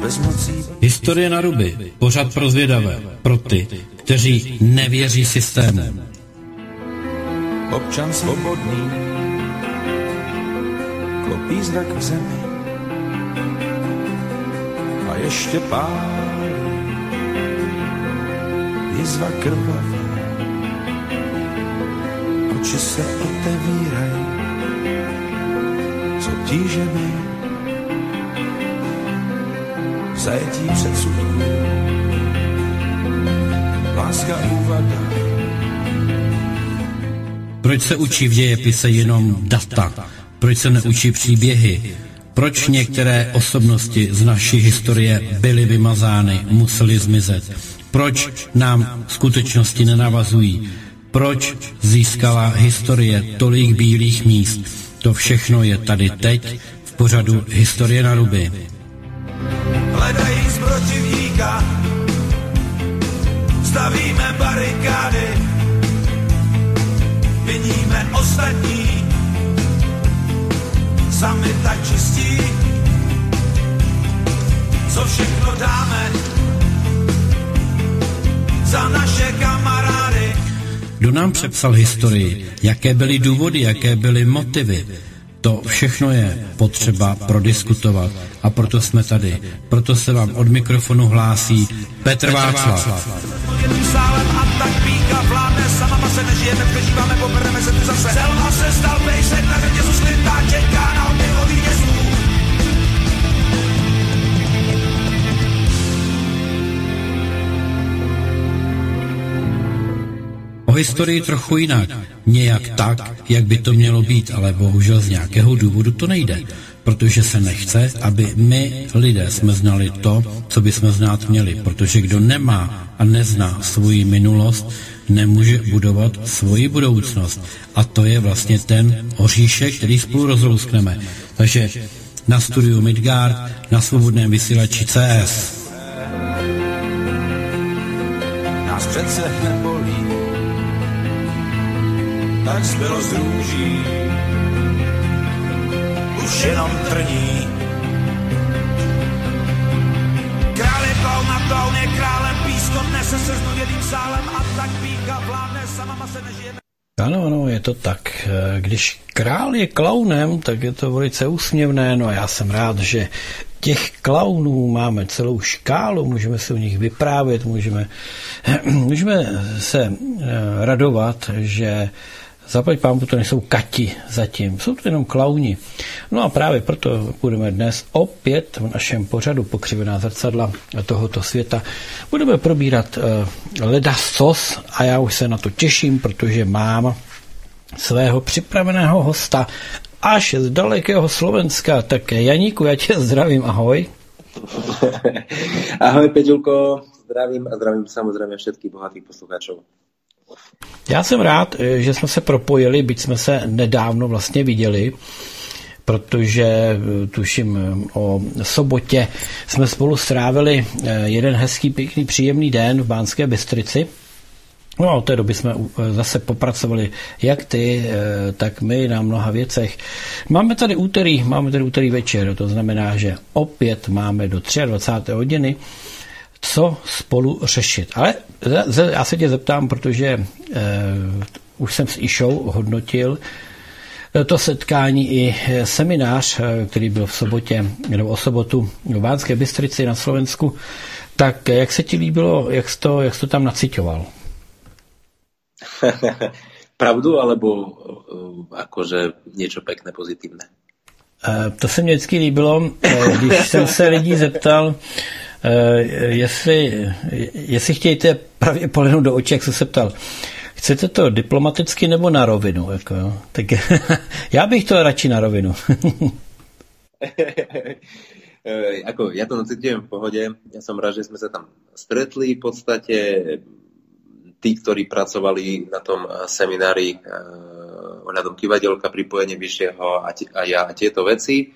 Historie na ruby, pořad pro zvědavé, pro ty, kteří nevěří systému. Občan svobodný, klopí zrak k zemi a ještě pálí jizva krvavá. Oči se otevírají, co tížemi zajetí předsudků, láska úvada. Proč se učí v dějepise jenom data? Proč se neučí příběhy? Proč některé osobnosti z naší historie byly vymazány, musely zmizet? Proč nám skutečnosti nenavazují? Proč získala historie tolik bílých míst? To všechno je tady teď v pořadu Historie na ruby. Hledají z protivníka, stavíme barikády, viníme ostatní, sami tak čistí, co všechno dáme za naše kamarády. Kdo nám přepsal historii? Jaké byly důvody, jaké byly motivy? To všechno je potřeba prodiskutovat a proto jsme tady. Proto se vám od mikrofonu hlásí Petr Václav. O historii trochu jinak, nějak tak, jak by to mělo být, ale bohužel z nějakého důvodu to nejde, protože se nechce, aby my, lidé, jsme znali to, co bychom znát měli, protože kdo nemá a nezná svoji minulost, nemůže budovat svoji budoucnost. A to je vlastně ten oříšek, který spolu rozlouskneme. Takže na studiu Midgard, na svobodném vysílači CS. Nás přece nebolí, tak zbylo z růží, už jenom trní. Král je klaun a klaun je králem, pískot nese se znuděným sálem a tak pícha vládne, sama se nežije. Ano, je to tak. Když král je klaunem, tak je to velice úsměvné, no a já jsem rád, že těch klaunů máme celou škálu, můžeme si o nich vyprávět, můžeme se radovat, že zaplať pánbu to nejsou kati zatím, jsou to jenom klauni. No a právě proto budeme dnes opět v našem pořadu Pokřivená zrcadla tohoto světa. Budeme probírat ledacos a já už se na to těším, protože mám svého připraveného hosta až z dalekého Slovenska. Tak Janíku, já tě zdravím, ahoj. Ahoj Peťulko, zdravím a zdravím samozřejmě všetkých bohatých posluchačů. Já jsem rád, že jsme se propojili, byť jsme se nedávno vlastně viděli, protože tuším o sobotě jsme spolu strávili jeden hezký, pěkný, příjemný den v Banské Bystrici. No a od té doby jsme zase popracovali jak ty, tak my na mnoha věcech. Máme tady úterý večer, to znamená, že opět máme do 23. hodiny co spolu řešit. Ale já se tě zeptám, protože už jsem s Išou hodnotil to setkání i seminář, který byl v sobotě, nebo o sobotu v Banské Bystrici na Slovensku. Tak jak se ti líbilo, jak jsi to tam naciťoval? Pravdu, alebo akože niečo pekné, pozitívne? To se mně vždycky líbilo, když jsem se lidí zeptal, jestli chtějte právě polehnout do očí, jak jsem se ptal, chcete to diplomaticky nebo na rovinu? Jako, jo? Tak já bych to radši na rovinu. Ako, ja to nacitujem v pohode. Ja som rád, že sme sa tam stretli. V podstate tí, ktorí pracovali na tom seminári ohľadom kývadelka, pripojenie vyššieho a ja a tieto veci.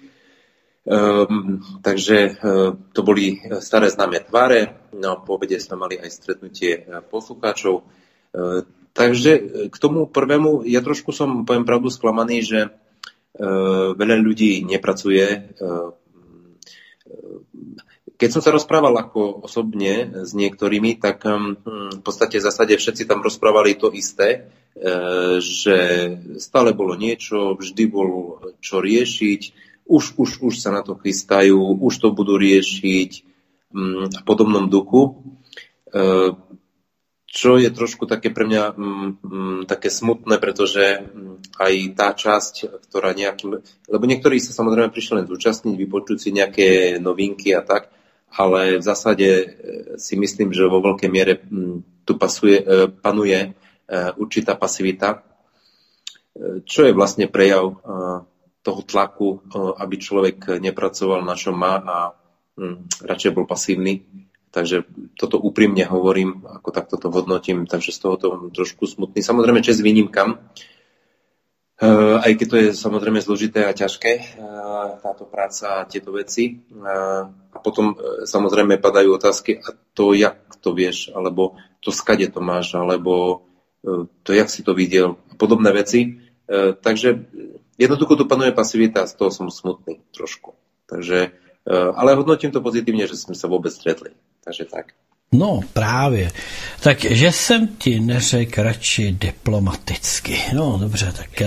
Takže to boli staré známe tváre. No, po obede sme mali aj stretnutie poslucháčov. Takže k tomu prvému, ja trošku som, poviem pravdu, sklamaný, že veľa ľudí nepracuje. keď som sa rozprával ako osobne s niektorými, tak v podstate v zásade všetci tam rozprávali to isté, že stále bolo niečo, vždy bolo čo riešiť, už sa na to chystajú, už to budú riešiť v podobnom duchu. Čo je trošku také pre mňa také smutné, pretože aj tá časť, ktorá nejakým... Lebo niektorí sa samozrejme prišli len zúčastniť, vypočuť si nejaké novinky a tak, ale v zásade si myslím, že vo veľkej miere tu panuje určitá pasivita, čo je vlastne prejav toho tlaku, aby človek nepracoval na čom má a radšej bol pasívny. Takže toto úprimne hovorím, ako takto to hodnotím, takže z toho trošku smutný. Samozrejme, čest výnimkám, aj keď to je samozrejme zložité a ťažké, táto práca a tieto veci. A potom samozrejme padajú otázky, a to jak to vieš, alebo to skade to máš, alebo to jak si to videl, podobné veci. Takže jednoducho tu panuje pasivita, z toho som smutný trošku. Takže, ale hodnotím to pozitívne, že sme sa vôbec stretli. Takže tak. No právě. Takže jsem ti neřekl radši diplomaticky. No dobře, tak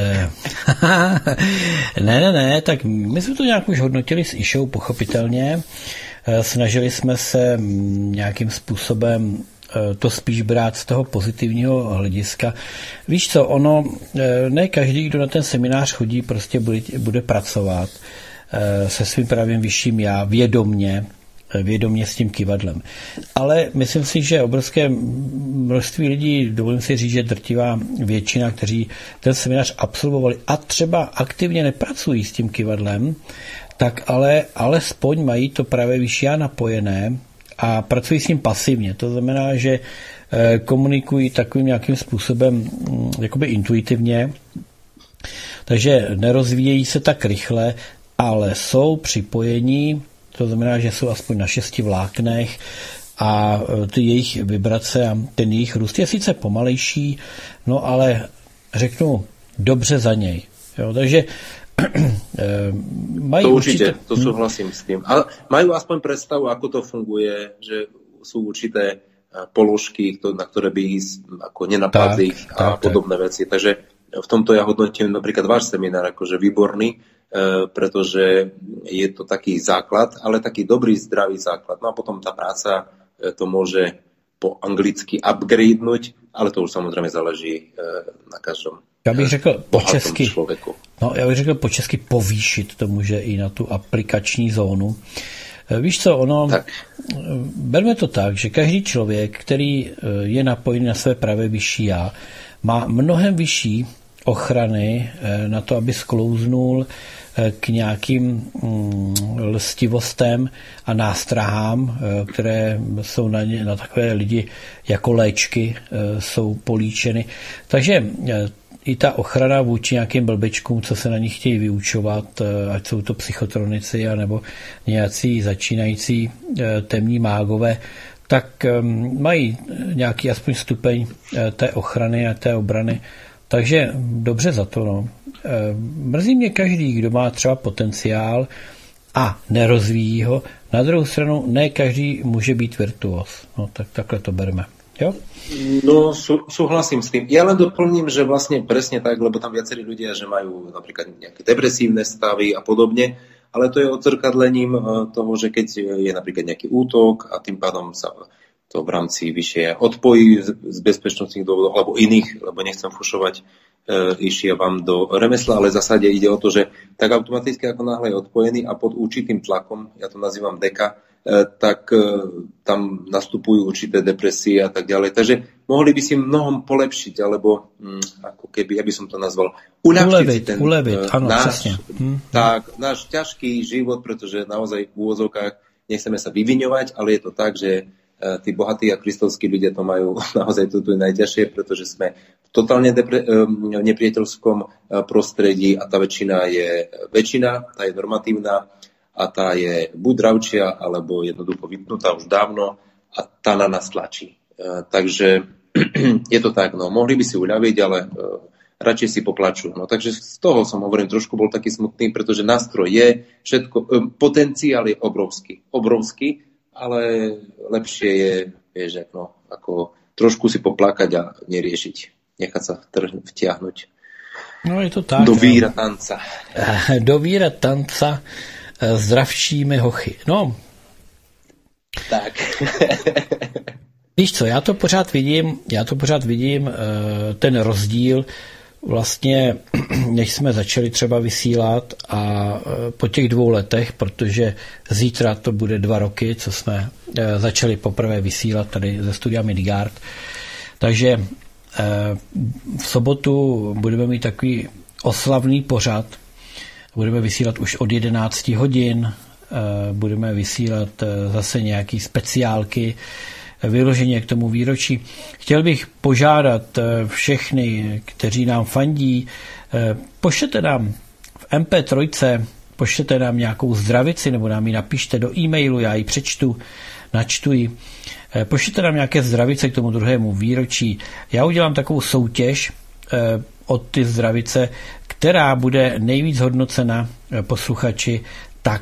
ne, tak my jsme to nějak už hodnotili s Išou, pochopitelně. Snažili jsme se nějakým způsobem to spíš brát z toho pozitivního hlediska. Víš co, ono, ne každý, kdo na ten seminář chodí, prostě bude pracovat se svým pravým vyšším já vědomně s tím kyvadlem. Ale myslím si, že obrovské množství lidí, dovolím si říct, že drtivá většina, kteří ten seminář absolvovali a třeba aktivně nepracují s tím kyvadlem, tak ale alespoň mají to pravé vyšší já napojené a pracují s ním pasivně. To znamená, že komunikují takovým nějakým způsobem jakoby intuitivně, takže nerozvíjejí se tak rychle, ale jsou připojení. To znamená, že jsou aspoň na 6 vláknech a ty jejich vibrace a ten jejich růst je sice pomalejší, no ale řeknu dobře za něj. Jo, takže mají to určite, to súhlasím s tým. Ale majú aspoň predstavu, ako to funguje, že sú určité položky, na ktoré by ako nenapadli a podobné veci. Takže v tomto ja hodnotím napríklad váš seminár akože výborný, pretože je to taký základ, ale taký dobrý, zdravý základ. No a potom tá práca to môže po anglicky upgradenúť, ale to už samozrejme záleží na každom. Já bych řekl po česky povýšit, to může i na tu aplikační zónu. Víš co, berme to tak, že každý člověk, který je napojený na své pravé vyšší já, má mnohem vyšší ochrany na to, aby sklouznul k nějakým lstivostem a nástrahám, které jsou na takové lidi jako léčky, jsou políčeny. Takže i ta ochrana vůči nějakým blbečkům, co se na nich chtějí vyučovat, ať jsou to psychotronici, anebo nějací začínající temní mágové, tak mají nějaký aspoň stupeň té ochrany a té obrany. Takže dobře za to. No. Mrzí mě každý, kdo má třeba potenciál a nerozvíjí ho. Na druhou stranu ne každý může být virtuos. No, tak takhle to bereme. Jo? No, súhlasím s tým. Ja len doplním, že vlastne presne tak, lebo tam viacerí ľudia, že majú napríklad nejaké depresívne stavy a podobne, ale to je odzrkadlením toho, že keď je napríklad nejaký útok a tým pádom sa to v rámci vyššie odpojí z bezpečnostných dôvodov alebo iných, lebo nechcem fušovať išia vám do remesla, ale v zásade ide o to, že tak automaticky ako náhle je odpojený a pod určitým tlakom, ja to nazývam deka, tak tam nastupujú určité depresie a tak ďalej. Takže mohli by si mnohom polepšiť, alebo ako keby, ja by som to nazval, uľaviť náš ťažký život, pretože naozaj v úvodzovkách nechceme sa vyviňovať, ale je to tak, že tí bohatí a kristovskí ľudia to majú naozaj tu najťažšie, pretože sme v totálne nepriateľskom prostredí a tá väčšina je väčšina, tá je normatívna a tá je buď dravčia, alebo jednoducho vypnutá už dávno a tá na nás tlačí. Takže je to tak, no, mohli by si uľaviť, ale radšej si poplačú. No, takže z toho som hovorím, trošku bol taký smutný, pretože nástroj je, všetko, potenciál je obrovský, ale lepšie je, vieš, ako trošku si poplakať a neriešiť. Nechať sa vtiahnuť. No je to tak. Do víra tanca. Do víra tanca zdravčíme hochy. No. Tak. Víš co, já to pořád vidím, ten rozdíl vlastně, než jsme začali třeba vysílat a po těch 2 letech, protože zítra to bude 2 roky, co jsme začali poprvé vysílat tady ze studia Midgard. Takže v sobotu budeme mít takový oslavný pořad. Budeme vysílat už od 11 hodin, budeme vysílat zase nějaký speciálky, vyloženě k tomu výročí. Chtěl bych požádat všechny, kteří nám fandí, pošlete nám v MP3, pošlete nám nějakou zdravici, nebo nám ji napište do e-mailu, já ji přečtu, načtu ji. Pošlete nám nějaké zdravice k tomu 2. výročí. Já udělám takovou soutěž od ty zdravice, která bude nejvíc hodnocena posluchači, tak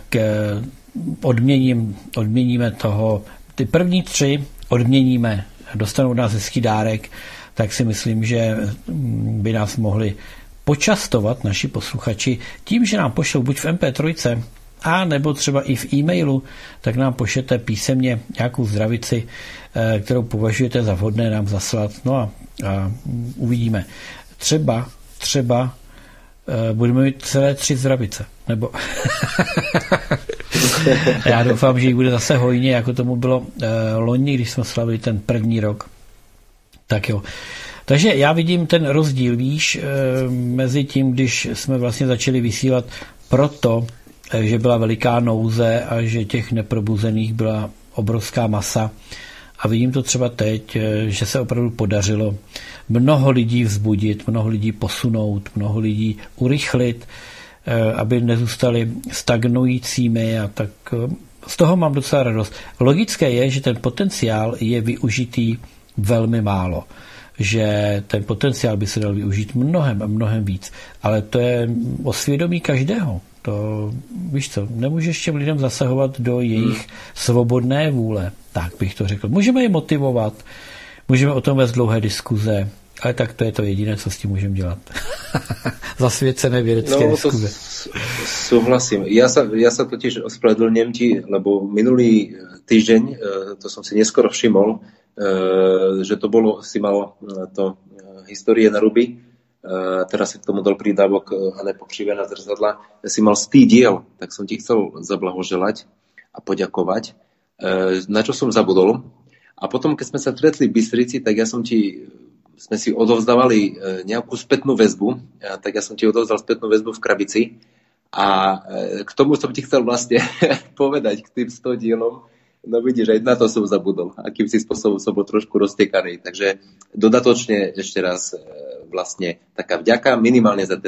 odměníme toho. Ty první 3 odměníme, dostanou od nás hezký dárek, tak si myslím, že by nás mohli počastovat naši posluchači tím, že nám pošlou buď v MP3, a nebo třeba i v e-mailu, tak nám pošlete písemně nějakou zdravici, kterou považujete za vhodné nám zaslat. No a uvidíme. Třeba budeme mít celé 3 zdravice. Nebo já doufám, že jich bude zase hojně, jako tomu bylo loni, když jsme slavili ten 1. rok. Tak jo. Takže já vidím ten rozdíl, víš, mezi tím, když jsme vlastně začali vysílat proto, že byla veliká nouze a že těch neprobuzených byla obrovská masa. A vidím to třeba teď, že se opravdu podařilo mnoho lidí vzbudit, mnoho lidí posunout, mnoho lidí urychlit, aby nezůstali stagnujícími, a tak z toho mám docela radost. Logické je, že ten potenciál je využitý velmi málo, že ten potenciál by se dal využít mnohem víc, ale to je o svědomí každého. To, víš co, nemůžeš těm lidem zasahovat do jejich svobodné vůle, tak bych to řekl. Můžeme je motivovat, můžeme o tom vést dlouhé diskuze, ale tak to je to jediné, co s tím můžeme dělat. Zasvěcené vědecké diskuze. Súhlasím. Ja sa totiž ospravedlňujem ti, lebo minulý týždeň, to som si neskoro všimol, že to bolo, si mal to Histórie na ruby, teraz si k tomu dal prídavok a nepokřivená zrcadla, si mal 100 diel, tak som ti chcel zablahoželať a poďakovať, na čo som zabudol. A potom, keď sme sa stretli v Bystrici, tak sme si odovzdávali nejakú spätnú väzbu, tak ja som ti odovzdal spätnú väzbu v krabici a k tomu som ti chcel vlastne povedať k tým 100 dielom. No vidíš, aj na to som zabudol. Akýmsi spôsobom som bol trošku roztekaný. Takže dodatočne ešte raz vlastne taká vďaka minimálne za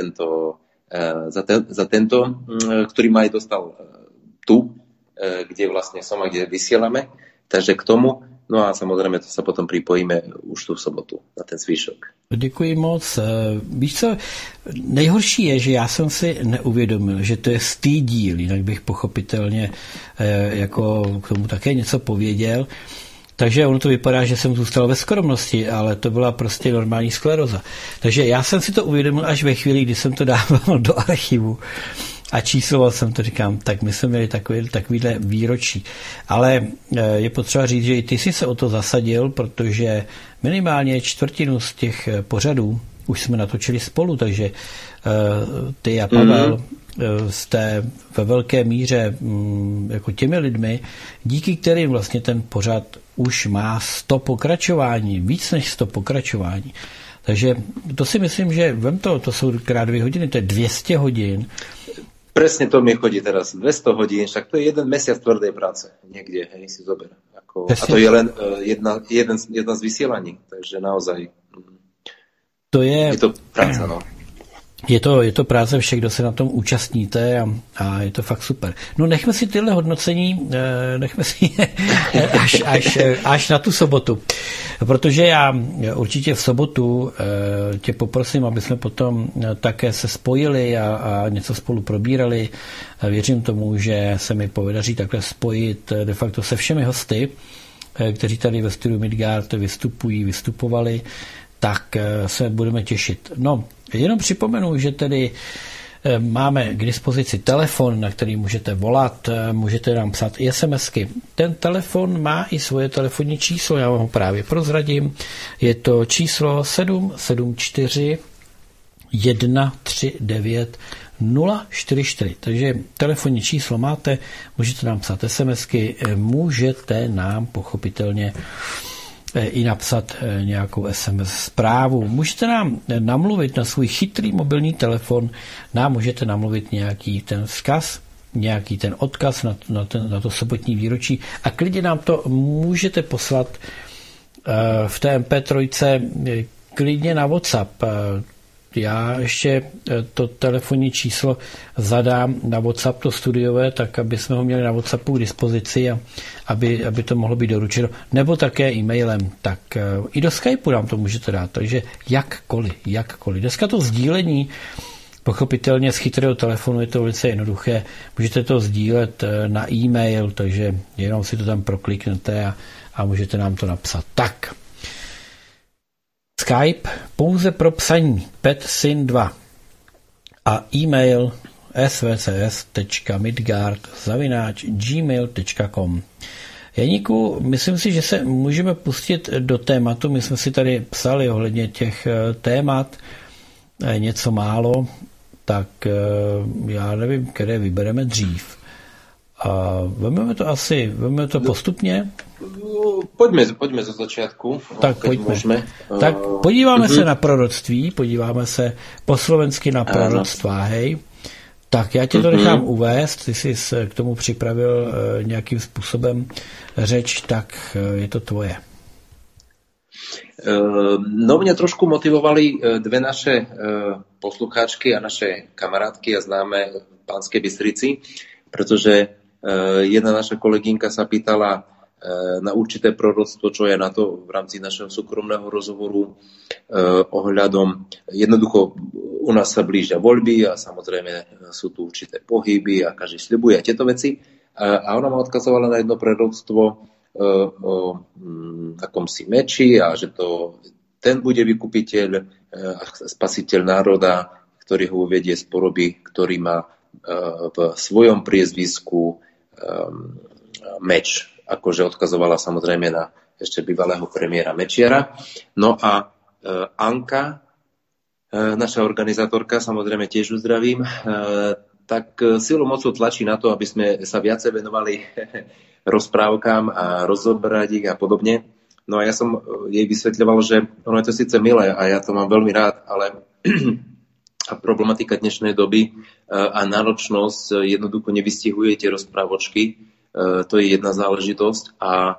tento, ktorý ma aj dostal tu, kde vlastne som a kde vysielame. Takže k tomu, no a samozřejmě to se potom připojíme už tu sobotu na ten zvyšok. Děkuji moc. Víš co, nejhorší je, že já jsem si neuvědomil, že to je 100 díl, jinak bych pochopitelně jako k tomu také něco pověděl. Takže ono to vypadá, že jsem zůstal ve skromnosti, ale to byla prostě normální skleroza. Takže já jsem si to uvědomil až ve chvíli, kdy jsem to dával do archivu a čísloval jsem to, říkám, tak my jsme měli takovýhle výročí. Ale je potřeba říct, že i ty jsi se o to zasadil, protože minimálně čtvrtinu z těch pořadů už jsme natočili spolu, takže ty a Pavel jste ve velké míře jako těmi lidmi, díky kterým vlastně ten pořad už má 100 pokračování, víc než 100 pokračování. Takže to si myslím, že vem to jsou krát 2 hodiny, to je 200 hodin. Presne to mi chodí teraz. 200 hodín, však to je 1 mesiac tvrdej práce. Niekde, hej, si zober. A to je len jedna z vysielaní, takže naozaj to je to práca, no. Je to práce všech, kdo se na tom účastníte a je to fakt super. No nechme si tyhle hodnocení, nechme si až na tu sobotu. Protože já určitě v sobotu tě poprosím, aby jsme potom také se spojili a něco spolu probírali. Věřím tomu, že se mi podaří takhle spojit de facto se všemi hosty, kteří tady ve studiu Midgard vystupovali, tak se budeme těšit. No, jenom připomenu, že tedy máme k dispozici telefon, na který můžete volat, můžete nám psát i SMSky. Ten telefon má i svoje telefonní číslo, já vám ho právě prozradím. Je to číslo 774 139 044. Takže telefonní číslo máte, můžete nám psát SMSky, můžete nám pochopitelně i napsat nějakou SMS zprávu. Můžete nám namluvit na svůj chytrý mobilní telefon, nám můžete namluvit nějaký ten vzkaz, nějaký ten odkaz na to sobotní výročí a klidně nám to můžete poslat v té MP3 klidně na WhatsApp. Já ještě to telefonní číslo zadám na WhatsApp, to studiové, tak aby jsme ho měli na WhatsAppu k dispozici a aby to mohlo být doručeno. Nebo také e-mailem. Tak i do Skypeu nám to můžete dát. Takže jakkoliv. Dneska to sdílení, pochopitelně z chytrého telefonu je to velice jednoduché. Můžete to sdílet na e-mail, takže jenom si to tam prokliknete a můžete nám to napsat. Tak. Skype pouze pro psaní PetSyn2 a e-mail svcs.midgard@gmail.com. Janíku, myslím si, že se můžeme pustit do tématu. My jsme si tady psali ohledně těch témat něco málo, tak já nevím, které vybereme dřív. A vezmeme to postupně? Poďme zo začiatku. Tak pojďme. Tak podíváme se na proroctví, podíváme se po slovensky na proroctvá, hej. Tak já tě to nechám uvést, ty jsi k tomu připravil nějakým způsobem řeč, tak je to tvoje. No mňa trošku motivovali dve naše poslucháčky a naše kamarátky a známe v Banskej Bystrici, pretože jedna naša kolegynka sa pýtala na určité proroctvo, čo je na to v rámci našeho súkromného rozhovoru ohľadom. Jednoducho u nás sa blížia voľby a samozrejme sú tu určité pohyby a každý sľubuje tieto veci. A ona ma odkazovala na jedno proroctvo o akomsi meči a že to ten bude vykupiteľ a spasiteľ národa, ktorý ho uvedie z poroby, ktorý má v svojom priezvisku meč. Akože odkazovala samozrejme na ešte bývalého premiéra Mečiara. No a Anka, naša organizátorka, samozrejme tiež uzdravím, tak silou mocou tlačí na to, aby sme sa viacej venovali rozprávkam a rozoberať ich a podobne. No a ja som jej vysvetľoval, že ono je to síce milé a ja to mám veľmi rád, ale a problematika dnešnej doby a náročnosť jednoducho nevystihuje tie rozprávočky. To je jedna záležitosť a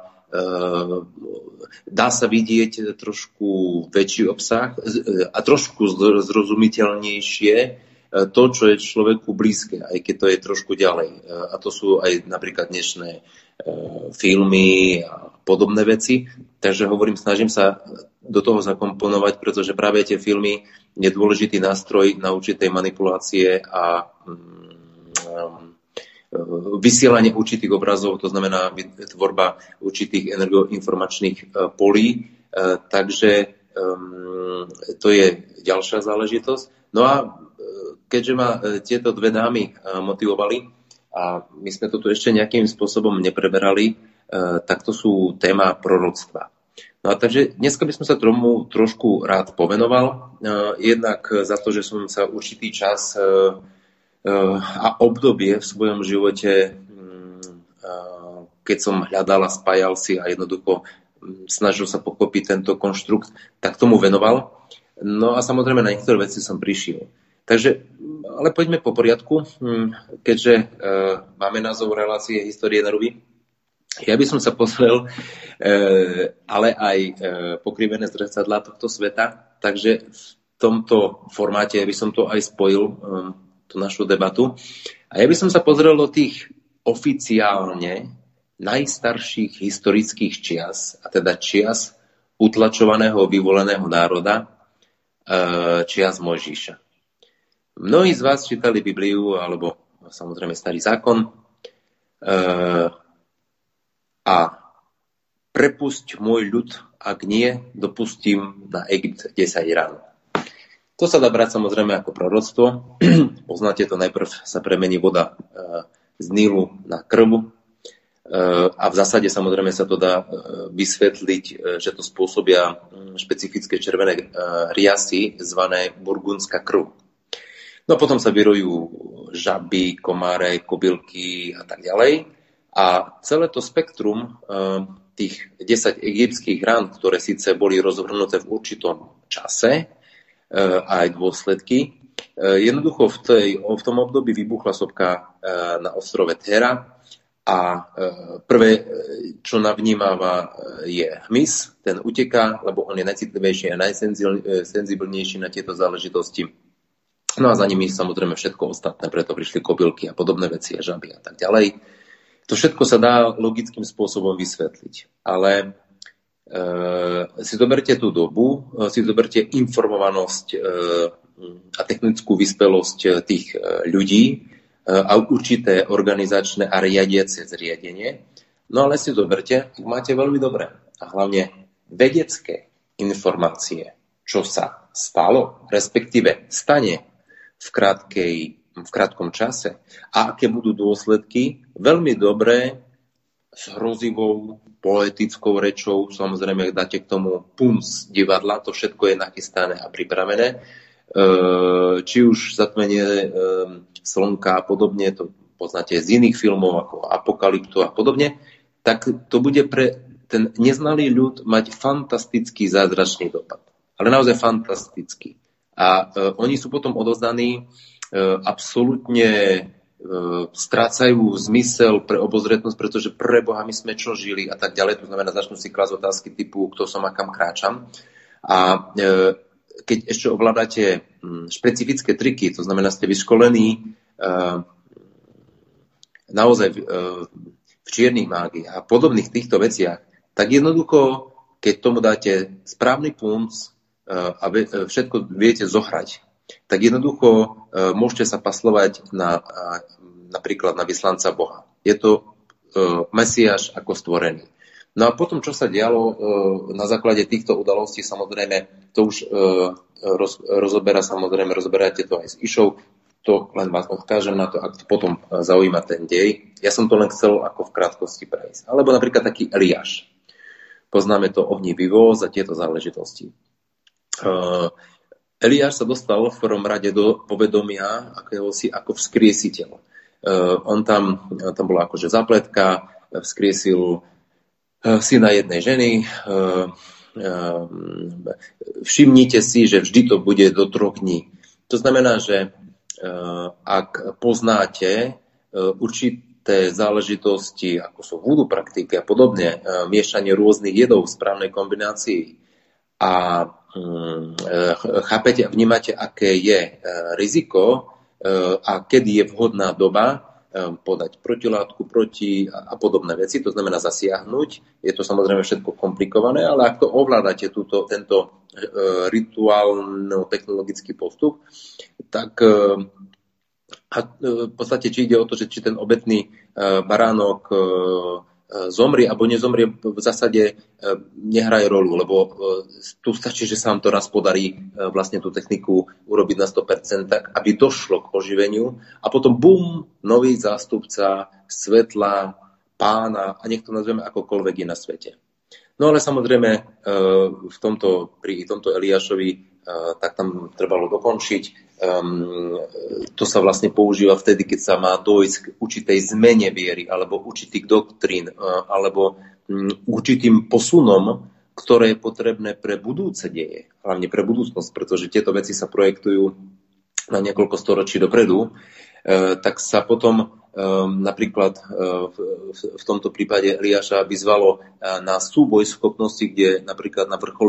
dá sa vidieť trošku väčší obsah a trošku zrozumiteľnejšie to, čo je človeku blízke, aj keď to je trošku ďalej. A to sú aj napríklad dnešné filmy a podobné veci. Takže hovorím, snažím sa do toho zakomponovať, pretože práve tie filmy je dôležitý nástroj na určitej manipulácie a vysielanie určitých obrazov, to znamená tvorba určitých energoinformačných polí. Takže to je ďalšia záležitosť. No a keďže ma tieto dve dámy motivovali a my sme to tu ešte nejakým spôsobom nepreberali, tak to sú téma proroctva. No a takže dneska by som sa tomu trošku rád povenoval. Jednak za to, že som sa určitý čas a obdobie v svojom živote, keď som hľadal a spájal si a jednoducho snažil sa pochopiť tento konštrukt, tak tomu venoval. No a samozrejme na niektoré veci som prišiel. Takže, ale poďme po poriadku, keďže máme názov relácie Histórie na ruby. Ja by som sa pozrel, ale aj pokrivené zrcadlá tohto sveta. Takže v tomto formáte by som to aj spojil, tú našu debatu. A ja by som sa pozrel do tých oficiálne najstarších historických čias, a teda čias utlačovaného vyvoleného národa, čias Mojžiša. Mnohí z vás čítali Bibliu, alebo samozrejme Starý zákon, a prepusť môj ľud, ak nie, dopustím na Egypt 10 rán. To sa dá brať samozrejme ako proroctvo. Poznáte to, najprv sa premení voda z Nílu na krv. A v zásade samozrejme sa to dá vysvetliť, že to spôsobia špecifické červené riasy, zvané burgundská krv. No potom sa vyrojú žaby, komáre, kobylky a tak ďalej. A celé to spektrum tých 10 egyptských rán, ktoré síce boli rozvrhnuté v určitom čase, aj dôsledky. Jednoducho v tom období vybuchla sopka na ostrove Thera a prvé, čo navnímáva, je hmyz. Ten uteká, lebo on je najcitlivejší a najsenzibilnejší na tieto záležitosti. No a za nimi samozrejme všetko ostatné, preto prišli kobylky a podobné veci a žaby a tak ďalej. To všetko sa dá logickým spôsobom vysvetliť, ale si zoberte tú dobu, si zoberte informovanosť a technickú vyspelosť tých ľudí a určité organizačné a riadiace zriadenie. No ale si zoberte, ak máte veľmi dobré a hlavne vedecké informácie, čo sa stalo, respektíve stane v krátkom čase a aké budú dôsledky, veľmi dobré s hrozivou poetickou rečou, samozrejme dáte k tomu punc divadla, to všetko je nachystané a pripravené. Či už zatmenie slnka a podobne, to poznáte z iných filmov ako Apokalyptu a podobne, tak to bude pre ten neznalý ľud mať fantastický zázračný dopad. Ale naozaj fantastický. A oni sú potom odovzdaní absolútne strácajú zmysel pre obozretnosť, pretože pre Boha my sme čo žili a tak ďalej. To znamená, začnú si klásť otázky typu, kto som a kam kráčam. A keď ešte ovládate špecifické triky, to znamená, ste vyškolení naozaj v čiernych mágii a podobných týchto veciach, tak jednoducho, keď tomu dáte správny punc a všetko viete zohrať, tak jednoducho môžete sa paslovať napríklad na vyslanca Boha. Je to Mesiáš ako stvorený. No a potom, čo sa dialo na základe týchto udalostí, samozrejme, to už rozoberáte to aj s Išou, to len vás odkážem na to, ak to potom zaujíma ten dej. Ja som to len chcel ako v krátkosti prejsť. Alebo napríklad taký Eliáš. Poznáme to ohnivý voz a tieto záležitosti. Eliáš sa dostal v prvom rade do povedomia ako vzkriesiteľ. On tam bola akože zapletka, vzkriesil syna jednej ženy. Všimnite si, že vždy to bude do 3 dní. To znamená, že ak poznáte určité záležitosti, ako sú voodoo praktiky a podobne, miešanie rôznych jedov v správnej kombinácii a chápete a vnímate, aké je riziko a kedy je vhodná doba podať protilátku proti a podobné veci, to znamená zasiahnuť. Je to samozrejme všetko komplikované, ale ak to ovládate tento rituálno-technologický postup, tak v podstate či ide o to, že či ten obetný baránok zomrie alebo nezomrie, v zásade nehraje rolu, lebo tu stačí, že sa vám to raz podarí vlastne tú techniku urobiť na 100%, tak aby došlo k oživeniu a potom bum, nový zástupca svetla, pána a nech to nazveme akokoľvek je na svete. No ale samozrejme pri tomto Eliášovi tak tam trebalo dokončiť. To sa vlastne používa vtedy, keď sa má dojsť k určitej zmene viery alebo určitých doktrín alebo určitým posunom, ktoré je potrebné pre budúce deje, hlavne pre budúcnosť, pretože tieto veci sa projektujú na niekoľko storočí dopredu, tak sa potom napríklad v tomto prípade Eliáša vyzvalo na súboj schopnosti, kde napríklad na vrchole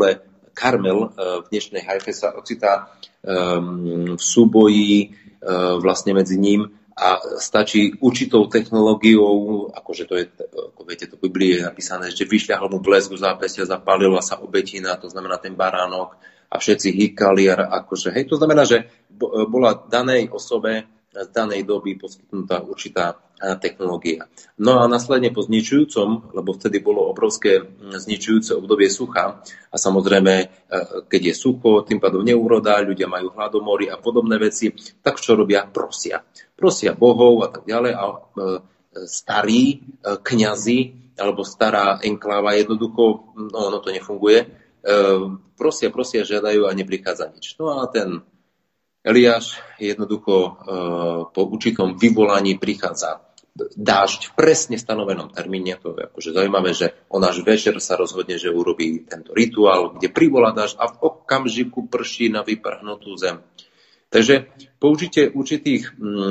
Karmel v dnešnej Haife sa ocitá v súboji vlastne medzi ním a stačí určitou technológiou, akože to je, ako viete, to v Biblii je napísané, že vyšľahol mu blesk do zápestia, zapálila sa obetina, to znamená ten baránok a všetci hýkali, akože, hej, to znamená, že bola danej osobe z danej doby poskytnutá určitá technológia. No a následne po zničujúcom, lebo vtedy bolo obrovské zničujúce obdobie sucha a samozrejme, keď je sucho, tým pádom neúroda, ľudia majú hladomory a podobné veci, tak čo robia? Prosia bohov a tak ďalej a starí kňazi alebo stará enkláva jednoducho, no ono to nefunguje, prosia, žiadajú a neprichádza nič. No a ten Eliáš jednoducho po určitom vyvolaní prichádza dážď v presne stanovenom termíne. To je akože zaujímavé, že on až večer sa rozhodne, že urobí tento rituál, kde privolá dážď a v okamžiku prší na vyprhnutú zem. Takže použitie určitých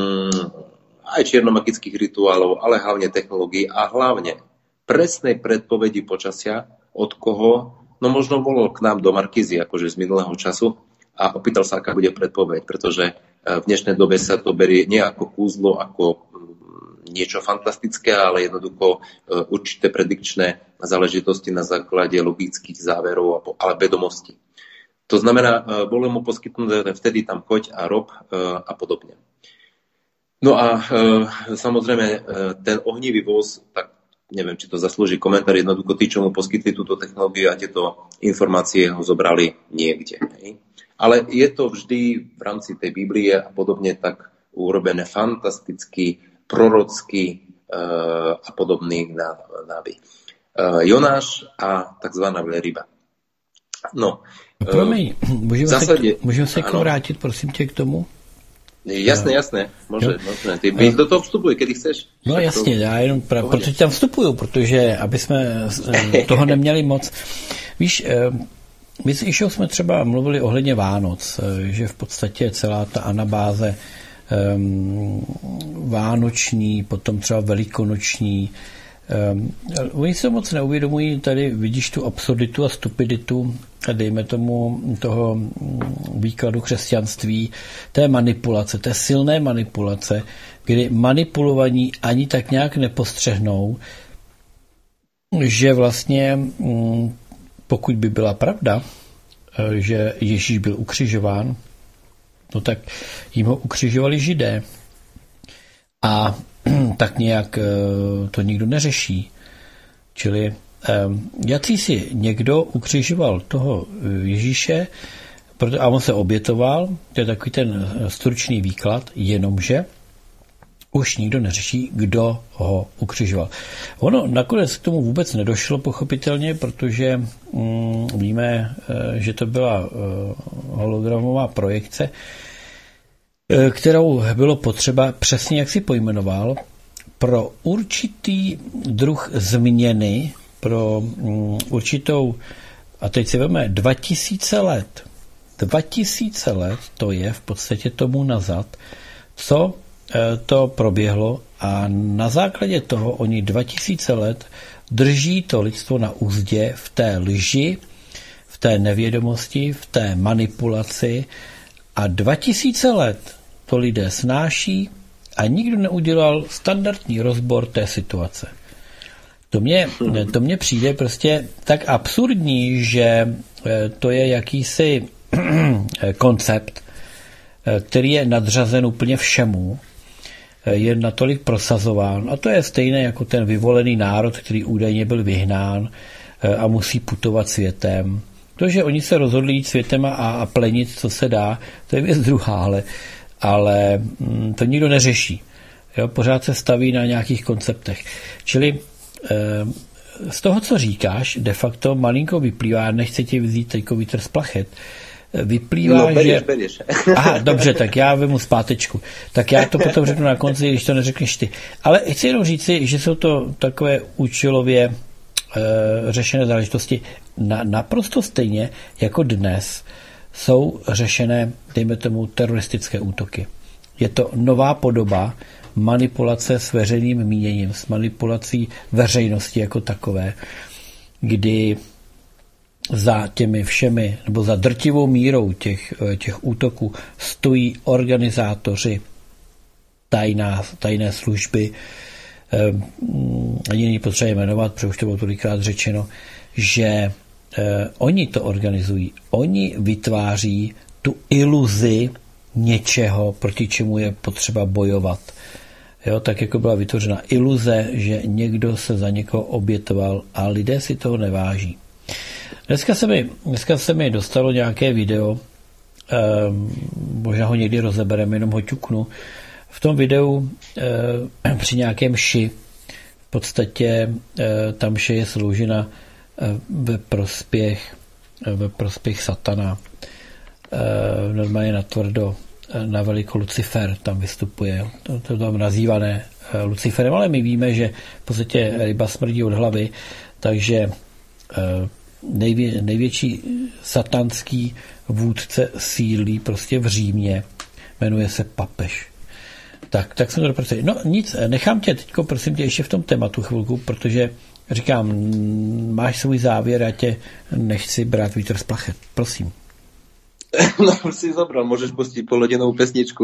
aj čiernomagických rituálov, ale hlavne technológií a hlavne presnej predpovedi počasia, od koho, no možno volal k nám do Markízy, akože z minulého času, a opýtal sa, aká bude predpoveď, pretože v dnešnej dobe sa to berie nie ako kúzlo, ako niečo fantastické, ale jednoducho určité predikčné záležitosti na základe logických záverov ale vedomostí. To znamená, bolo mu poskytnuté vtedy tam choď a rob a podobne. No a samozrejme ten ohnivý voz, tak neviem, či to zaslúži komentár, jednoducho tí, čo mu poskytli túto technológiu a tieto informácie ho zobrali niekde. Hej. Ale je to vždy v rámci tej Biblie a podobne tak urobené fantasticky, prorocky a podobný náby. Jonáš a takzvaná veľryba. No, promiň, můžeme se vrátit, prosím tě, k tomu? Jasné, môže. Ty do toho vstupuj, kedy chceš. No jasně, já jenom protože tam vstupuju, protože aby jsme toho neměli moc. Víš, my s Išou jsme třeba mluvili ohledně Vánoc, že v podstatě celá ta anabáze vánoční, potom třeba velikonoční, oni se moc neuvědomují, tady vidíš tu absurditu a stupiditu, dejme tomu toho výkladu křesťanství, té manipulace, té silné manipulace, kdy manipulovaní ani tak nějak nepostřehnou, že vlastně pokud by byla pravda, že Ježíš byl ukřižován, no tak jim ho ukřižovali Židé. A tak nějak to nikdo neřeší. Čili jací si někdo ukřižoval toho Ježíše a on se obětoval, to je takový ten stručný výklad, jenomže už nikdo neřeší, kdo ho ukřižoval. Ono nakonec k tomu vůbec nedošlo, pochopitelně, protože víme, že to byla hologramová projekce, kterou bylo potřeba, přesně jak si pojmenoval, pro určitý druh změny, pro určitou, a teď si veme, 2000 let. 2000 let to je v podstatě tomu nazad, co to proběhlo a na základě toho oni 2000 let drží to lidstvo na úzdě v té lži, v té nevědomosti, v té manipulaci a 2000 let to lidé snáší a nikdo neudělal standardní rozbor té situace. To mně přijde prostě tak absurdní, že to je jakýsi koncept, který je nadřazen úplně všemu, je natolik prosazován. A to je stejné jako ten vyvolený národ, který údajně byl vyhnán a musí putovat světem. To, že oni se rozhodli jít světem a plenit, co se dá, to je věc druhá, ale to nikdo neřeší. Jo, pořád se staví na nějakých konceptech. Čili z toho, co říkáš, de facto malinko vyplývá, nechci ti vzít teďko vítr z plachet, vyplývá, berieš. Aha, dobře, tak já vemu zpátečku. Tak já to potom řeknu na konci, když to neřekneš ty. Ale chci jenom říci, že jsou to takové účelově řešené záležitosti naprosto stejně, jako dnes jsou řešené, dejme tomu, teroristické útoky. Je to nová podoba manipulace s veřejným míněním, s manipulací veřejnosti jako takové, kdy za těmi všemi, nebo za drtivou mírou těch útoků stojí organizátoři tajné služby. Ani není potřeba jmenovat, protože už to bylo tolikrát řečeno, že oni to organizují. Oni vytváří tu iluzi něčeho, proti čemu je potřeba bojovat. Jo, tak jako byla vytvořena iluze, že někdo se za někoho obětoval a lidé si toho neváží. Dneska se mi dostalo nějaké video, možná ho někdy rozebereme, jenom ho ťuknu. V tom videu při nějakém mši v podstatě ta mše je sloužena ve prospěch satana. Normálně natvrdo, na veliko Lucifer tam vystupuje. To tam nazývané Luciferem, ale my víme, že v podstatě ryba smrdí od hlavy, takže největší satanský vůdce sídlí prostě v Římě, jmenuje se papež. Tak jsem to dopracuje. No nic, nechám tě teďko, prosím tě, ještě v tom tématu chvilku, protože říkám, máš svůj závěr, já tě nechci brát vítr z plachet. Prosím. No, si zobral, môžeš pustiť polhodinovú pesničku.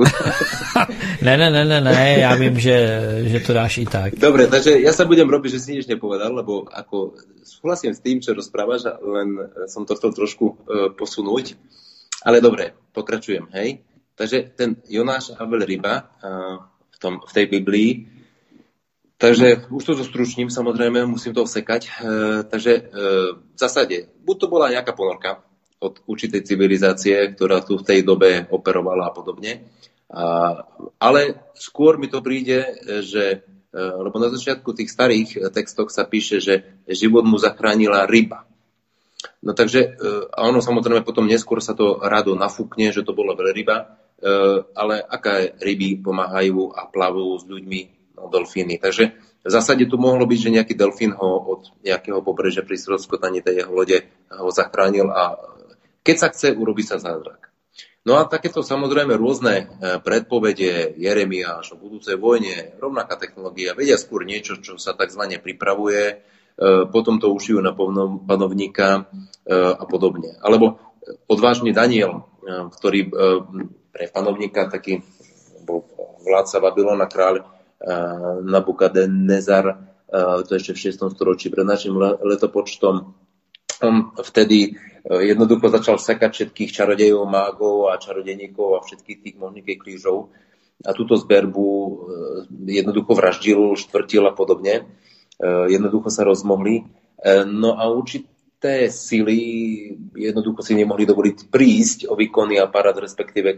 Ne, ja vím, že to dáš i tak. Dobre, takže ja sa budem robiť, že si nič nepovedal, lebo ako súhlasím s tým, čo rozprávaš, len som to chcel trošku posunúť. Ale dobre, pokračujem, hej. Takže ten Jonáš, Abel, ryba v tej Biblii, takže už to zostručním, samozrejme, musím to osekať. Takže v zásade, buď to bola nejaká ponorka od určitej civilizácie, ktorá tu v tej dobe operovala a podobne. Ale skôr mi to príde, že, lebo na začiatku tých starých textoch sa píše, že život mu zachránila ryba. No takže, a ono samozrejme potom neskôr sa to rado nafúkne, že to bola veľryba, ale aké ryby pomáhajú a plavujú s ľuďmi, no, delfíny. Takže v zásade tu mohlo byť, že nejaký delfín ho od nejakého pobrežia pri stroskotaní tej jeho lode ho zachránil a keď sa chce, urobí sa zázrak. No a takéto samozrejme rôzne predpovede Jeremiáš o budúcej vojne, rovnaká technológia, vedia skôr niečo, čo sa takzvané pripravuje, potom to ušijú na panovníka a podobne. Alebo odvážny Daniel, ktorý pre panovníka taký bol vládca Babylona, kráľ Nabukadnezar, to ešte v 6. storočí pred našim letopočtom, on vtedy jednoducho začal sekať všetkých čarodejov, mágov a čarodejníkov a všetkých tých možných krížov a túto zberbu jednoducho vraždil, štvrtil a podobne. Jednoducho sa rozmohli. No a určité sily jednoducho si nemohli dovoliť prísť o výkonný aparát, respektíve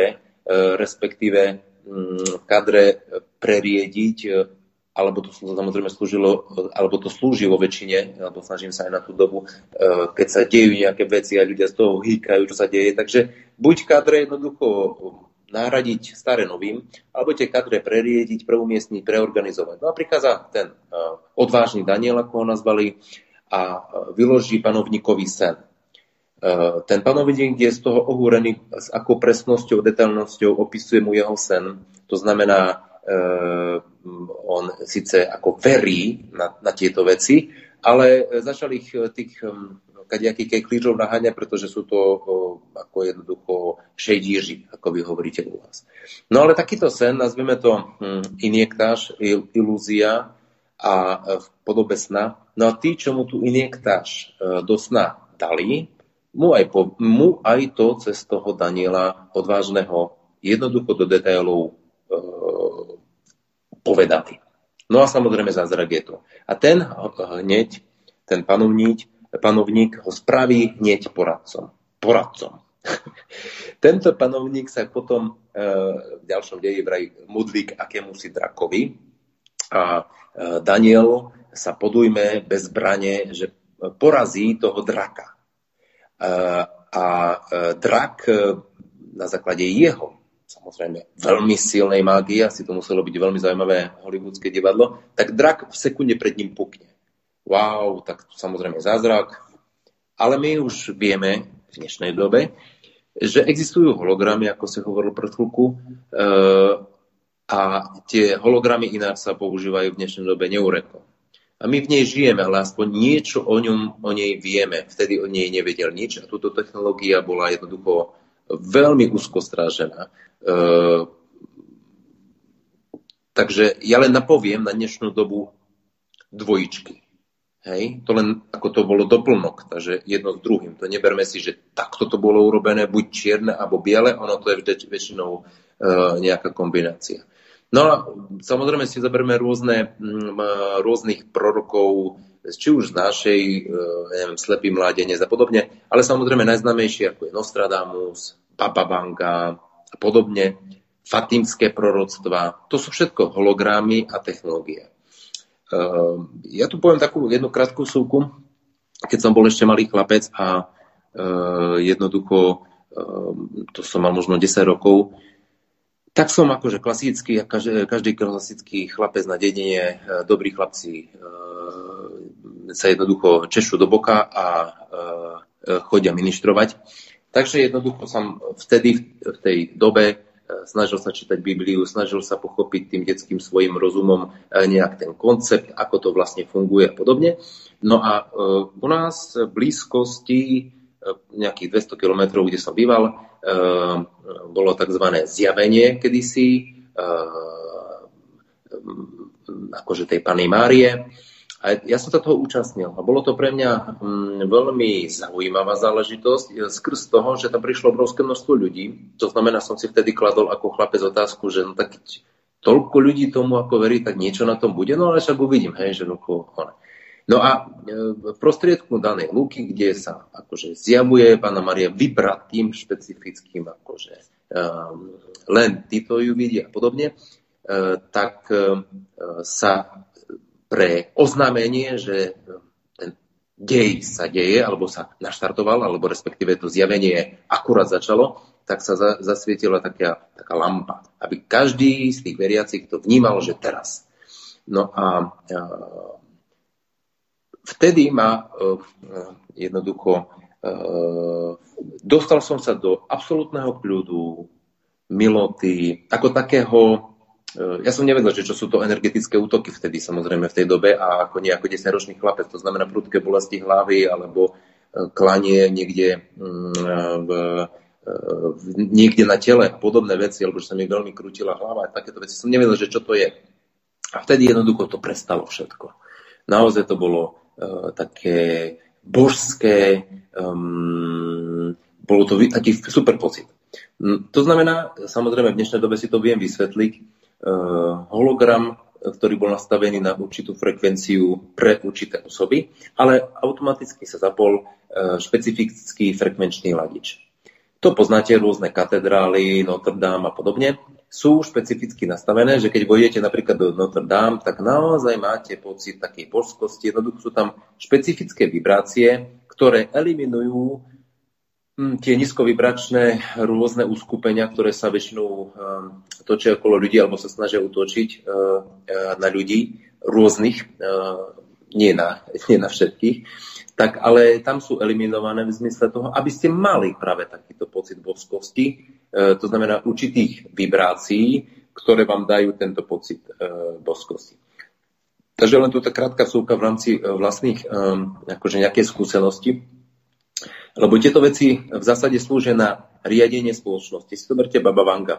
kádre preriediť, alebo to samozrejme slúžilo, alebo to slúži vo väčšine, alebo snažím sa aj na tú dobu, keď sa dejú nejaké veci a ľudia z toho hýkajú, čo sa deje. Takže buď kádre jednoducho nahradiť staré novým, alebo tie kádre preriediť, preumiestniť, preorganizovať. No a prichádza ten odvážny Daniel, ako ho nazvali, a vyloží panovníkovi sen. Ten panovník je z toho ohúrený, s akou presnosťou, detailnosťou opisuje mu jeho sen. To znamená, on síce ako verí na tieto veci, ale začal ich tých kadejakých klíčov naháňať, pretože sú to ako jednoducho šejdíži, ako vy hovoríte u vás. No ale takýto sen, nazveme to injektáž, ilúzia a v podobe sna. No a tí, čo mu tú injektáž do sna dali, mu aj to cez toho Daniela odvážneho jednoducho do detailov povedali. No a samozrejme zázrak je to. A ten panovník ho spraví hneď poradcom. Tento panovník sa potom v ďalšom deji vraj modlí k akémusi drakovi a Daniel sa podujme bez zbrane, že porazí toho draka. A drak na základe jeho samozrejme veľmi silnej mágie, asi to muselo byť veľmi zaujímavé hollywoodske divadlo, tak drak v sekunde pred ním pukne. Wow, tak samozrejme zázrak. Ale my už vieme v dnešnej dobe, že existujú hologramy, ako si hovoril pred chvíľku, a tie hologramy ináč sa používajú v dnešnej dobe neúrekom. A my v nej žijeme, ale aspoň niečo o nej vieme. Vtedy o nej nevedel nič a túto technológia bola jednoducho veľmi úzko strážená. Takže ja len napoviem na dnešnú dobu dvojičky. Hej? To len ako to bolo doplnok, takže jedno s druhým. To neberme si, že takto to bolo urobené, buď čierne alebo biele, ono to je väčšinou nejaká kombinácia. No a samozrejme si zaberme rôznych prorokov, či už z našej, neviem, Slepý mládenec a podobne, ale samozrejme najznámejšie, ako je Nostradamus, Baba Vanga a podobne, fatimské proroctva, to sú všetko holográmy a technológie. Ja tu poviem takú jednu krátku súku, keď som bol ešte malý chlapec a jednoducho, to som mal možno 10 rokov, tak som akože klasický, každý klasický chlapec na dedine, dobrí chlapci sa jednoducho češú do boka a chodia ministrovať. Takže jednoducho som vtedy v tej dobe snažil sa čítať Bibliu, snažil sa pochopiť tým detským svojim rozumom nejak ten koncept, ako to vlastne funguje a podobne. No a u nás v blízkosti nejakých 200 kilometrov, kde som býval, bolo tzv. Zjavenie kedysi, akože tej Panny Márie. A ja som sa toho účastnil. A bolo to pre mňa veľmi zaujímavá záležitosť skrz toho, že tam prišlo obrovské množstvo ľudí. To znamená, som si vtedy kladol ako chlapec otázku, že no tak toľko ľudí tomu ako verí, tak niečo na tom bude. No ale však uvidím, hej, že no a v prostriedku danej lúky, kde sa akože zjavuje Panna Mária vybratým špecifickým, akože len títo ju vidia a podobne, tak sa pre oznámenie, že ten dej sa deje, alebo sa naštartoval, alebo respektíve to zjavenie akurát začalo, tak sa zasvietila taká lampa, aby každý z tých veriacich to vnímal, že teraz. No a vtedy ma jednoducho dostal som sa do absolútneho kľudu, miloty, ako takého. Ja som nevedel, že čo sú to energetické útoky vtedy, samozrejme v tej dobe, a ako nejako 10-ročný chlapec, to znamená prudké bolesti hlavy alebo klanie niekde niekde na tele, podobné veci, alebo že sa mi veľmi krútila hlava a takéto veci. Som nevedel, že čo to je. A vtedy jednoducho to prestalo všetko. Naozaj to bolo také božské, bolo to taký super pocit. To znamená, samozrejme v dnešnej dobe si to viem vysvetliť, hologram, ktorý bol nastavený na určitú frekvenciu pre určité osoby, ale automaticky sa zapol špecifický frekvenčný ladič. To poznáte, rôzne katedrály, Notre Dame a podobne, sú špecificky nastavené, že keď vojdete napríklad do Notre Dame, tak naozaj máte pocit takej božskosti. Jednoducho sú tam špecifické vibrácie, ktoré eliminujú tie nízkovibračné rôzne uskupenia, ktoré sa väčšinou točia okolo ľudí alebo sa snažia útočiť na ľudí rôznych, nie na všetkých, tak ale tam sú eliminované v zmysle toho, aby ste mali práve takýto pocit božskosti, to znamená určitých vibrácií, ktoré vám dajú tento pocit božskosti. Takže len túto krátka vsúka v rámci vlastných akože nejakej skúsenosti. Lebo tieto veci v zásade slúžia na riadenie spoločnosti. Si to berte Baba Vanga.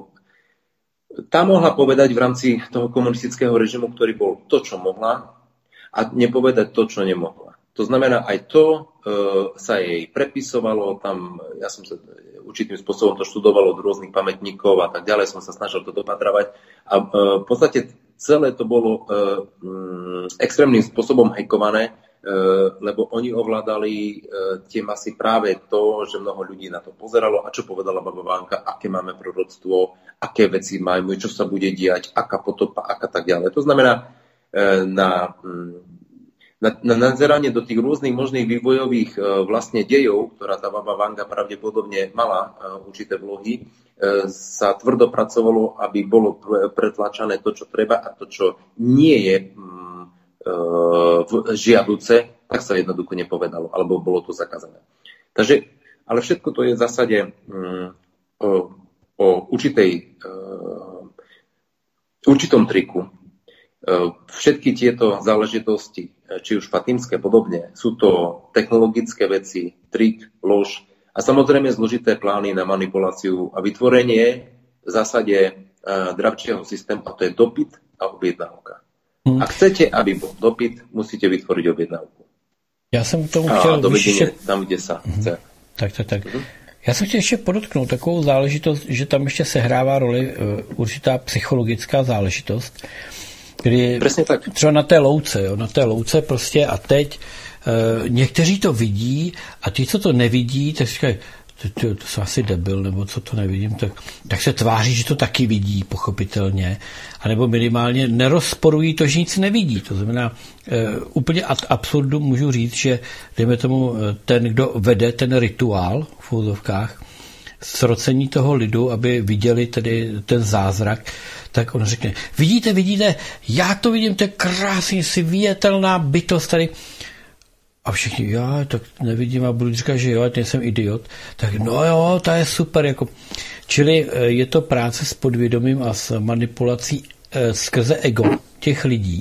Tá mohla povedať v rámci toho komunistického režimu, ktorý bol to, čo mohla, a nepovedať to, čo nemohla. To znamená, aj to sa jej prepisovalo, tam ja som sa určitým spôsobom to študoval od rôznych pamätníkov a tak ďalej, som sa snažil to dopatravať. A v podstate celé to bolo extrémnym spôsobom hackované, lebo oni ovládali tie masy práve to, že mnoho ľudí na to pozeralo a čo povedala Baba Vánka, aké máme proroctvo, aké veci majú, čo sa bude diať, aká potopa, aká tak ďalej. To znamená, na nazeranie do tých rôznych možných vývojových vlastne dejov, ktorá tá Baba Vanga pravdepodobne mala určité vlohy, sa tvrdo pracovalo, aby bolo pretlačané to, čo treba, a to, čo nie je žiaduce, tak sa jednoducho nepovedalo, alebo bolo to zakázané. Takže, ale všetko to je v zásade o určitom triku. Všetky tieto záležitosti, či už fatimské podobne, sú to technologické veci, trik, lož a samozrejme zložité plány na manipuláciu a vytvorenie v zásade dravčieho systému, a to je dopyt a objednávka. Ak chcete, aby bol dopyt, musíte vytvoriť objednávku. Já jsem tomu chtěl ještě... tam, kde sa chce. Tak. Já jsem chtěl ještě podotknout takovou záležitost, že tam ještě sehrává roli určitá psychologická záležitost, kdy třeba na té louce prostě a teď někteří to vidí a ti, co to nevidí, tak říkají, to jsem asi debil, nebo co to nevidím, tak se tváří, že to taky vidí, pochopitelně, anebo minimálně nerozporují to, že nic nevidí. To znamená, úplně ad absurdum můžu říct, že dejme tomu ten, kdo vede ten rituál v úzovkách, srocení toho lidu, aby viděli tedy ten zázrak, tak on řekne, vidíte, já to vidím, to je krásný, světelná bytost tady. A všichni, já tak nevidím a budu říkat, že jo, ať nejsem idiot. Tak no jo, to je super. Jako. Čili je to práce s podvědomím a s manipulací skrze ego těch lidí.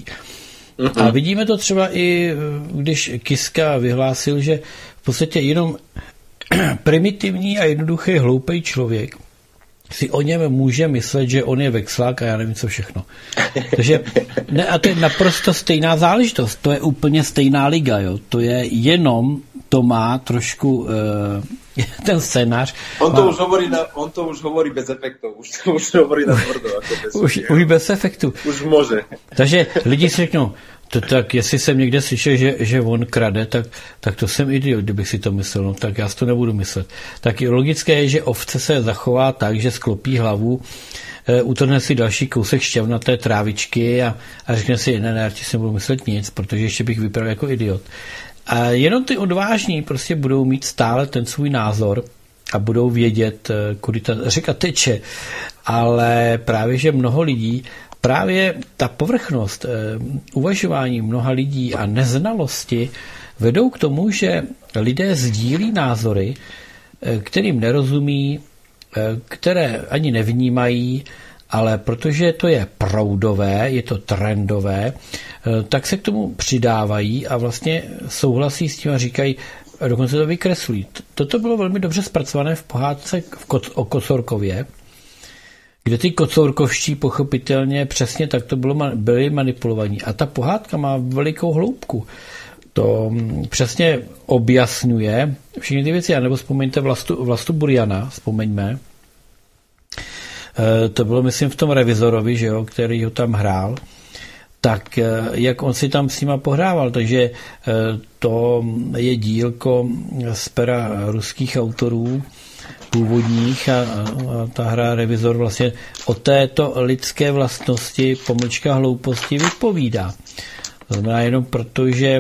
A vidíme to třeba i, když Kiska vyhlásil, že v podstatě jenom primitivní a jednoduchý hloupý člověk si o něm může myslet, že on je vexlák a já nevím co všechno. Takže ne, a to je naprosto stejná záležitost. To je úplně stejná liga. Jo. To je jenom, to má trošku ten scénář. On to už hovorí bez efektu. Už hovorí na tvrdo. Už bez efektu. Už může. Takže lidi si řeknou, tak jestli jsem někde slyšel, že on krade, tak to jsem idiot, kdybych si to myslel, no tak já si to nebudu myslet. Tak logické je, že ovce se zachová tak, že sklopí hlavu, utrhne si další kousek šťavnaté trávičky a řekne si, ne, já ti si nebudu myslet nic, protože ještě bych vypadal jako idiot. A jenom ty odvážní prostě budou mít stále ten svůj názor a budou vědět, kudy ta řeka teče. Ale právě, že mnoho lidí právě ta povrchnost uvažování mnoha lidí a neznalosti vedou k tomu, že lidé sdílí názory, kterým nerozumí, které ani nevnímají, ale protože to je proudové, je to trendové, tak se k tomu přidávají a vlastně souhlasí s tím a říkají, a dokonce to vykreslují. Toto bylo velmi dobře zpracované v pohádce o Kocourkově, kde ty kocourkovští pochopitelně přesně tak to byli manipulovaní. A ta pohádka má velikou hloubku. To přesně objasňuje všechny ty věci. A nebo vzpomeňte Vlastu Burjana, vzpomeňme. To bylo, myslím, v tom Revizorovi, že jo, který ho tam hrál. Tak jak on si tam s nima pohrával. Takže to je dílko z pera ruských autorů, původních a ta hra Revizor vlastně o této lidské vlastnosti pomlčka hlouposti vypovídá. To znamená jenom proto, že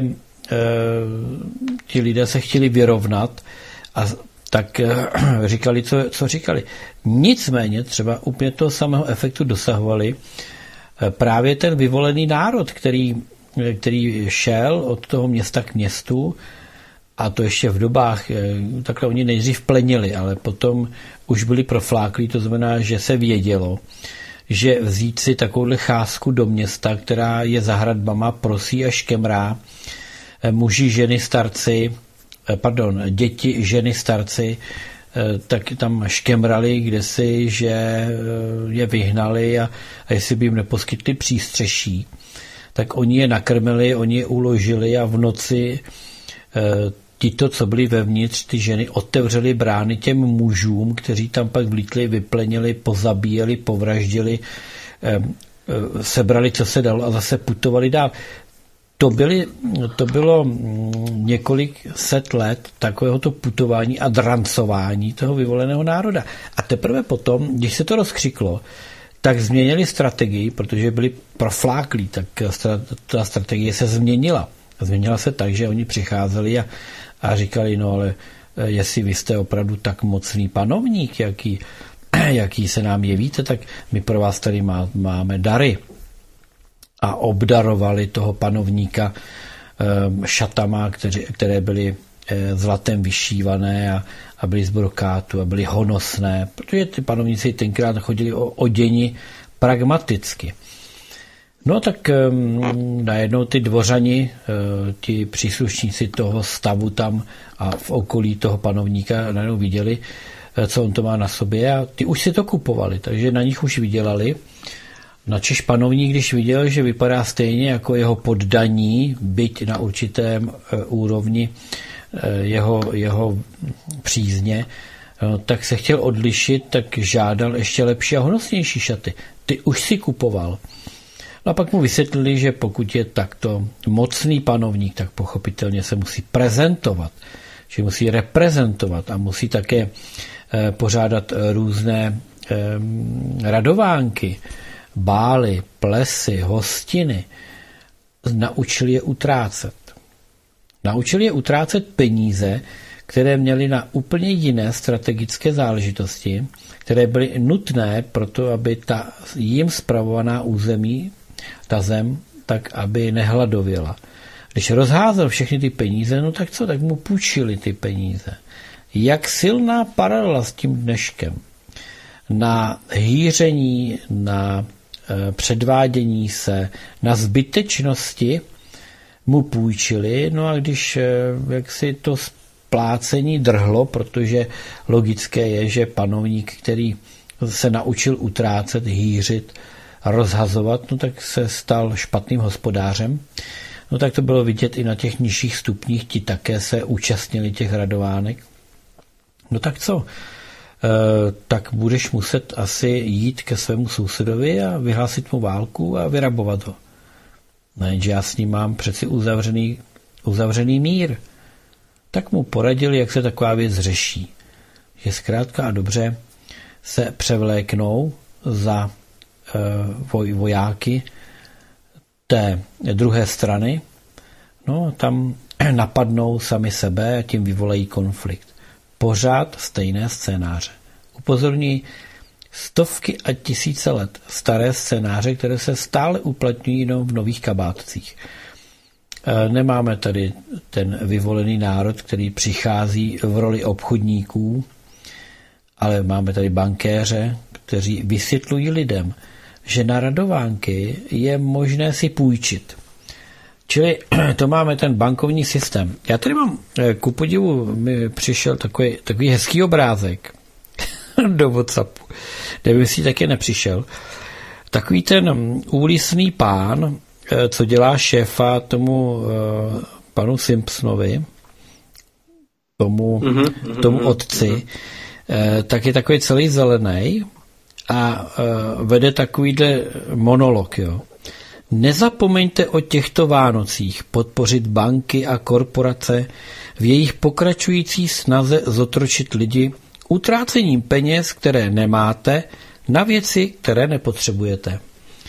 ti lidé se chtěli vyrovnat a tak říkali, co říkali. Nicméně třeba úplně toho samého efektu dosahovali právě ten vyvolený národ, který šel od toho města k městu. A to ještě v dobách, takhle oni nejdřív plenili, ale potom už byli profláklí, to znamená, že se vědělo, že vzít si takovouhle cházku do města, která je za hradbama, prosí a škemrá, muži, ženy, starci, děti, ženy, starci, tak tam škemrali kdesi, že je vyhnali a jestli by jim neposkytli přístřeší, tak oni je nakrmili, oni je uložili a v noci tito, co byli vevnitř, ty ženy otevřely brány těm mužům, kteří tam pak vlítli, vyplenili, pozabíjeli, povraždili, sebrali, co se dalo a zase putovali dál. To bylo několik set let takovéhoto putování a drancování toho vyvoleného národa. A teprve potom, když se to rozkřiklo, tak změnili strategii, protože byli profláklí, tak ta strategie se změnila. Změnila se tak, že oni přicházeli a říkali, no ale jestli vy jste opravdu tak mocný panovník, jaký se nám jevíte, tak my pro vás tady máme dary. A obdarovali toho panovníka šatama, které byly zlatem vyšívané a byly z brokátu a byly honosné, protože ty panovníci tenkrát chodili oděni pragmaticky. No tak najednou ty dvořani, ti příslušníci toho stavu tam a v okolí toho panovníka najednou viděli, co on to má na sobě a ty už si to kupovali, takže na nich už vydělali. Načež panovník, když viděl, že vypadá stejně jako jeho poddaní, byť na určitém úrovni jeho přízně, tak se chtěl odlišit, tak žádal ještě lepší a honosnější šaty. Ty už si kupoval. No a pak mu vysvětlili, že pokud je takto mocný panovník, tak pochopitelně se musí prezentovat, že musí reprezentovat a musí také pořádat různé radovánky, bály, plesy, hostiny. Naučil je utrácet. Naučil je utrácet peníze, které měly na úplně jiné strategické záležitosti, které byly nutné pro to, aby ta jim spravovaná území, ta zem, tak aby nehladověla. Když rozházel všechny ty peníze, no tak co, tak mu půjčili ty peníze. Jak silná paralela s tím dneškem. Na hýření, na předvádění se, na zbytečnosti mu půjčili, no a když jak si to splácení drhlo, protože logické je, že panovník, který se naučil utrácet, hýřit, rozhazovat, no tak se stal špatným hospodářem. No tak to bylo vidět i na těch nižších stupních, ti také se účastnili těch radovánek. No tak co? Tak budeš muset asi jít ke svému sousedovi a vyhlásit mu válku a vyrabovat ho. No jenže já s ním mám přeci uzavřený mír. Tak mu poradili, jak se taková věc řeší. Že zkrátka a dobře se převléknou za vojáky té druhé strany, no tam napadnou sami sebe a tím vyvolají konflikt. Pořád stejné scénáře. Upozorňuji, stovky a tisíce let staré scénáře, které se stále uplatňují jenom v nových kabátcích. Nemáme tady ten vyvolený národ, který přichází v roli obchodníků, ale máme tady bankéře, kteří vysvětlují lidem, že na radovánky je možné si půjčit. Čili to máme ten bankovní systém. Já tady mám, ku podivu, mi přišel takový hezký obrázek do WhatsAppu. Nevím, jestli taky nepřišel. Takový ten úlisný pán, co dělá šéfa tomu panu Simpsonovi, tomu otci, tak je takový celý zelený a vede takovýhle monolog, jo. Nezapomeňte o těchto Vánocích podpořit banky a korporace v jejich pokračující snaze zotročit lidi utrácením peněz, které nemáte, na věci, které nepotřebujete.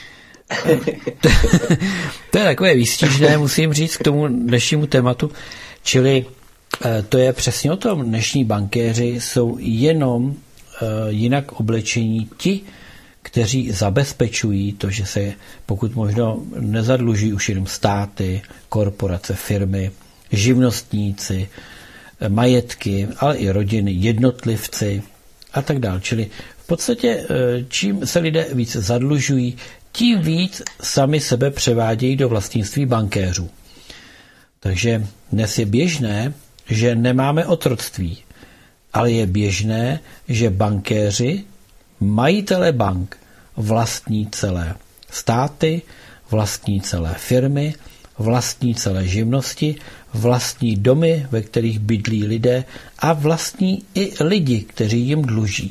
To je takové výstižné, musím říct, k tomu dnešnímu tématu. Čili to je přesně o tom. Dnešní bankéři jsou jenom jinak oblečení ti, kteří zabezpečují to, že se pokud možno nezadluží už jenom státy, korporace, firmy, živnostníci, majetky, ale i rodiny, jednotlivci a tak dále. Čili v podstatě čím se lidé víc zadlužují, tím víc sami sebe převádějí do vlastnictví bankéřů. Takže dnes je běžné, že nemáme otroctví, ale je běžné, že bankéři, majitele bank, vlastní celé státy, vlastní celé firmy, vlastní celé živnosti, vlastní domy, ve kterých bydlí lidé a vlastní i lidi, kteří jim dluží.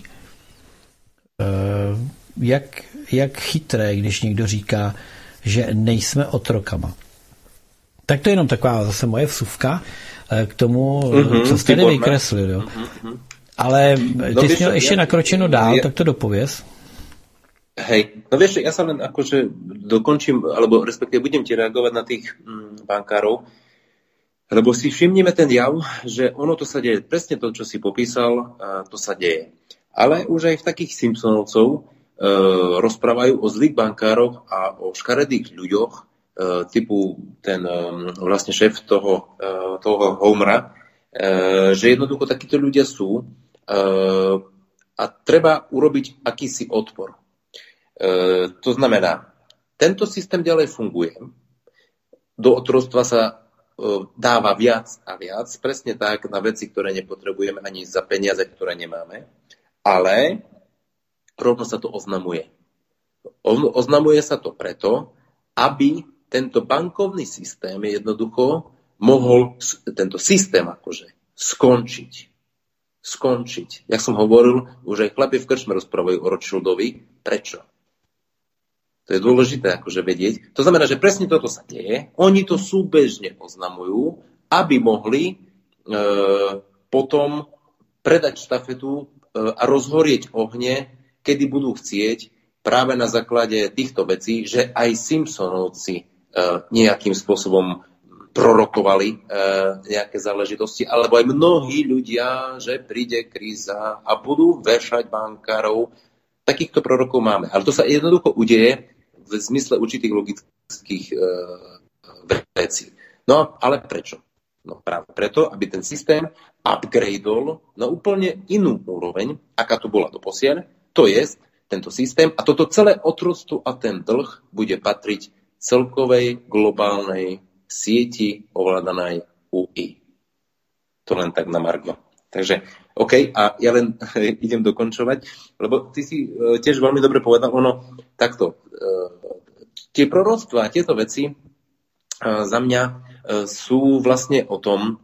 Jak chytré, když někdo říká, že nejsme otrokama. Tak to je jenom taková zase moje vsuvka k tomu, co jste tady vykreslil. Jo. Ale ty jsi měl ještě nakročeno dál, tak to dopověz. Hej, no vieš, ja sa len akože dokončím, alebo respektíve budem ti reagovať na tých bankárov, lebo si všimneme ten jav, že ono to sa deje, presne to, čo si popísal, to sa deje. Ale už aj v takých Simpsonovcov rozprávajú o zlých bankároch a o škaredých ľuďoch, typu ten vlastne šéf toho Homera, že jednoducho takíto ľudia sú a treba urobiť akýsi odpor. To znamená, Tento systém ďalej funguje. Do otroctva sa dáva viac a viac, presne tak na veci, ktoré nepotrebujeme ani za peniaze, ktoré nemáme, ale rovno sa to oznamuje. Oznamuje sa to preto, aby tento bankovný systém jednoducho mohol, tento systém akože, skončiť. Jak som hovoril, už aj chlapi v krčme rozprávajú o Rothschildovi. Prečo? To je dôležité akože vedieť. To znamená, že presne toto sa deje. Oni to súbežne oznamujú, aby mohli potom predať štafetu a rozhorieť ohne, kedy budú chcieť, práve na základe týchto vecí, že aj Simpsonovci nejakým spôsobom prorokovali nejaké záležitosti, alebo aj mnohí ľudia, že príde kríza a budú vešať bankárov. Takýchto prorokov máme. Ale to sa jednoducho udeje v zmysle určitých logických vecí. No, ale prečo? No práve preto, aby ten systém upgradeol na úplne inú úroveň, aká tu bola doposiaľ, to je tento systém a toto celé otroctvo a ten dlh bude patriť celkovej globálnej sieti ovládanej UI. To len tak na margo. Takže, OK, a ja len idem dokončovať, lebo ty si tiež veľmi dobre povedal, takto. Tie proroctvá, tieto veci za mňa sú vlastne o tom,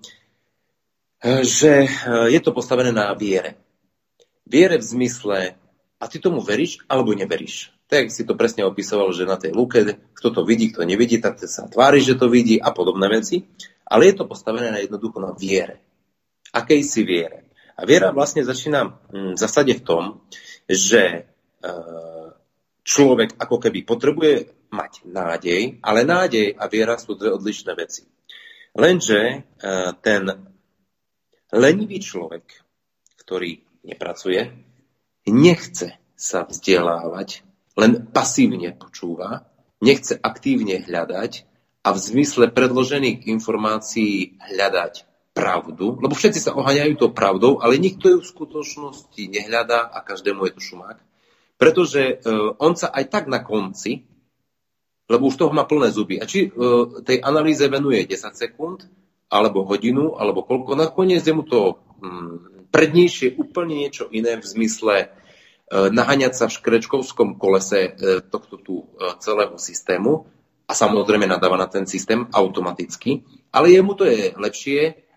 že je to postavené na viere. Viere v zmysle, a ty tomu veríš, alebo neveríš. Tak si to presne opísoval, že na tej lúke, kto to vidí, kto nevidí, tak sa tvári, že to vidí a podobné veci. Ale je to postavené na jednoducho na viere. Akejsi viere. A viera vlastne začína v zásade v tom, že človek ako keby potrebuje mať nádej, ale nádej a viera sú dve odlišné veci. Lenže ten lenivý človek, ktorý nepracuje, nechce sa vzdelávať, len pasívne počúva, nechce aktívne hľadať a v zmysle predložených informácií hľadať pravdu, lebo všetci sa oháňajú tou pravdou, ale nikto ju v skutočnosti nehľadá a každému je to šumák. Pretože on sa aj tak na konci, lebo už toho má plné zuby, a či tej analýze venuje 10 sekúnd, alebo hodinu, alebo koľko, nakoniec je mu to prednejšie úplne niečo iné v zmysle naháňať sa v škrečkovskom kolese tohto tu celého systému a samozrejme nadáva na ten systém automaticky, ale jemu to je lepšie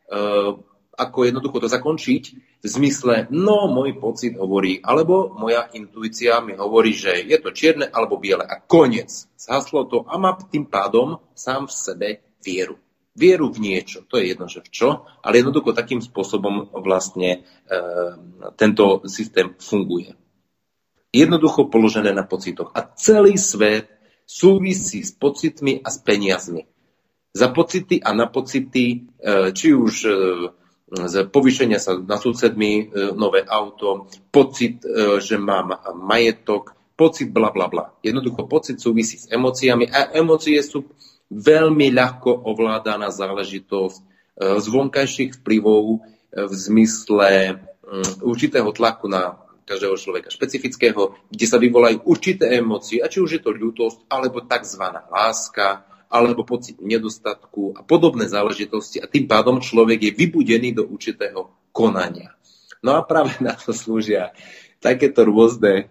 ako jednoducho to zakončiť v zmysle, môj pocit hovorí, alebo moja intuícia mi hovorí, že je to čierne alebo biele a koniec. Zhaslo to a má tým pádom sám v sebe vieru. Vieru v niečo, to je jedno, že v čo, ale jednoducho takým spôsobom vlastne tento systém funguje. Jednoducho položené na pocitoch. A celý svet súvisí s pocitmi a s peniazmi. Za pocity a na pocity, či už z povýšenia sa na susedmi, nové auto, pocit, že mám majetok, pocit bla bla bla. Jednoducho pocit súvisí s emóciami a emócie sú veľmi ľahko ovládaná záležitosť z vonkajších vplyvov v zmysle určitého tlaku na každého človeka špecifického, kde sa vyvolajú určité emócie, a či už je to ľútosť, alebo tzv. Láska, alebo pocit nedostatku a podobné záležitosti. A tým pádom človek je vybudený do určitého konania. No a práve na to slúžia takéto rôzne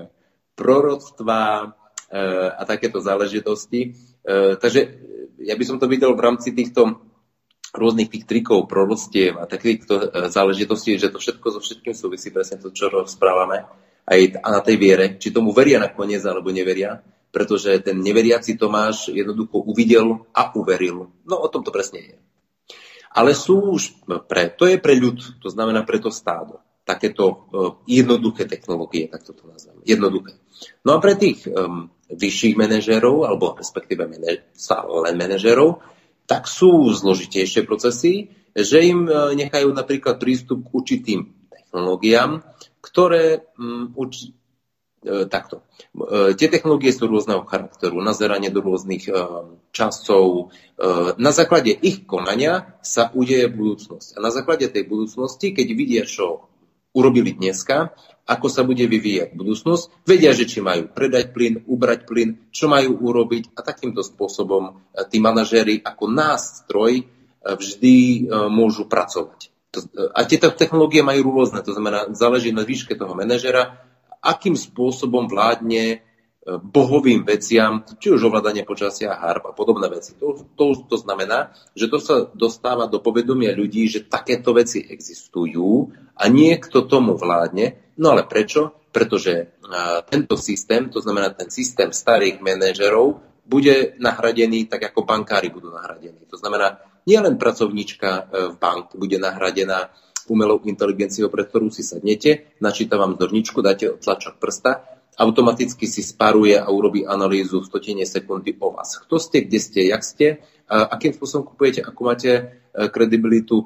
proroctvá a takéto záležitosti. Takže ja by som to videl v rámci týchto rôznych tých trikov, proroctiev a takýchto záležitostí, že to všetko so všetkým súvisí, presne to, čo rozprávame, aj na tej viere, či tomu veria nakoniec, alebo neveria, pretože ten neveriaci Tomáš jednoducho uvidel a uveril. No o tom to presne je. Ale sú už to je pre ľud, to znamená pre to stádo, takéto jednoduché technológie, tak to nazveme, jednoduché. No a pre tých vyšších manažérov, alebo respektíve len manažérov, tak sú zložitejšie procesy, že im nechajú napríklad prístup k určitým technológiám, ktoré takto. Tie technológie sú rôzneho charakteru, nazeranie do rôznych časov. Na základe ich konania sa udeje budúcnosť. A na základe tej budúcnosti, keď vidia, čo urobili dneska, ako sa bude vyvíjať budúcnosť, vedia, že či majú predať plyn, ubrať plyn, čo majú urobiť a takýmto spôsobom tí manažéri ako nástroj vždy môžu pracovať. A tieto technológie majú rôzne, to znamená, záleží na výške toho manažera, akým spôsobom vládne bohovým veciam, či už ovládanie počasia, harp a podobné veci. To znamená, že to sa dostáva do povedomia ľudí, že takéto veci existujú a niekto tomu vládne. No ale prečo? Pretože tento systém, to znamená ten systém starých manažerov, bude nahradený tak, ako bankári budú nahradení. To znamená, nielen pracovníčka v banke bude nahradená umelou inteligenciou, pred ktorú si sadnete, načíta vám zorničku, dáte tlačok prsta, automaticky si spáruje a urobí analýzu v stotine sekundy o vás. Kto ste, kde ste, jak ste, akým spôsobom kupujete, ako máte kredibilitu,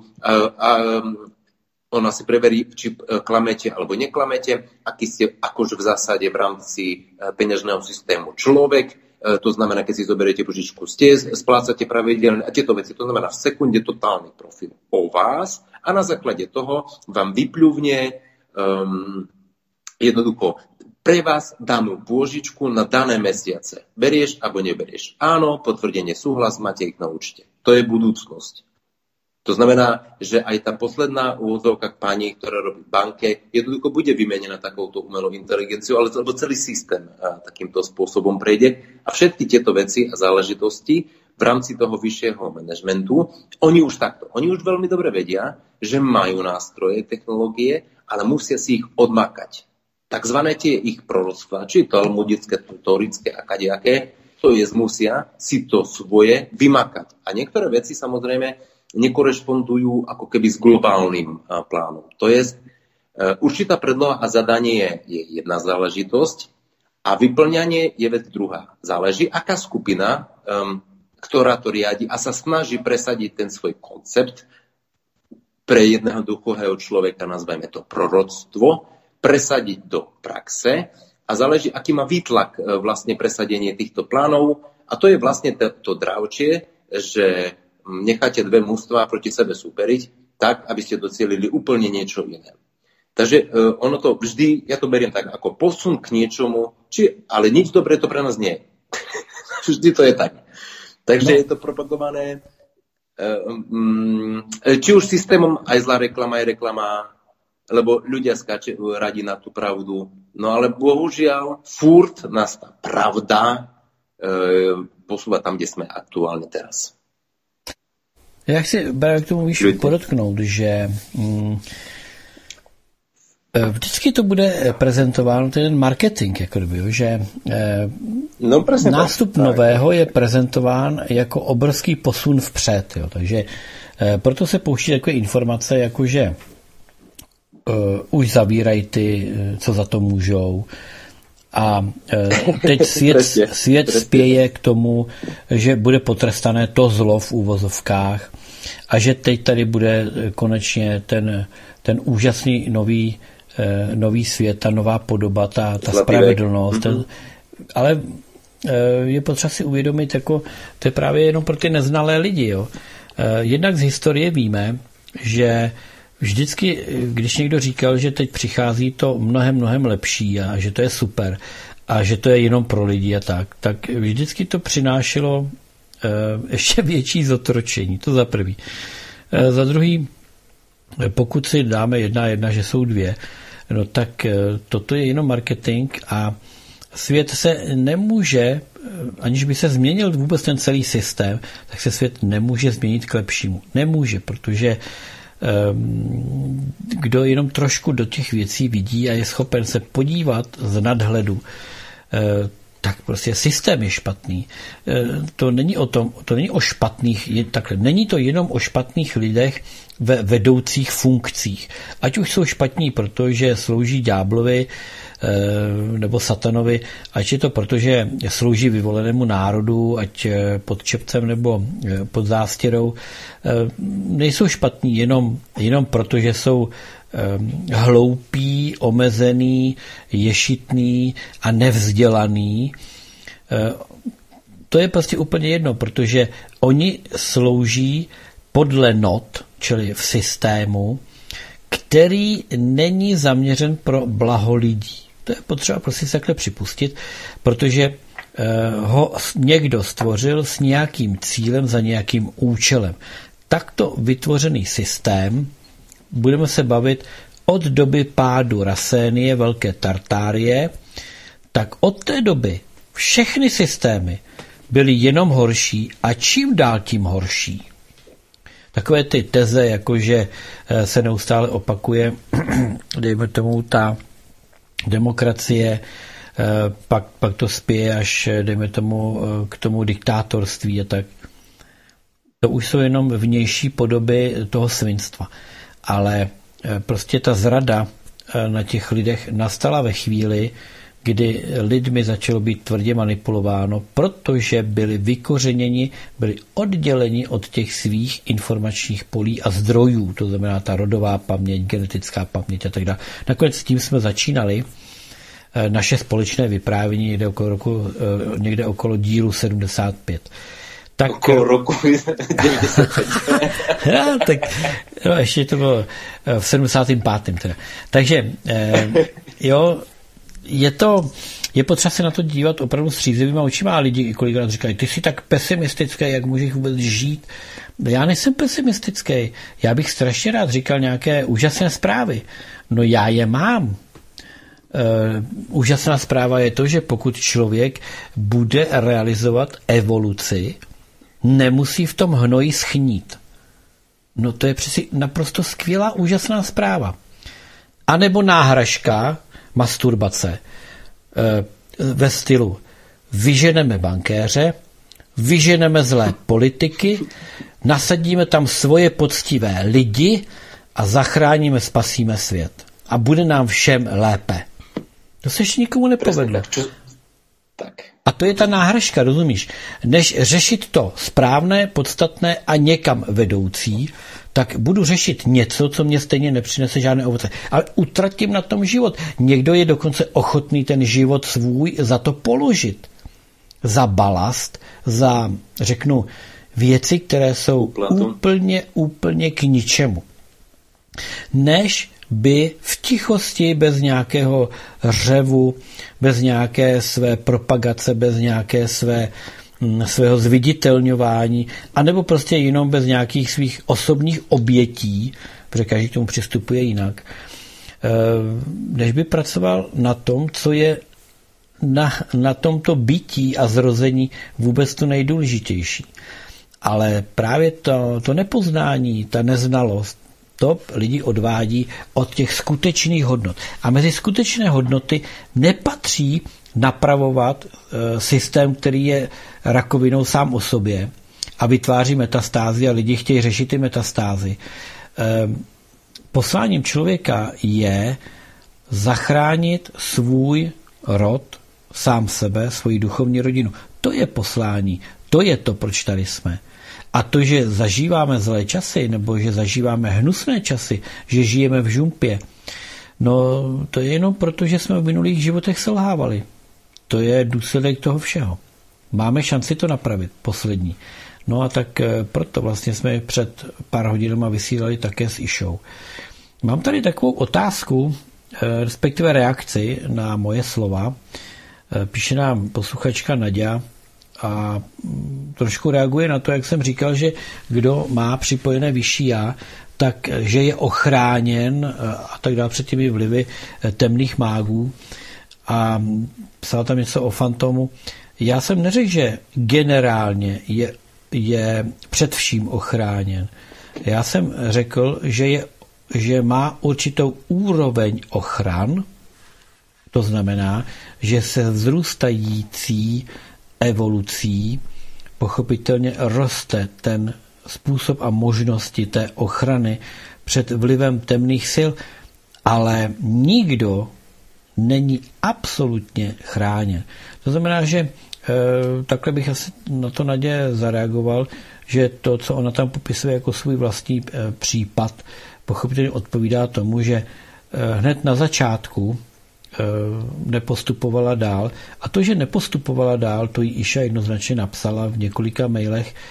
ona si preverí, či klamete alebo neklamete, aký ste akože v zásade v rámci peňažného systému človek, to znamená, keď si zoberiete požičku, splácate pravidelne a tieto veci, to znamená v sekunde totálny profil o vás a na základe toho vám vypľuvne jednoducho pre vás danú pôžičku na dané mesiace. Berieš alebo neberieš? Áno, potvrdenie, súhlas, máte ich na účte. To je budúcnosť. To znamená, že aj tá posledná úvodzovka pani, ktorá robí v banke, jednoducho bude vymenená takouto umelou inteligenciou, alebo celý systém takýmto spôsobom prejde. A všetky tieto veci a záležitosti v rámci toho vyššieho manažmentu, oni už veľmi dobre vedia, že majú nástroje, technológie, ale musia si ich odmakať. Takzvané tie ich proroctvá, či talmudické, torické a kadejaké, to je musia si to svoje vymakať. A niektoré veci samozrejme nekorešpondujú ako keby s globálnym plánom. To je určitá predloha a zadanie je jedna záležitosť a vyplňanie je vec druhá. Záleží, aká skupina, ktorá to riadi a sa snaží presadiť ten svoj koncept pre jedného duchového človeka, nazvajme to proroctvo, presadiť do praxe a záleží, aký má výtlak vlastne presadenie týchto plánov. A to je vlastne to dravčie, že necháte dve mužstvá proti sebe súperiť tak, aby ste docielili úplne niečo iné. Takže ono to vždy, ja to beriem tak ako posun k niečomu, ale nič dobré to pre nás nie je. Vždy to je tak. Takže je to propagované či už systémom, aj zlá reklama, aj reklama, lebo ľudia skáču radi na tú pravdu. No ale bohužiaľ, furt nás tá pravda posúva tam, kde sme aktuálne teraz. Já chci k tomu podotknout, že vždycky to bude prezentováno ten marketing, jako kdyby, že nástup nového je prezentován jako obrovský posun vpřed. Jo. Takže proto se pouští takové informace, jako že už zavírají ty, co za to můžou. A teď svět spěje k tomu, že bude potrestané to zlo v úvozovkách a že teď tady bude konečně ten úžasný nový svět, ta nová podoba, ta spravedlnost. Ale je potřeba si uvědomit, jako, to je právě jenom pro ty neznalé lidi. Jo. Jednak z historie víme, že vždycky, když někdo říkal, že teď přichází to mnohem lepší a že to je super a že to je jenom pro lidi a tak vždycky to přinášelo ještě větší zotročení. To za prvý. Za druhý, pokud si dáme 1:1, že jsou 2, no tak toto je jenom marketing a svět se nemůže, aniž by se změnil vůbec ten celý systém, tak se svět nemůže změnit k lepšímu. Nemůže, protože kdo jenom trošku do těch věcí vidí a je schopen se podívat z nadhledu, tak prostě systém je špatný. To není o tom, to není o špatných, takhle, není to jenom o špatných lidech ve vedoucích funkcích. Ať už jsou špatní, protože slouží ďáblovi nebo satanovi, ať je to proto, že slouží vyvolenému národu, ať pod čepcem nebo pod zástěrou, nejsou špatní jenom proto, že jsou hloupí, omezený, ješitný a nevzdělaný. To je prostě úplně jedno, protože oni slouží podle not, čili v systému, který není zaměřen pro blaho lidí. To je potřeba prostě se takhle připustit, protože ho někdo stvořil s nějakým cílem, za nějakým účelem. Takto vytvořený systém, budeme se bavit od doby pádu Rasénie, Velké Tartárie, tak od té doby všechny systémy byly jenom horší a čím dál tím horší. Takové ty teze, jakože se neustále opakuje, dejme tomu ta demokracie, pak to spěje až, dejme tomu, k tomu diktátorství a tak. To už jsou jenom vnější podoby toho svinstva. Ale prostě ta zrada na těch lidech nastala ve chvíli, kdy lidmi začalo být tvrdě manipulováno, protože byli vykořeněni, byli odděleni od těch svých informačních polí a zdrojů, to znamená ta rodová paměť, genetická paměť a tak dále. Nakonec s tím jsme začínali naše společné vyprávění někde okolo dílu 75. Tak, okolo roku 95. Tak, no, ještě to bylo v 75. teda. Takže jo, je potřeba se na to dívat opravdu střízlivýma očima a lidi kolikrát říkají, ty jsi tak pesimistický, jak můžeš vůbec žít. Já nejsem pesimistický. Já bych strašně rád říkal nějaké úžasné zprávy. No já je mám. Úžasná zpráva je to, že pokud člověk bude realizovat evoluci, nemusí v tom hnoji schnít. No to je přeci naprosto skvělá, úžasná zpráva. A nebo náhražka masturbace ve stylu vyženeme bankéře, vyženeme zlé politiky, nasadíme tam svoje poctivé lidi a zachráníme, spasíme svět. A bude nám všem lépe. To se ještě nikomu nepovedlo. Tak. A to je ta náhražka, rozumíš? Než řešit to správné, podstatné a někam vedoucí, tak budu řešit něco, co mě stejně nepřinese žádné ovoce. Ale utratím na tom život. Někdo je dokonce ochotný ten život svůj za to položit. Za balast, za, řeknu, věci, které jsou úplně k ničemu. Než by v tichosti, bez nějakého řevu, bez nějaké své propagace, bez nějaké svého zviditelňování, anebo prostě jenom bez nějakých svých osobních obětí, protože každý k tomu přistupuje jinak, než by pracoval na tom, co je na tomto bytí a zrození vůbec to nejdůležitější. Ale právě to nepoznání, ta neznalost, to lidi odvádí od těch skutečných hodnot. A mezi skutečné hodnoty nepatří napravovat systém, který je rakovinou sám o sobě a vytváří metastázy a lidi chtějí řešit ty metastázy. Posláním člověka je zachránit svůj rod, sám sebe, svoji duchovní rodinu. To je poslání, to je to, proč tady jsme. A to, že zažíváme zlé časy, nebo že zažíváme hnusné časy, že žijeme v žumpě, no to je jenom proto, že jsme v minulých životech selhávali. To je důsledek toho všeho. Máme šanci to napravit, poslední. No a tak proto vlastně jsme před pár hodinama vysílali také s Išou. Mám tady takovou otázku, respektive reakci na moje slova. Píše nám posluchačka Naďa a trošku reaguje na to, jak jsem říkal, že kdo má připojené vyšší já, tak že je ochráněn a tak dále před těmi vlivy temných mágů. A psal tam něco o fantomu. Já jsem neřekl, že generálně je před vším ochráněn. Já jsem řekl, že má určitou úroveň ochran, to znamená, že se vzrůstající evolucí pochopitelně roste ten způsob a možnosti té ochrany před vlivem temných sil, ale nikdo není absolutně chráněn. To znamená, že takhle bych asi na to Nadě zareagoval, že to, co ona tam popisuje jako svůj vlastní případ, pochopitelně odpovídá tomu, že hned na začátku nepostupovala dál. A to, že nepostupovala dál, to jí Iša jednoznačně napsala v několika mailech,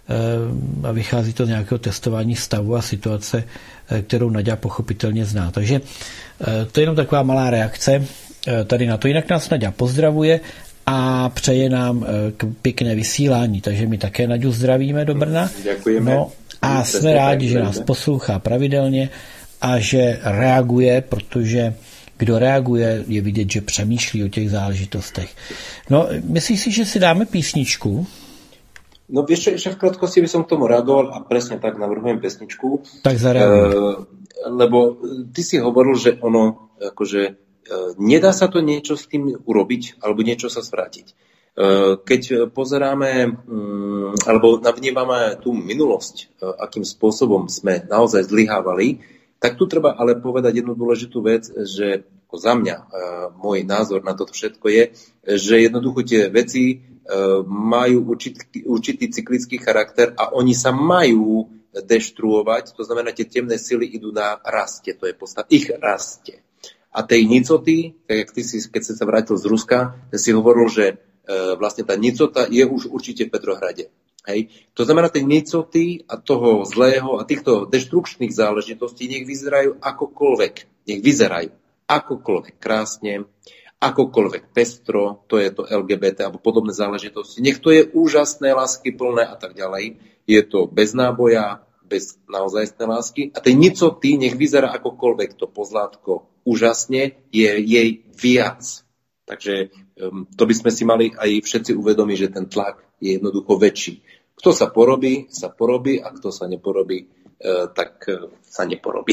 a vychází to z nějakého testování stavu a situace, kterou Naďa pochopitelně zná. Takže to je jenom taková malá reakce tady na to. Jinak nás Naďa pozdravuje a přeje nám pěkné vysílání, takže my také Naďu zdravíme do Brna. Děkujeme. No, a jsme rádi, že nás poslouchá pravidelně a že reaguje, protože kdo reaguje, je vidět, že přemýšlí o těch záležitostech. No, myslíš si, že si dáme písničku? No ešte v krátkosti by som k tomu reagoval a presne tak navrhujem pesničku. Tak zareagujem. Lebo ty si hovoril, že ono, akože nedá sa to niečo s tým urobiť, alebo niečo sa zvrátiť. Keď pozeráme, alebo navnívame tú minulosť, akým spôsobom sme naozaj zlyhávali, tak tu treba ale povedať jednu dôležitú vec, že ako za mňa, môj názor na toto všetko je, že jednoducho tie veci majú určitý cyklický charakter a oni sa majú deštruovať, to znamená, tie temné sily idú na raste, to je podstata ich raste. A tej nicoty, tak jak ty si, keď si sa vrátil z Ruska, si hovoril, že vlastne tá nicota je už určite v Petrohrade. Hej. To znamená, tej nicoty a toho zlého a týchto deštrukčných záležitostí nech vyzerajú akokoľvek. Nech vyzerajú akokoľvek krásne, akokoľvek pestro, to je to LGBT alebo podobné záležitosti. Nech to je úžasné, láskyplné a tak ďalej. Je to bez náboja, bez naozajstnej lásky. A tej nicoty nech vyzerá akokoľvek to pozlátko úžasne, je jej viac. Takže to by sme si mali aj všetci uvedomiť, že ten tlak je jednoducho väčší. Kto sa porobí a kto sa neporobí, tak sa neporobí.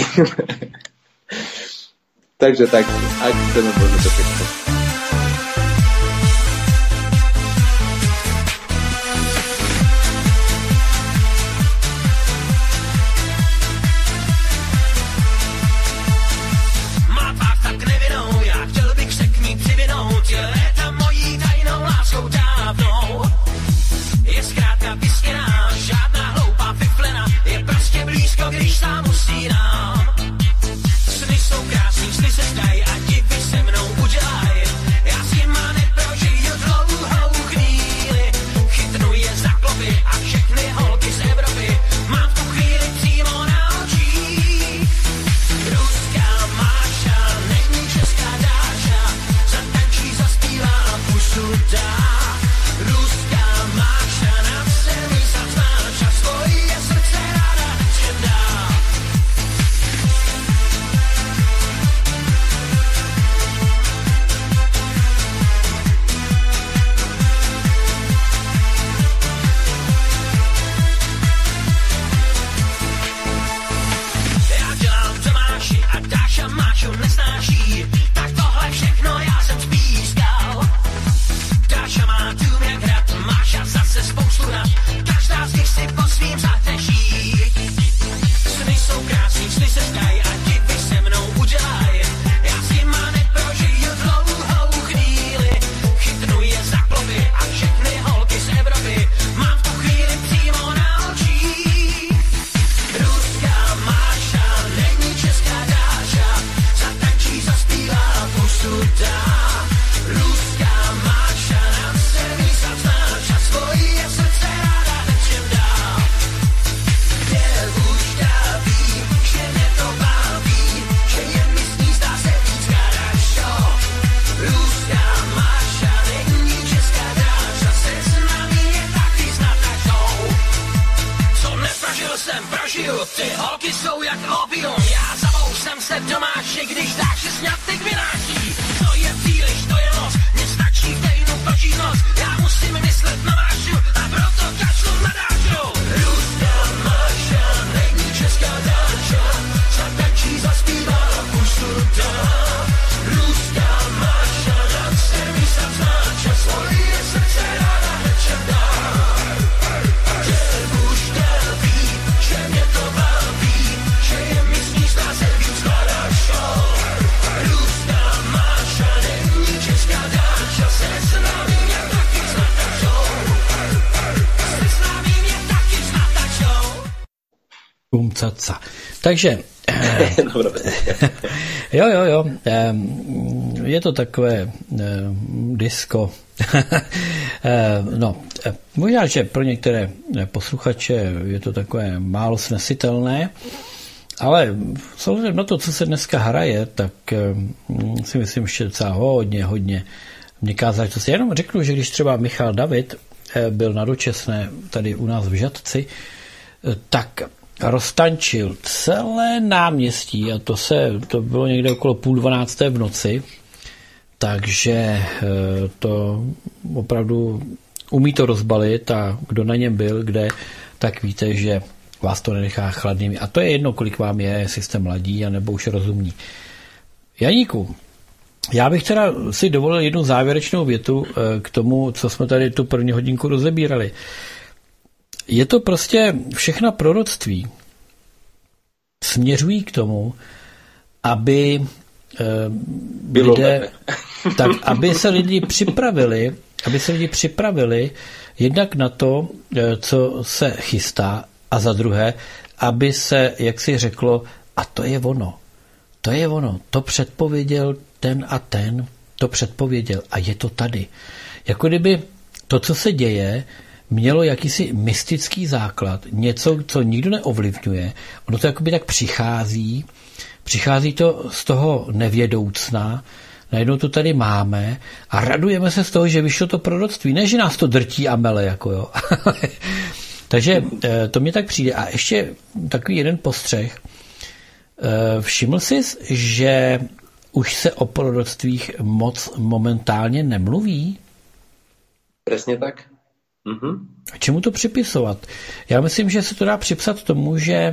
Takže tak, ak chceme, môžeme to všetko. Když sám usínám, sny jsou krásný, sny se zdají a divy se mnou udělaj. Já s nima neprožiju dlouhou chvíli, chytnu je za klopy a všechny holky z Evropy mám v tu chvíli přímo na očích. Ruská Máša, není česká Dáša, zatančí, zaspívá a pusu dá. Ruská Máša na zemi zaznáša svoje srdce ráda nečem dá. Já dělám Tomáši a Dáša Mášu nesnáší, tak tohle všechno já jsem spískal. Dáša má dům jak hrad, Máša zase spoustu rad, každá z nich si po svým zateží. Sny jsou krásný, sny se zdají a divy se mnou udělaj. Já s nima neprožiju dlouhou chvíli, chytnu je za klopy a všechny holky z Evropy mám v tu chvíli přímo na očích. Ruská Máša, není česká Dáša, zatančí, zaspívá a pusu dá. Ruská Máša nám se vyznáša, svoje srdce ráda nečem dá. Děvuška ví, že mě to baví, že je mi s ní zdá se víc хорошо. Ruská Máša, není česká Dáša, se s nami je taky snad našou. Co neprožil jsem, prožiju, ty holky jsou jak opium, já zaboušem se v Tomáši, když Dáši sňatek vynáší. To je příliš, to je moc, nestačí v týdnu prožít noc, já musím myslet na Mášu a proto kašlu na Dášu. Ruská Máša, není česká Dáša, zatančí, zaspívá a pusu dá. Ruská Máša, nad zemi zaznáša, svoje srdce ráda nečem dá. Děvuška ví, že mě to baví, že je mi s ní zdá se víc хорошо. Ruská Máša, není česká Dáša, se s námi mě taky snad tačou. Se s námi mě taky snad tačou. Caca. Takže Jo. Je to takové disco. Možná, že pro některé posluchače je to takové málo snesitelné, ale samozřejmě na to, co se dneska hraje, tak si myslím, že docela hodně měkká záležitost. Já jenom řeknu, že když třeba Michal David byl na dočasné tady u nás v Žatci, tak roztančil celé náměstí a to bylo někde okolo 11:30 v noci, takže to opravdu umí to rozbalit a kdo na něm byl, kde, tak víte, že vás to nenechá chladnými. A to je jedno, kolik vám je, jestli jste mladí, anebo už rozumní. Janíku, já bych teda si dovolil jednu závěrečnou větu k tomu, co jsme tady tu první hodinku rozebírali. Je to prostě všechna proroctví směřují k tomu, aby aby se lidi připravili jednak na to, co se chystá, a za druhé, aby se, jak si řeklo, a to je ono, to předpověděl ten a ten, to předpověděl a je to tady. Jako kdyby to, co se děje, mělo jakýsi mystický základ, něco, co nikdo neovlivňuje, ono to jakoby tak přichází to z toho nevědoucna, najednou to tady máme a radujeme se z toho, že vyšlo to proroctví, ne, že nás to drtí a mele, jako jo. Takže to mě tak přijde. A ještě takový jeden postřeh. Všiml jsi, že už se o proroctvích moc momentálně nemluví? Přesně tak. Mhm. A čemu to připisovat? Já myslím, že se to dá připsat tomu, že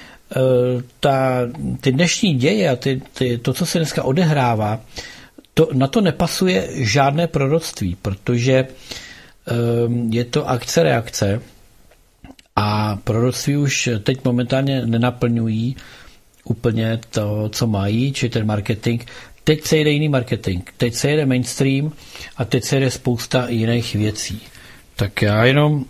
ty dnešní děje a to, co se dneska odehrává, na to nepasuje žádné proroctví, protože je to akce-reakce a proroctví už teď momentálně nenaplňují úplně to, co mají, či ten marketing. Teď se jede jiný marketing, teď se jede mainstream a teď se jede spousta jiných věcí. Tak já jenom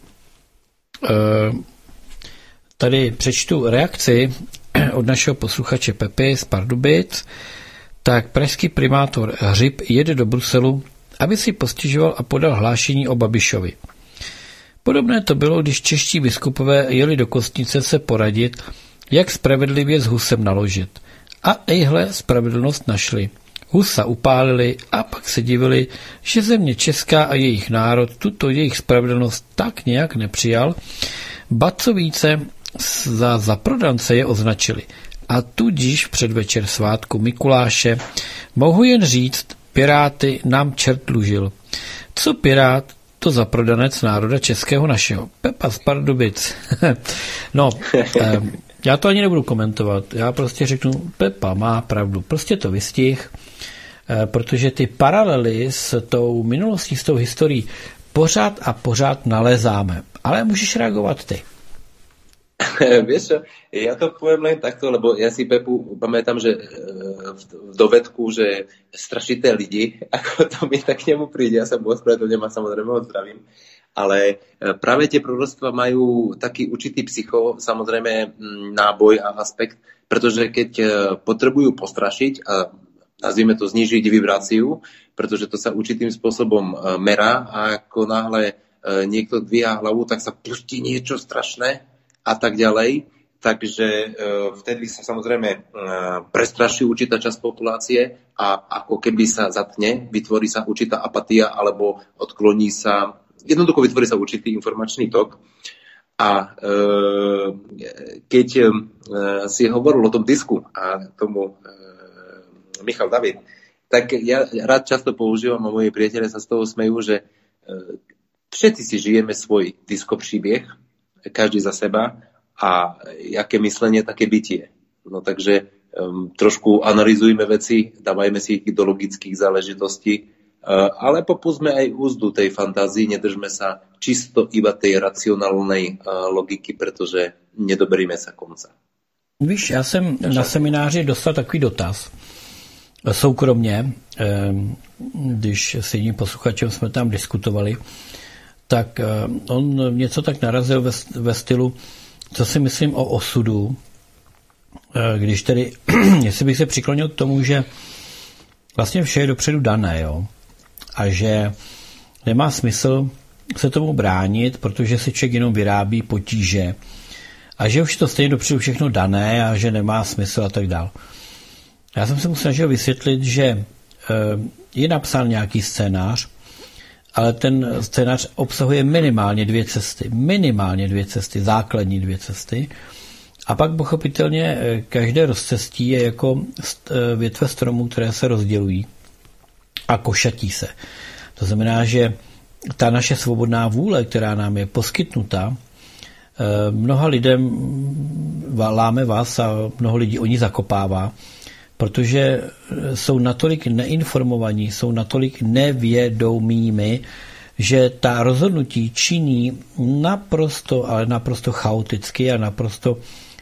tady přečtu reakci od našeho posluchače Pepy z Pardubic. Tak pražský primátor Hřib jede do Bruselu, aby si postěžoval a podal hlášení o Babišovi. Podobné to bylo, když čeští biskupové jeli do Kostnice se poradit, jak spravedlivě s Husem naložit. A ejhle, spravedlnost našli. Husa upálili a pak se divili, že země česká a jejich národ tuto jejich spravedlnost tak nějak nepřijal, ba co více, za zaprodance je označili. A tudíž v předvečer svátku Mikuláše mohu jen říct, Piráty nám čert dlužil. Co Pirát, to zaprodanec národa českého našeho. Pepa z Pardubic. No, já to ani nebudu komentovat. Já prostě řeknu, Pepa má pravdu. Prostě to vystih, protože ty paralely s tou minulostí, s tou historií pořád a pořád nalézáme. Ale můžeš reagovat ty. Vieš čo, ja to poviem len takto, lebo ja si Pepu pamätám, že v dovedku, že strašité lidi, ako to mi tak k nemu príde, ja sa mu ospravedlňujem a samozrejme ho zdravím, ale práve tie proroctva majú taký určitý samozrejme náboj a aspekt, pretože keď potrebujú postrašiť a nazvime to znížiť vibráciu, pretože to sa určitým spôsobom merá a ako náhle niekto dvíha hlavu, tak sa pustí niečo strašné a tak ďalej. Takže vtedy sa samozrejme prestraší určitá časť populácie a ako keby sa zatne, vytvorí sa určitá apatia alebo odkloní sa, jednoducho vytvorí sa určitý informačný tok. A keď si hovoril o tom disku a tomu Michal David, tak ja rád často používam a moji priatelia sa z toho smejú, že všetci si žijeme svoj diskopříběh, každý za seba a jaké myslenie, také bytie. No takže trošku analyzujme veci, dávajme si ich do logických záležitostí, ale popustme aj úzdu tej fantázii, nedržme sa čisto iba tej racionálnej logiky, pretože nedoberíme sa konca. Víš, já jsem na semináři dostal takový dotaz soukromně, když s jedním posluchačem jsme tam diskutovali, tak on něco tak narazil ve stylu, co si myslím o osudu když tedy, jestli bych se přiklonil k tomu, že vlastně vše je dopředu dané, jo, a že nemá smysl se tomu bránit, protože si člověk jenom vyrábí potíže a že už to stejně dopředu všechno dané a že nemá smysl a tak dál. Já jsem se mu snažil vysvětlit, že je napsán nějaký scénář, ale ten scénář obsahuje minimálně dvě cesty, základní dvě cesty. A pak pochopitelně každé rozcestí je jako větve stromů, které se rozdělují a košatí se. To znamená, že ta naše svobodná vůle, která nám je poskytnuta, mnoha lidem láme vás a mnoho lidí o ní zakopává, protože jsou natolik neinformovaní, jsou natolik nevědomými, že ta rozhodnutí činí naprosto chaoticky a naprosto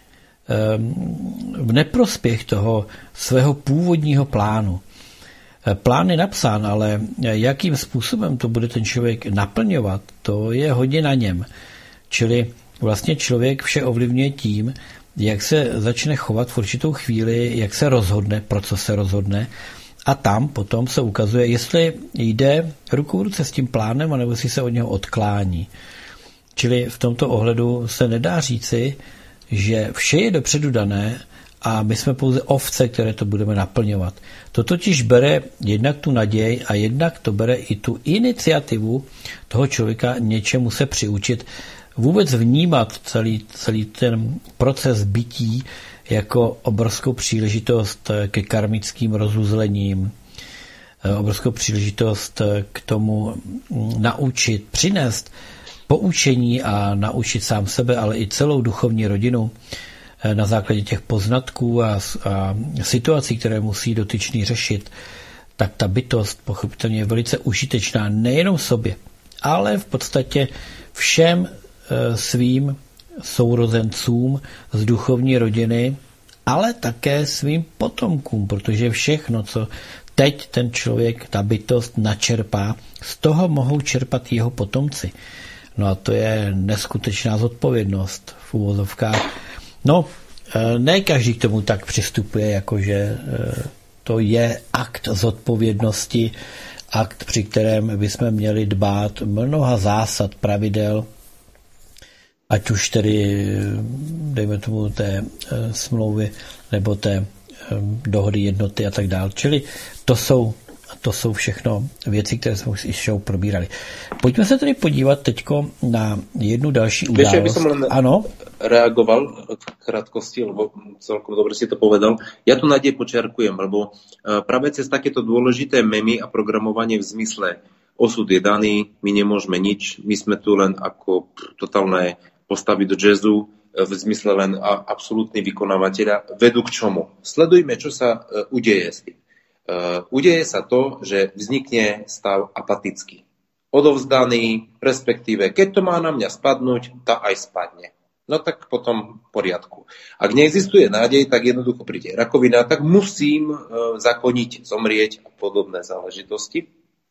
v neprospěch toho svého původního plánu. Plán je napsán, ale jakým způsobem to bude ten člověk naplňovat, to je hodně na něm. Čili vlastně člověk vše ovlivňuje tím, jak se začne chovat v určitou chvíli, jak se rozhodne, pro co se rozhodne, a tam potom se ukazuje, jestli jde ruku v ruce s tím plánem, anebo si se od něho odklání. Čili v tomto ohledu se nedá říci, že vše je dopředu dané a my jsme pouze ovce, které to budeme naplňovat. To totiž bere jednak tu naději a jednak to bere i tu iniciativu toho člověka něčemu se přiučit, vůbec vnímat celý ten proces bytí jako obrovskou příležitost ke karmickým rozuzlením, obrovskou příležitost k tomu naučit, přinést poučení a naučit sám sebe, ale i celou duchovní rodinu na základě těch poznatků a situací, které musí dotyčný řešit, tak ta bytost pochopitelně je velice užitečná nejenom sobě, ale v podstatě všem svým sourozencům z duchovní rodiny, ale také svým potomkům, protože všechno, co teď ten člověk, ta bytost načerpá, z toho mohou čerpat jeho potomci. No a to je neskutečná zodpovědnost v uvozovkách. No, ne každý k tomu tak přistupuje, jakože to je akt zodpovědnosti, akt, při kterém bychom měli dbát mnoha zásad, pravidel, ať už tedy, dejme tomu, té smlouvy nebo té dohody jednoty a tak dále. Čili to jsou všechno věci, které jsme už ještě probírali. Pojďme se tedy podívat teďko na jednu další událost. Vieš, by som len reagoval v krátkosti, lebo celkom dobre si to povedal. Ja tu nádej počiarkujem, lebo práve cez takéto dôležité memy a programovanie v zmysle osud je daný, my nemôžeme nič, my sme tu len ako totálne postavy do jazzu, v zmysle len absolútny vykonávateľa, vedú k čomu? Sledujme, čo sa udeje s tým. Udeje sa to, že vznikne stav apatický. Odovzdaný, respektíve, keď to má na mňa spadnúť, tá aj spadne. No tak potom v poriadku. Ak neexistuje nádej, tak jednoducho príde rakovina, tak musím zakoniť, zomrieť a podobné záležitosti.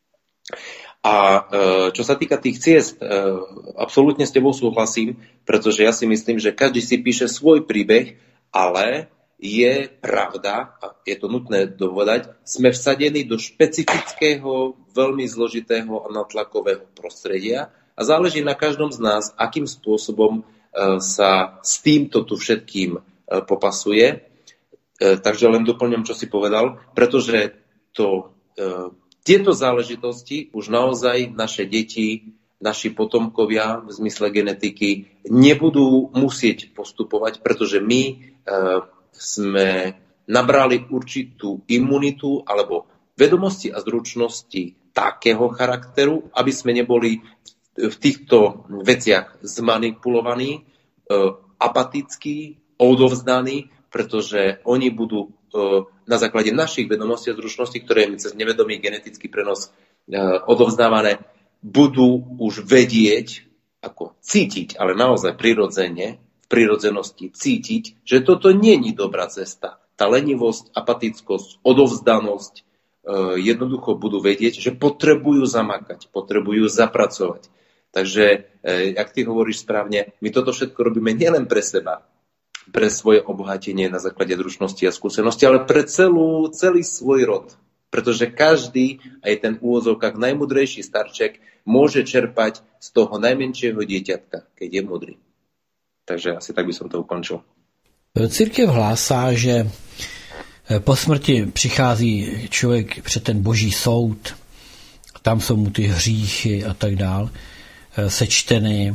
A čo sa týka tých ciest, absolútne s tebou súhlasím, pretože ja si myslím, že každý si píše svoj príbeh, ale je pravda, a je to nutné dovodať, sme vsadení do špecifického, veľmi zložitého a natlakového prostredia a záleží na každom z nás, akým spôsobom sa s týmto tu všetkým popasuje. Takže len doplňam, čo si povedal, pretože tieto záležitosti už naozaj naše deti, naši potomkovia v zmysle genetiky nebudú musieť postupovať, pretože my sme nabrali určitú imunitu alebo vedomosti a zručnosti takého charakteru, aby sme neboli v týchto veciach zmanipulovaní, apatickí, odovzdaní, pretože oni budú na základe našich vedomostí a zručností, ktoré my cez nevedomý genetický prenos odovzdávané, budú už vedieť, ako cítiť, ale naozaj prirodzene, v prirodzenosti cítiť, že toto nie je dobrá cesta. Tá lenivosť, apatickosť, odovzdanosť jednoducho budú vedieť, že potrebujú zamakať, potrebujú zapracovať. Takže, jak ty hovoríš správne, my toto všetko robíme nielen pre seba, pre svoje obohatenie na základe zručnosti a skúsenosti, ale pre celý svoj rod. Pretože každý, aj ten v úvodzovkách najmudrejší starček, môže čerpať z toho najmenšieho dieťatka, keď je mudrý. Takže asi tak by som to ukončil. Církev hlásá, že po smrti přichází člověk před ten boží soud, tam jsou mu ty hříchy a tak dál sečteny.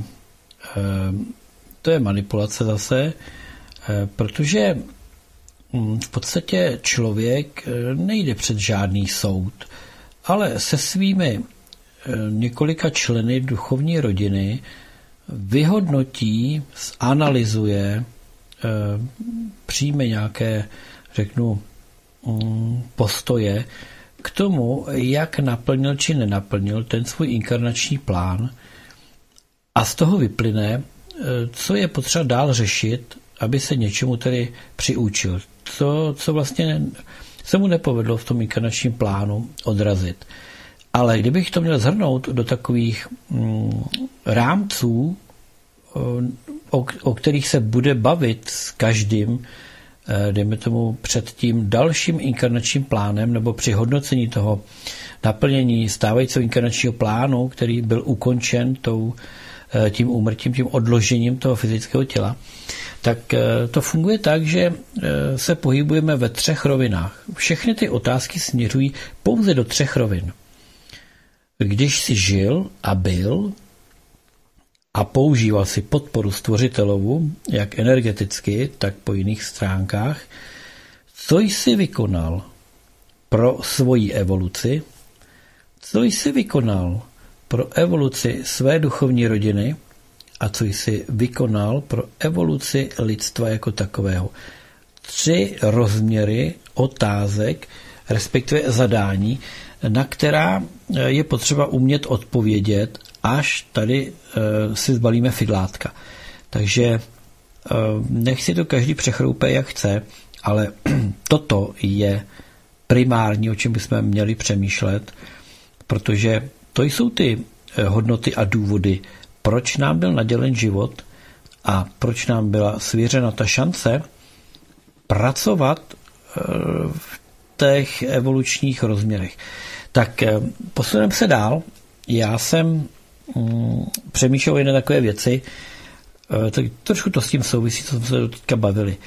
To je manipulace zase, protože v podstatě člověk nejde před žádný soud, ale se svými několika členy duchovní rodiny vyhodnotí, analyzuje, přijme nějaké, řeknu, postoje k tomu, jak naplnil či nenaplnil ten svůj inkarnační plán, a z toho vyplyne, co je potřeba dál řešit, aby se něčemu tedy přiučil. Co vlastně se mu nepovedlo v tom inkarnačním plánu odrazit. Ale kdybych to měl shrnout do takových rámců, o kterých se bude bavit s každým, dejme tomu před tím dalším inkarnačním plánem nebo při hodnocení toho naplnění stávajícího inkarnačního plánu, který byl ukončen tím úmrtím, tím odložením toho fyzického těla, tak to funguje tak, že se pohybujeme ve 3 rovinách. Všechny ty otázky směřují pouze do 3 rovin. Když jsi žil a byl a používal si podporu stvořitelovu, jak energeticky, tak po jiných stránkách, co jsi vykonal pro svoji evoluci, co jsi vykonal pro evoluci své duchovní rodiny a co jsi vykonal pro evoluci lidstva jako takového. 3 rozměry otázek, respektive zadání, na která je potřeba umět odpovědět, až tady si zbalíme fidlátka. Takže nech si to každý přechroupe, jak chce, ale toto je primární, o čem bychom měli přemýšlet, protože to jsou ty hodnoty a důvody, proč nám byl nadělen život a proč nám byla svěřena ta šance pracovat v těch evolučních rozměrech. Tak posuneme se dál. Já jsem přemýšlel o jedné takové věci, tak trošku to s tím souvisí, co jsme se teďka bavili.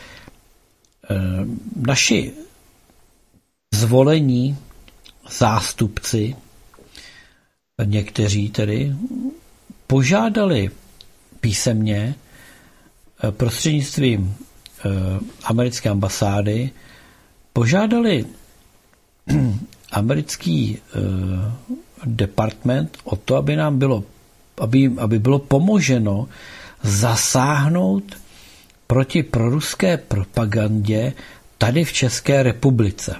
Naši zvolení zástupci, někteří tedy, požádali písemně prostřednictvím americké ambasády, požádali americký department o to, aby nám bylo, aby bylo pomoženo zasáhnout proti proruské propagandě tady v České republice.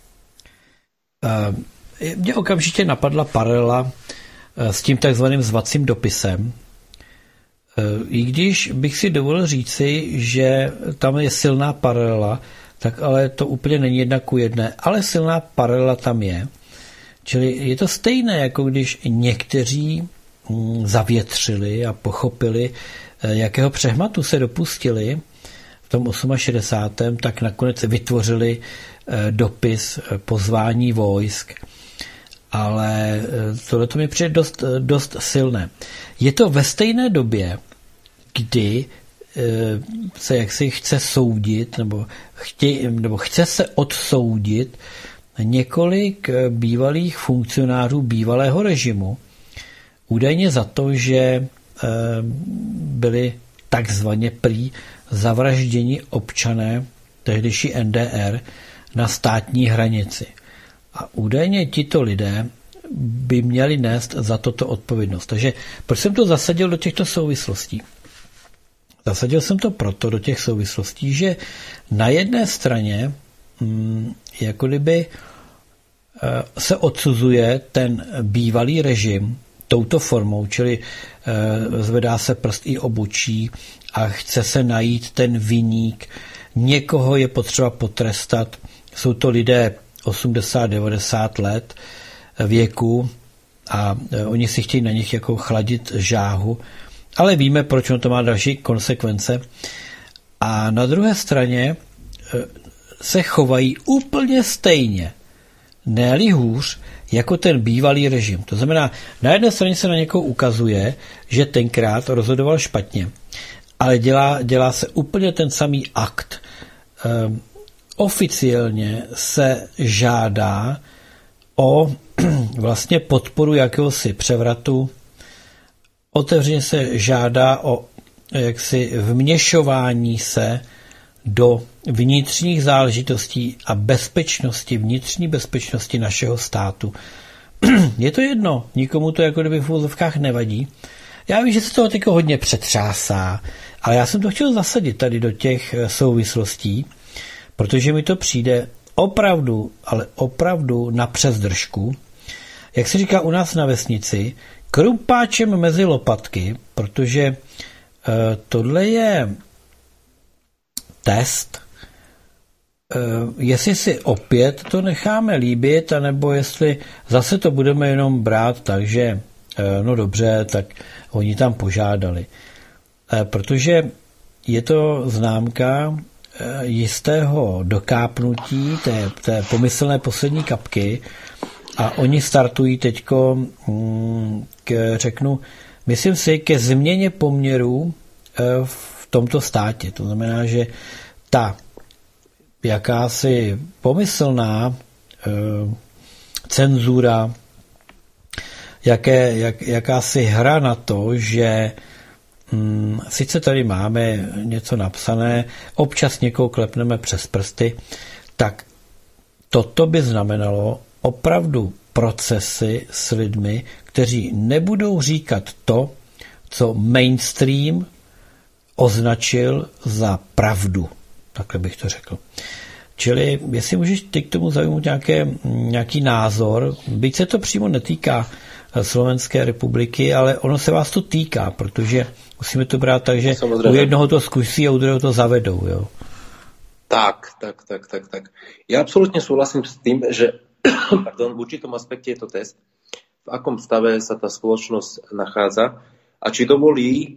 Mě okamžitě napadla paralela s tím takzvaným zvacím dopisem, i když bych si dovolil říci, že tam je silná paralela, tak ale to úplně není 1:1, ale silná paralela tam je. Čili je to stejné, jako když někteří zavětřili a pochopili, jakého přehmatu se dopustili v tom 68., tak nakonec vytvořili dopis pozvání vojsk. Ale tohle to mi přijde dost silné. Je to ve stejné době, kdy se jaksi chce soudit, nebo chce se odsoudit několik bývalých funkcionářů bývalého režimu, údajně za to, že byli takzvaně prý zavražděni občané tehdejší NDR na státní hranici. A údajně tito lidé by měli nést za toto odpovědnost. Takže proč jsem to zasadil do těchto souvislostí? Zasadil jsem to proto do těch souvislostí, že na jedné straně jako kdyby se odsuzuje ten bývalý režim touto formou, čili zvedá se prst i obočí a chce se najít ten viník. Někoho je potřeba potrestat. Jsou to lidé 80-90 let věku a oni si chtějí na nich jako chladit žáhu, ale víme, proč to má další konsekvence. A na druhé straně se chovají úplně stejně, ne-li hůř, jako ten bývalý režim. To znamená, na jedné straně se na někoho ukazuje, že tenkrát rozhodoval špatně, ale dělá se úplně ten samý akt. Oficiálně se žádá o vlastně podporu jakéhosi převratu, otevřeně se žádá o jaksi vměšování se do vnitřních záležitostí a bezpečnosti, vnitřní bezpečnosti našeho státu. Je to jedno, nikomu to jako kdyby v úzovkách nevadí. Já vím, že se toho teď hodně přetřásá, ale já jsem to chtěl zasadit tady do těch souvislostí, protože mi to přijde opravdu, ale opravdu na přezdržku, jak se říká u nás na vesnici, krumpáčem mezi lopatky, protože tohle je test, jestli si opět to necháme líbit, anebo jestli zase to budeme jenom brát, takže no dobře, tak oni tam požádali. Protože je to známka jistého dokápnutí té pomyslné poslední kapky a oni startují teďko, řeknu, myslím si, ke změně poměrů v tomto státě. To znamená, že ta jakási pomyslná cenzura, jakási hra na to, že sice tady máme něco napsané, občas někoho klepneme přes prsty, tak toto by znamenalo opravdu procesy s lidmi, kteří nebudou říkat to, co mainstream označil za pravdu. Takhle bych to řekl. Čili jestli můžeš ty k tomu zaujmout nějaký názor, byť se to přímo netýká Slovenské republiky, ale ono se vás to týká, protože musíme to brát tak, že u jednoho to zkusí a u druhého to zavedou. Jo? Tak. Ja absolútne súhlasím s tým, že v určitom aspekte je to test, v akom stave sa tá spoločnosť nachádza a či dovolí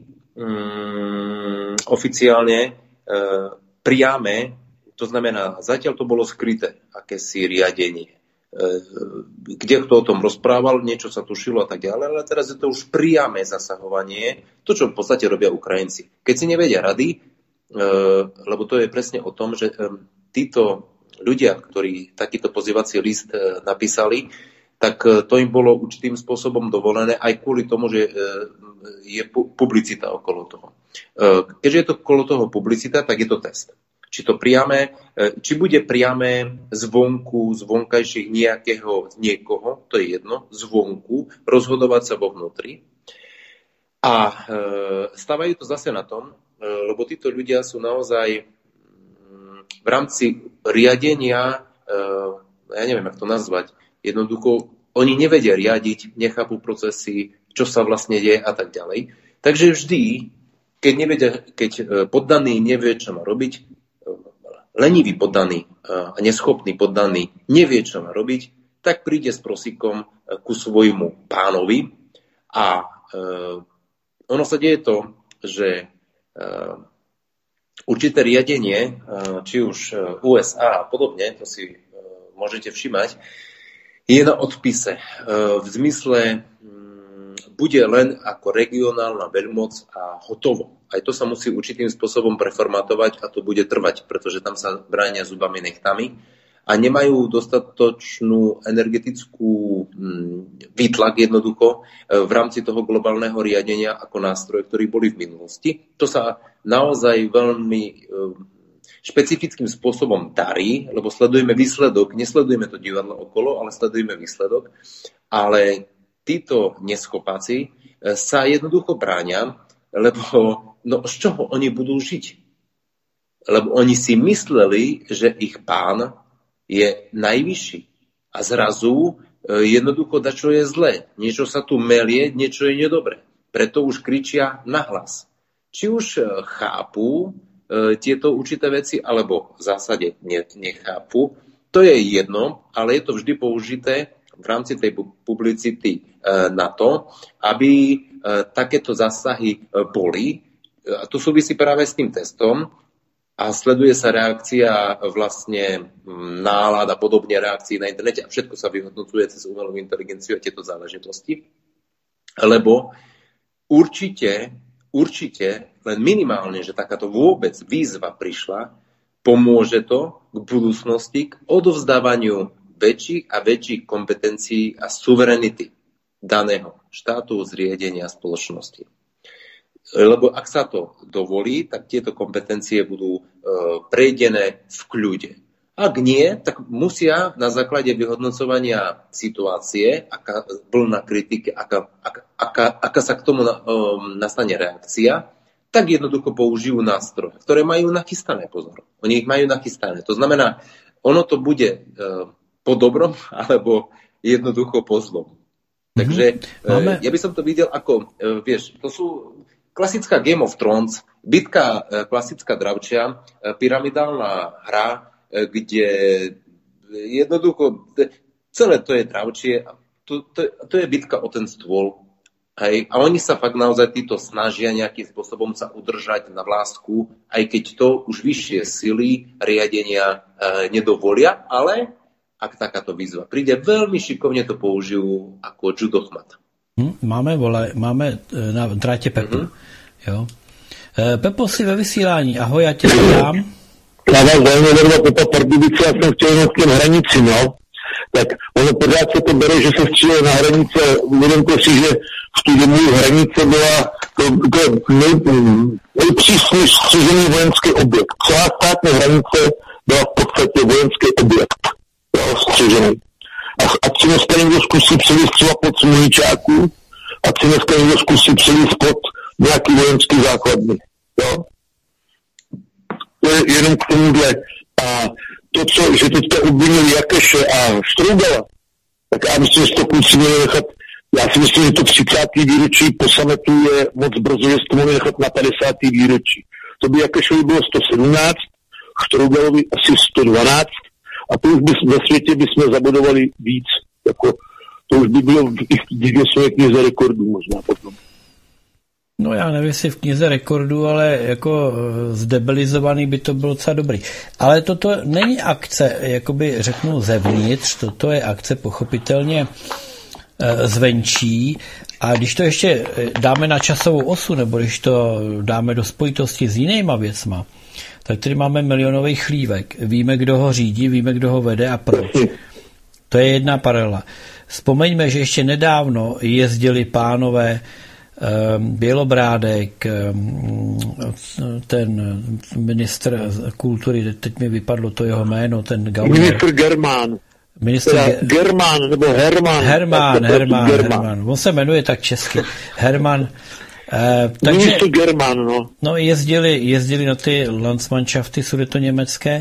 oficiálne priame, to znamená, zatiaľ to bolo skryté, akési riadenie, kde kto o tom rozprával, niečo sa tušilo a tak ďalej, ale teraz je to už priame zasahovanie, to, čo v podstate robia Ukrajinci. Keď si nevedia rady, lebo to je presne o tom, že títo ľudia, ktorí takýto pozývací list napísali, tak to im bolo určitým spôsobom dovolené aj kvôli tomu, že je publicita okolo toho. Keďže je to okolo toho publicita, tak je to test. Či bude priame zvonku, z vonkajších niekoho, to je jedno, zvonku, rozhodovať sa vo vnútri. A stávajú to zase na tom, lebo títo ľudia sú naozaj v rámci riadenia, ja neviem, ako to nazvať, jednoducho, oni nevedia riadiť, nechápu procesy, čo sa vlastne deje a tak ďalej. Takže vždy, keď poddaný nevie, čo má robiť, lenivý poddaný a neschopný poddaný nevie, čo má robiť, tak príde s prosíkom ku svojmu pánovi a ono sa deje to, že určité riadenie, či už USA a podobne, to si môžete všimať, je na odpise. V zmysle bude len ako regionálna veľmoc a hotovo. Aj to sa musí určitým spôsobom preformatovať a to bude trvať, pretože tam sa bránia zubami nechtami a nemajú dostatočnú energetickú výtlak jednoducho v rámci toho globálneho riadenia ako nástroj, ktorí boli v minulosti. To sa naozaj veľmi špecifickým spôsobom darí, lebo sledujeme výsledok, nesledujeme to divadlo okolo, ale sledujeme výsledok. Ale títo neschopáci sa jednoducho bráňa, lebo z čoho oni budú žiť? Lebo oni si mysleli, že ich pán je najvyšší. A zrazu jednoducho dačo je zlé. Niečo sa tu melie, niečo je nedobré. Preto už kričia nahlas. Či už chápu tieto určité veci, alebo v zásade nechápu, to je jedno, ale je to vždy použité v rámci tej publicity na to, aby takéto zásahy boli. A to súvisí práve s tým testom, a sleduje sa reakcia vlastne nálad a podobne reakcií na internete a všetko sa vyhodnocuje cez umelú inteligenciu a tieto záležitosti. Lebo určite, len minimálne, že takáto vôbec výzva prišla, pomôže to k budúcnosti, k odovzdávaniu väčších a väčších kompetencií a suverenity daného štátu, zriedenia spoločnosti. Lebo ak sa to dovolí, tak tieto kompetencie budú prejdené v kľude. Ak nie, tak musia na základe vyhodnocovania situácie, aká plná kritiky, aká sa k tomu nastane reakcia, tak jednoducho použijú nástroje, ktoré majú nachystané, pozor. Oni ich majú nachystané. To znamená, ono to bude po dobrom, alebo jednoducho po zlom. Takže ja by som to videl ako, vieš, to sú klasická Game of Thrones, bitka klasická dravčia, pyramidálna hra, kde jednoducho celé to je dravčie, to je bitka o ten stôl. Hej? A oni sa fakt naozaj títo snažia nejakým spôsobom sa udržať na vlásku, aj keď to už vyššie sily riadenia nedovolia, ale ak takáto výzva príde, veľmi šikovne to použijú ako judochmat. Máme na drátě Pepu. Jo. Pepo, si ve vysílání. Ahoj, já tě vítám. Já vás velmi dobrá Pepa Pardubice, já jsem chtěl na těm hranici, no. Tak ono pořád se to bere, že se střílel na hranice, uvědomte si, že v tu dobu hranice byla nejpřísněji střežený vojenský objekt. Celá státní hranice byla v podstatě vojenský objekt. Střežený. A si dneska někdo zkusí přelíst třeba pod Smuničáku, a si dneska někdo zkusí přelíst pod nějaký vojenský základny. Jo? To je jenom k tomuhle. A to, že teďka obvinili Jakeše a Štroubala, tak já myslím, že to kluci měli nechat, já si myslím, že to 30. výročí po sametu je moc brzo, že to mohli nechat na 50. výročí. To by Jakešovi bylo 117, Štroubalovi asi 112, a to už ve světě bychom zabudovali víc. Jako, to už by bylo v své knize rekordů možná potom. No já nevím, jestli v knize rekordů, ale jako zdebilizovaný by to bylo docela dobrý. Ale toto není akce, jakoby řeknu zevnitř, toto je akce pochopitelně zvenčí. A když to ještě dáme na časovou osu, nebo když to dáme do spojitosti s jinýma věcma, tak tady máme milionový chlívek. Víme, kdo ho řídí, víme, kdo ho vede a proč. To je jedna paralela. Vzpomeňme, že ještě nedávno jezdili pánové Bělobrádek, ten ministr kultury, teď mi vypadlo to jeho jméno, ten Gauner. Ministr Germán. Germán, nebo Herman. On se jmenuje tak česky. Herman. Takže German, no. No, jezdili na ty Landsmannschafty sudetoněmecké.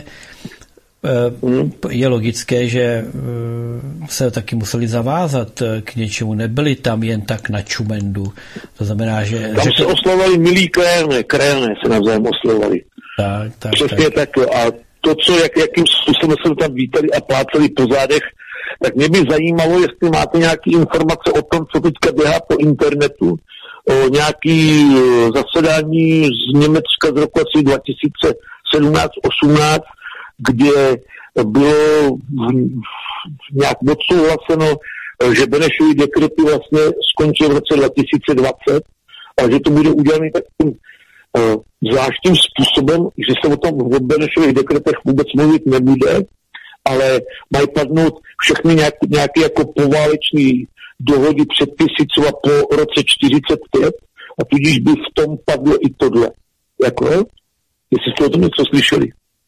Je logické, že se taky museli zavázat k něčemu. Nebyli tam jen tak na čumendu. To znamená, že... Tam se oslovali milí Kréné se navzájem oslovali. Tak. Přesně tak. A to, co, jakým způsobem se tam vítali a pláceli po zádech, tak mě by zajímalo, jestli máte nějaké informace o tom, co teďka běhá po internetu, o nějaký zasedání z Německa z roku asi 2017-18, kde bylo nějak odsouhlaseno, že Benešovy dekrety vlastně skončí v roce 2020 a že to bude udělané takovým zvláštním způsobem, že se o tom v Benešových dekretech vůbec mluvit nebude, ale mají padnout všechny nějaké jako pováleční dohody, předpisy třeba po roce 45 a tudíž by v tom padlo i tohle. Jako, jestli jste o tom něco slyšeli?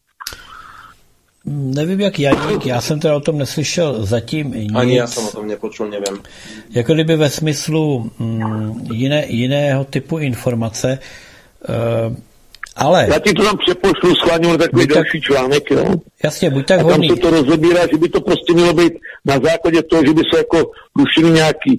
Nevím, jak Janík, já jsem teda o tom neslyšel zatím nic. Ani já jsem o tom nepočul, nevím. Jako kdyby ve smyslu jiného typu informace, ale... Já ti to tam přepošlu, schválně takový další článek, jo? Jasně, buď tak hodný. A tam se to rozebírá, že by to prostě mělo být na základě toho, že by se jako rušili nějaký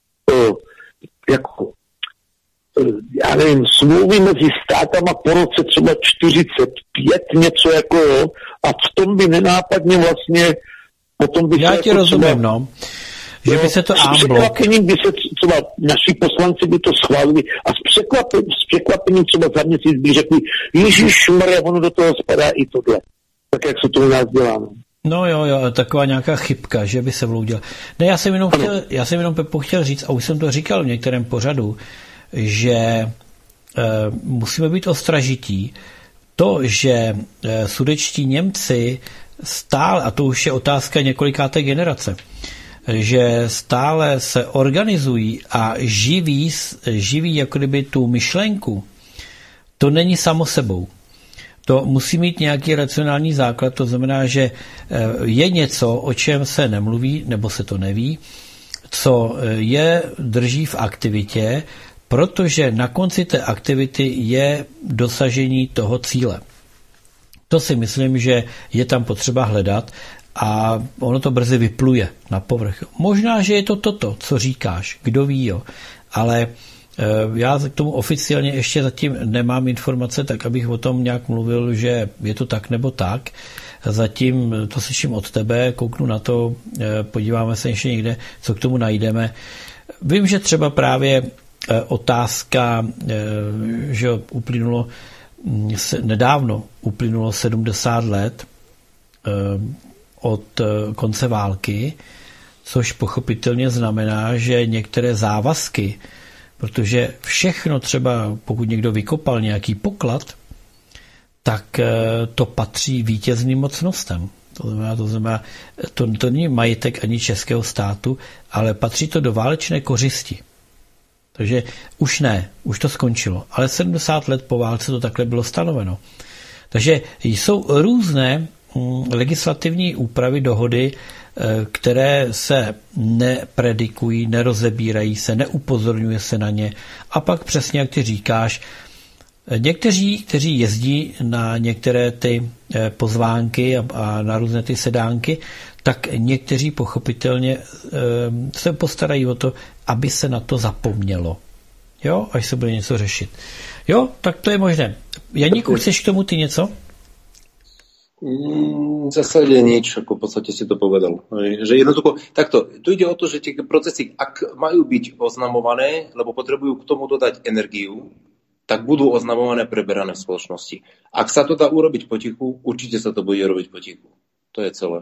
jako já nevím, smlouvy mezi státama po roce třeba 45, něco jako jo, a v tom by nenápadně vlastně potom by já se ti jako rozumím, třeba... no. Že by se to s překvapením by se třeba naši poslanci by to schválili a s překvapením třeba za měsíc by řekli, ježišmarja, ono do toho spadá i tohle. Tak jak se to u nás dělá. No jo, taková nějaká chybka, že by se vloudila. Ne, já jsem jenom Pepo chtěl říct, a už jsem to říkal v některém pořadu, že musíme být ostražití. To, že sudetští Němci stále, a to už je otázka několikáté generace, že stále se organizují a živí jako kdyby tu myšlenku, to není samo sebou. To musí mít nějaký racionální základ, to znamená, že je něco, o čem se nemluví, nebo se to neví, co je drží v aktivitě, protože na konci té aktivity je dosažení toho cíle. To si myslím, že je tam potřeba hledat a ono to brzy vypluje na povrch. Možná, že je to toto, co říkáš, kdo ví, jo, ale já k tomu oficiálně ještě zatím nemám informace, tak abych o tom nějak mluvil, že je to tak nebo tak. Zatím to slyším od tebe, kouknu na to, podíváme se ještě někde, co k tomu najdeme. Vím, že třeba právě otázka, že nedávno uplynulo 70 let od konce války, což pochopitelně znamená, že některé závazky, protože všechno třeba, pokud někdo vykopal nějaký poklad, tak to patří vítězným mocnostem. To znamená, to není majetek ani českého státu, ale patří to do válečné kořisti. Takže už to skončilo. Ale 70 let po válce to takhle bylo stanoveno. Takže jsou různé legislativní úpravy, dohody, které se nepredikují, nerozebírají se, neupozorňuje se na ně. A pak přesně, jak ty říkáš, někteří, kteří jezdí na některé ty pozvánky a na různé ty sedánky, tak někteří pochopitelně se postarají o to, aby se na to zapomnělo. Jo, až se bude něco řešit. Jo, tak to je možné. Janíku, chceš k tomu ty něco? V zásade nič, ako v podstate si to povedal. Že jednoducho, takto, tu ide o to, že tie procesy, ak majú byť oznamované, lebo potrebujú k tomu dodať energiu, tak budú oznamované, preberané v spoločnosti. Ak sa to dá urobiť potichu, určite sa to bude robiť potichu. To je celé.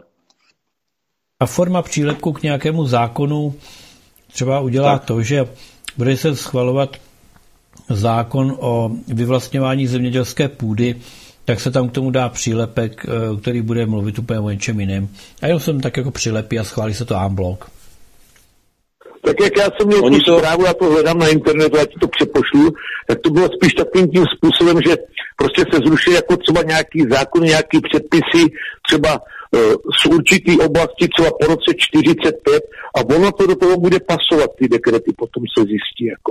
A forma přílepku k nějakému zákonu třeba udělá to, že bude se schvalovat zákon o vyvlastňování zemědělské půdy, tak se tam k tomu dá přílepek, který bude mluvit úplně o něčem jiném. A jenom jsem tak jako přilepí a schválí se to en bloc. Tak jak já jsem měl tu zprávu, já to hledám na internetu, já ti to přepošlu, tak to bylo spíš takovým tím způsobem, že prostě se zruší jako třeba nějaký zákon, nějaký předpisy, třeba z určitý oblasti, třeba po roce 45 a ono to do toho bude pasovat, ty dekrety, potom se zjistí jako.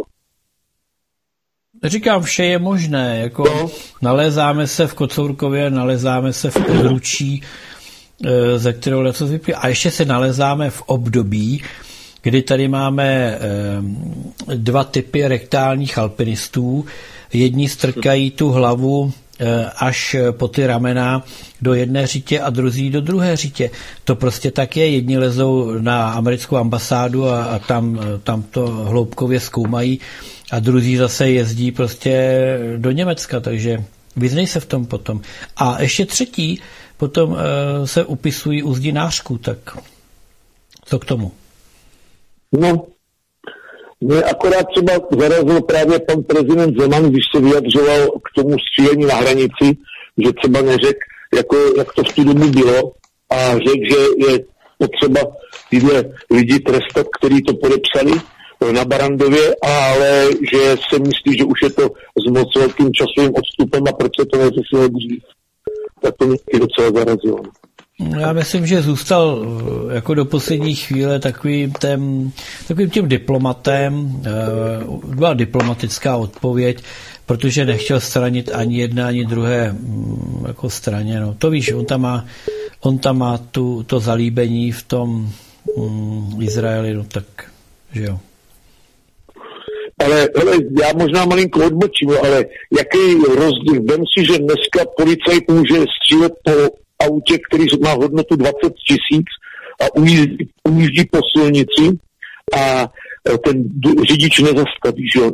Říkám, vše je možné, jako nalézáme se v Kocourkově, nalézáme se v Područí, ze kterého letos vyplývá. A ještě se nalézáme v období, kdy tady máme dva typy rektálních alpinistů. Jedni strkají tu hlavu až po ty ramena do jedné řitě a druzí do druhé řitě. To prostě tak je. Jedni lezou na americkou ambasádu a tam to hloubkově zkoumají a druzí zase jezdí prostě do Německa, takže vyznej se v tom potom. A ještě třetí potom se upisují u zdinářků, tak co k tomu? No, mě akorát třeba zarazil právě pan prezident Zeman, když se vyjadřoval k tomu střílení na hranici, že třeba neřekl, jako, jak to v tu dobu bylo a řekl, že je potřeba tyhle lidi trestat, kteří to podepsali na Barrandově, ale že se myslí, že už je to s moc velkým časovým odstupem a proč se to neřešilo dřív. Tak to mě docela zarazilo. Já myslím, že zůstal jako do poslední chvíle takovým tím diplomatem. Byla diplomatická odpověď, protože nechtěl stranit ani jedné, ani druhé jako straně. No. To víš, on tam má to zalíbení v tom Izraeli, no tak, že jo. Ale já možná malinko odbočím, ale jaký rozdíl? Vem si, že dneska policajt může střílet po autě, který má hodnotu 20 000 a ujíždí po silnici a ten řidič nezastaví, že jo,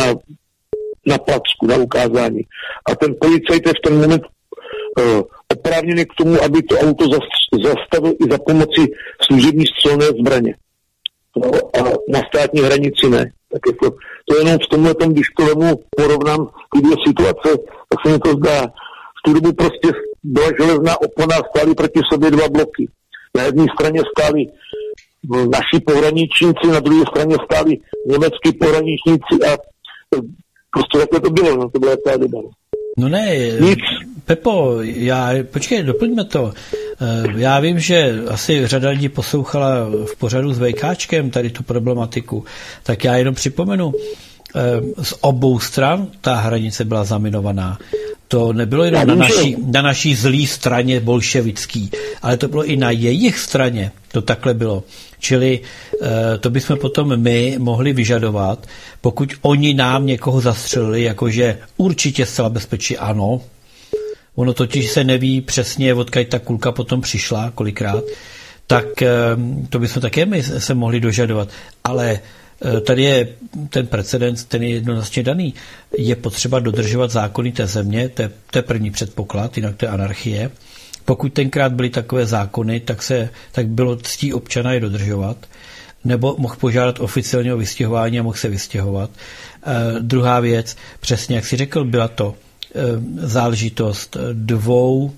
na placku, na ukázání. A ten policajt je v ten moment oprávněný k tomu, aby to auto zastavil i za pomoci služební střelné zbraně. No, a na státní hranici ne. Tak jako, to jenom v tomhle tom, když to vemu porovnám ty dvě situace, tak se mi to zdá. V tu dobu prostě byla železná opona, stály proti sobě dva bloky. Na jedné straně stáli naši pohraničníci, na druhé straně stáli německý pohraničníci a prostě takhle to bylo, no, to byla ta doba. No ne, nic. Pepo, počkej, doplňme to. Já vím, že asi řada lidí poslouchala v pořadu s VKčkem tady tu problematiku, tak já jenom připomenu, z obou stran ta hranice byla zaminovaná. To nebylo jenom na naší zlý straně bolševický, ale to bylo i na jejich straně. To takhle bylo. Čili to bychom potom my mohli vyžadovat, pokud oni nám někoho zastřelili, jakože určitě zcela bezpečí ano. Ono totiž se neví přesně, odkud ta kulka potom přišla, kolikrát, tak to bychom také my se mohli dožadovat. Ale tady je ten precedens, ten je jednoznačně daný. Je potřeba dodržovat zákony té země, to je první předpoklad, jinak to je anarchie. Pokud tenkrát byly takové zákony, tak bylo ctí občana je dodržovat, nebo mohl požádat oficiálně o vystěhování a mohl se vystěhovat. Druhá věc, přesně jak jsi řekl, byla to záležitost dvou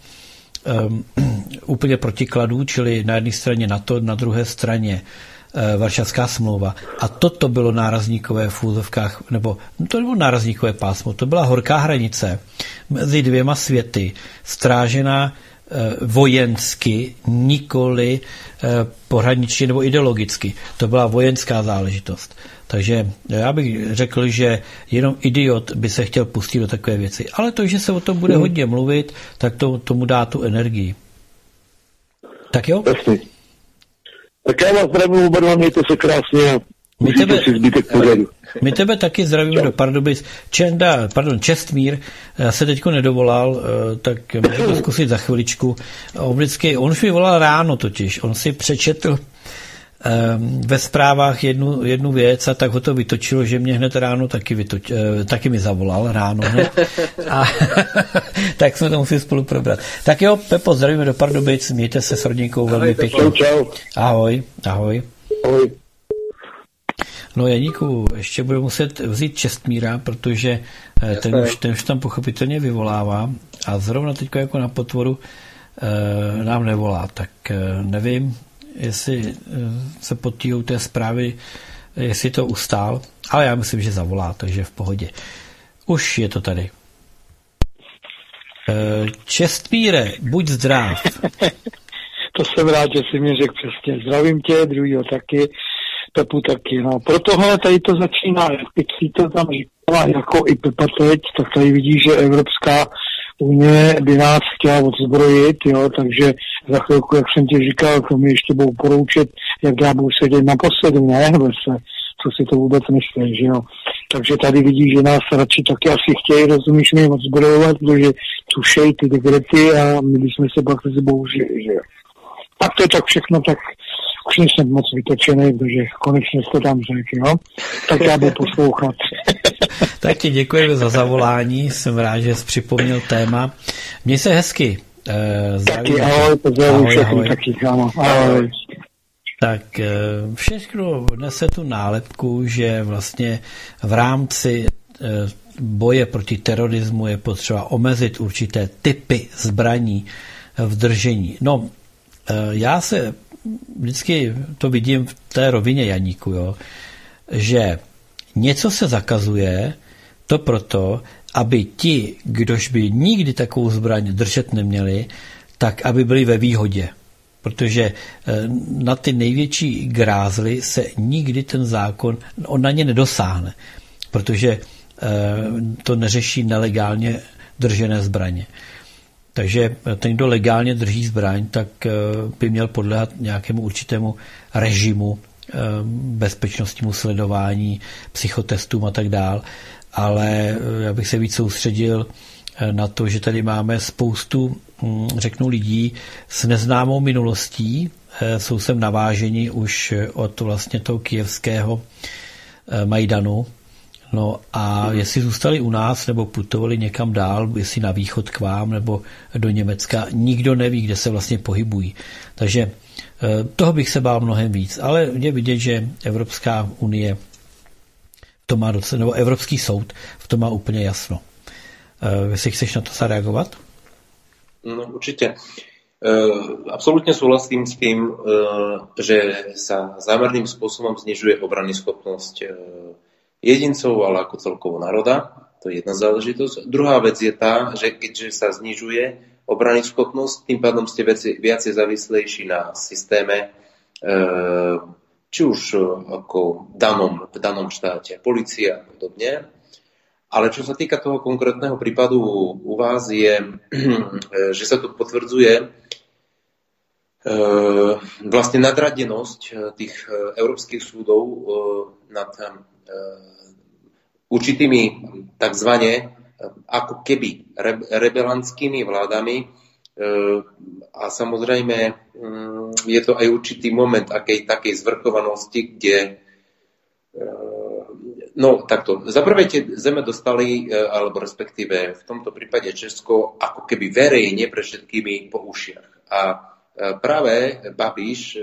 úplně protikladů, čili na jedné straně NATO, na druhé straně Varšavská smlouva. A toto bylo nárazníkové v úzovkách, nebo to bylo nárazníkové pásmo, to byla horká hranice mezi dvěma světy, strážená vojensky, nikoli pohraničně nebo ideologicky. To byla vojenská záležitost. Takže já bych řekl, že jenom idiot by se chtěl pustit do takové věci. Ale to, že se o tom bude hodně mluvit, tak tomu dá tu energii. Tak jo? Jasně. Tak já vás zdravím oba dva, mějte se krásně a užijte si zbytek pořadu. My tebe taky zdravíme do Pardubic. Čestmír se teďko nedovolal, tak můžeme to zkusit za chviličku. On už mi volal ráno totiž. On si přečetl ve zprávách jednu věc a tak ho to vytočilo, že mě hned ráno taky mi zavolal ráno hned. A tak jsme to museli spolu probrat. Tak jo, Pepo, zdravíme do Pardubic, mějte se s rodinkou velmi pěkně. Čau. Ahoj. Ahoj. No Janíku, ještě budu muset vzít Čestmíra, protože ten už tam pochopitelně vyvolává a zrovna teď jako na potvoru nám nevolá, tak nevím, jestli se pod tíhou té zprávy, jestli to ustál, ale já myslím, že zavolá, takže v pohodě. Už je to tady. Čestmíre, buď zdrav. To jsem rád, že jsi mi řekl přesně. Zdravím tě, druhýho taky, Pepu taky. No, pro tohle tady to začíná, jak si to tam říkala, jako i Pepa teď, tak tady vidí, že Evropská unie by nás chtěla odzbrojit, jo, takže za chvilku, jak jsem ti říkal, to mi ještě budou poroučet, jak já budu sedět na posledu, ne, co si to vůbec myslí, že jo. Takže tady vidí, že nás radši taky asi chtějí, rozumíš, mě odzbrojovat, protože tušejí ty dekrety a my bychom se pak zbouřili, že jo. Tak to je tak všechno, tak už nejsem moc vytočený, protože konečně to tam řekl, jo. Tak já budu poslouchat. Tak ti děkujeme za zavolání, jsem rád, že jsi připomněl téma. Měj se hezky. Taky ahoj, pozdravuji všechny, taky ahoj. Tak všechno nese tu nálepku, že vlastně v rámci boje proti terorismu je potřeba omezit určité typy zbraní v držení. No, já se vždycky to vidím v té rovině, Janíku, jo, že něco se zakazuje, to proto, aby ti, kdož by nikdy takovou zbraň držet neměli, tak aby byli ve výhodě. Protože na ty největší grázly se nikdy ten zákon, on na ně nedosáhne, protože to neřeší nelegálně držené zbraně. Takže ten, kdo legálně drží zbraň, tak by měl podléhat nějakému určitému režimu, bezpečnostnímu sledování, psychotestům a tak dál. Ale já bych se víc soustředil na to, že tady máme spoustu, řeknu, lidí s neznámou minulostí, jsou sem naváženi už od vlastně toho kyjevského Majdanu. No a jestli zůstali u nás, nebo putovali někam dál, jestli na východ k vám, nebo do Německa, nikdo neví, kde se vlastně pohybují. Takže toho bych se bál mnohem víc. Ale je vidět, že Evropská unie to má docela, nebo Evropský soud v tom má úplně jasno. Jestli chceš na to zareagovat? No, určite. Absolútne súhlasím s tým, že sa zámerným spôsobom znižuje obranný schopnosť jedincov, ale ako celkovo národa. To je jedna záležitosť. Druhá vec je tá, že keďže sa znižuje obranný schopnosť, tým pádom ste viacej závislejší na systéme, či už ako v danom štáte, polícia a podobne. Ale čo sa týka toho konkrétneho prípadu u vás je, že sa tu potvrdzuje vlastne nadradenosť tých európskych súdov nad určitými takzvané ako keby rebelantskými vládami a samozrejme je to aj určitý moment takej zvrchovanosti, kde no takto, za prvé tie zeme dostali, alebo respektíve v tomto prípade Česko, ako keby verejne pre všetkými po ušiach. A práve Babiš,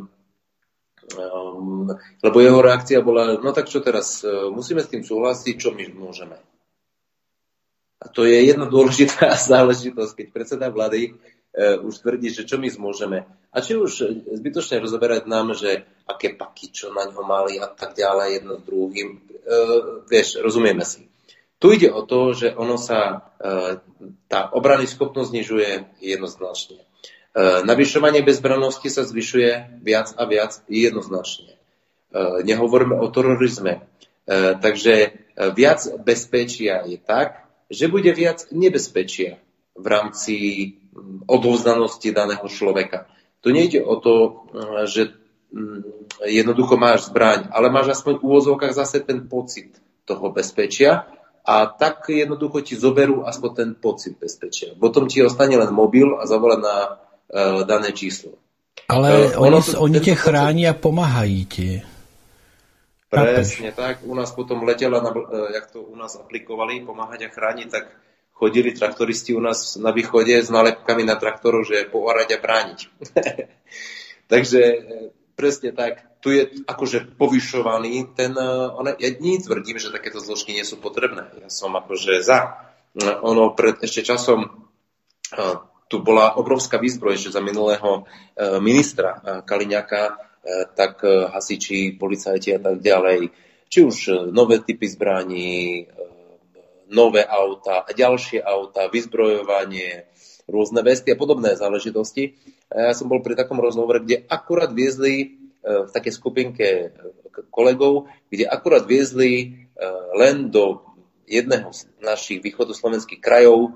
lebo jeho reakcia bola, no tak čo teraz, musíme s tým súhlasiť, čo my môžeme. A to je jedna dôležitá záležitosť, keď predseda vlády už tvrdí, že čo my zmôžeme. A či už zbytočne rozoberať nám, že aké paky, čo na ňo mali a tak ďalej, jedno s druhým. Vieš, rozumieme si. Tu ide o to, že ono sa tá obranná schopnosť znižuje jednoznačne. Navyšovanie bezbrannosti sa zvyšuje viac a viac jednoznačne. Nehovoríme o terorizme. Takže viac bezpečia je tak, že bude viac nebezpečia v rámci odovzdanosti daného človeka. Tu nejde o to, že jednoducho máš zbraň, ale máš aspoň v úvozovkách zase ten pocit toho bezpečia a tak jednoducho ti zoberú aspoň ten pocit bezpečia. Potom ti ostane len mobil a zavolať na dané číslo. Ale oni tě chrání a pomáhají ti. Presne tak. U nás potom letela, jak to u nás aplikovali, pomáhať a chrániť, tak chodili traktoristi u nás na východe s nálepkami na traktoroch, že poorať a brániť. Takže presne tak. Tu je akože povyšovaný ten... Ja nie tvrdím, že takéto zložky nie sú potrebné. Ja som akože za. Ono pred ešte časom tu bola obrovská výzbroj ešte za minulého ministra Kaliňáka, tak hasiči, policajti a tak ďalej. Či už nové typy zbraní, nové auta a ďalšie auta, vyzbrojovanie, rôzne vesty a podobné záležitosti. Ja som bol pri takom rozhovore, kde akurát viezli v takej skupinke kolegov, kde akurát viezli len do jedného z našich východoslovenských krajov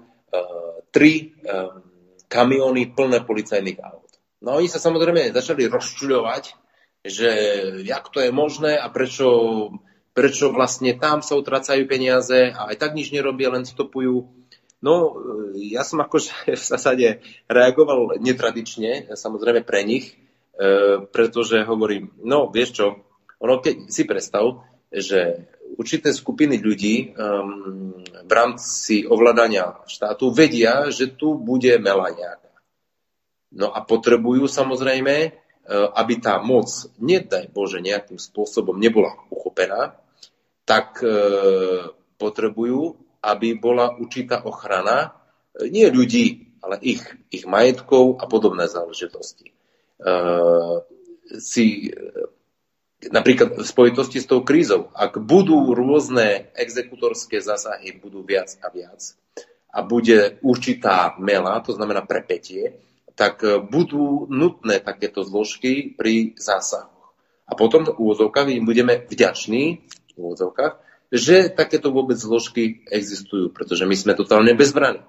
3 kamióny plné policajných aut. No oni sa samozrejme začali rozčuľovať, že jak to je možné a prečo vlastne tam sa utracajú peniaze a aj tak nič nerobia, len stopujú. No, ja som akože v zásade reagoval netradične, samozrejme pre nich, pretože hovorím, no vieš čo, ono keď si predstav, že určité skupiny ľudí v rámci ovládania štátu vedia, že tu bude mela nejaká. No a potrebujú samozrejme, aby tá moc, nedaj Bože, nejakým spôsobom nebola uchopená, tak potrebujú, aby bola určitá ochrana nie ľudí, ale ich majetkov a podobné záležitosti. Napríklad v spojitosti s tou krízou, ak budú rôzne exekutorské zásahy, budú viac a viac a bude určitá mela, to znamená prepätie, tak budú nutné takéto zložky pri zásahoch. A potom v úvodzovkách im budeme vďační, v úvodzovkách, že takéto vôbec zložky existujú, pretože my sme totálne bezbranní.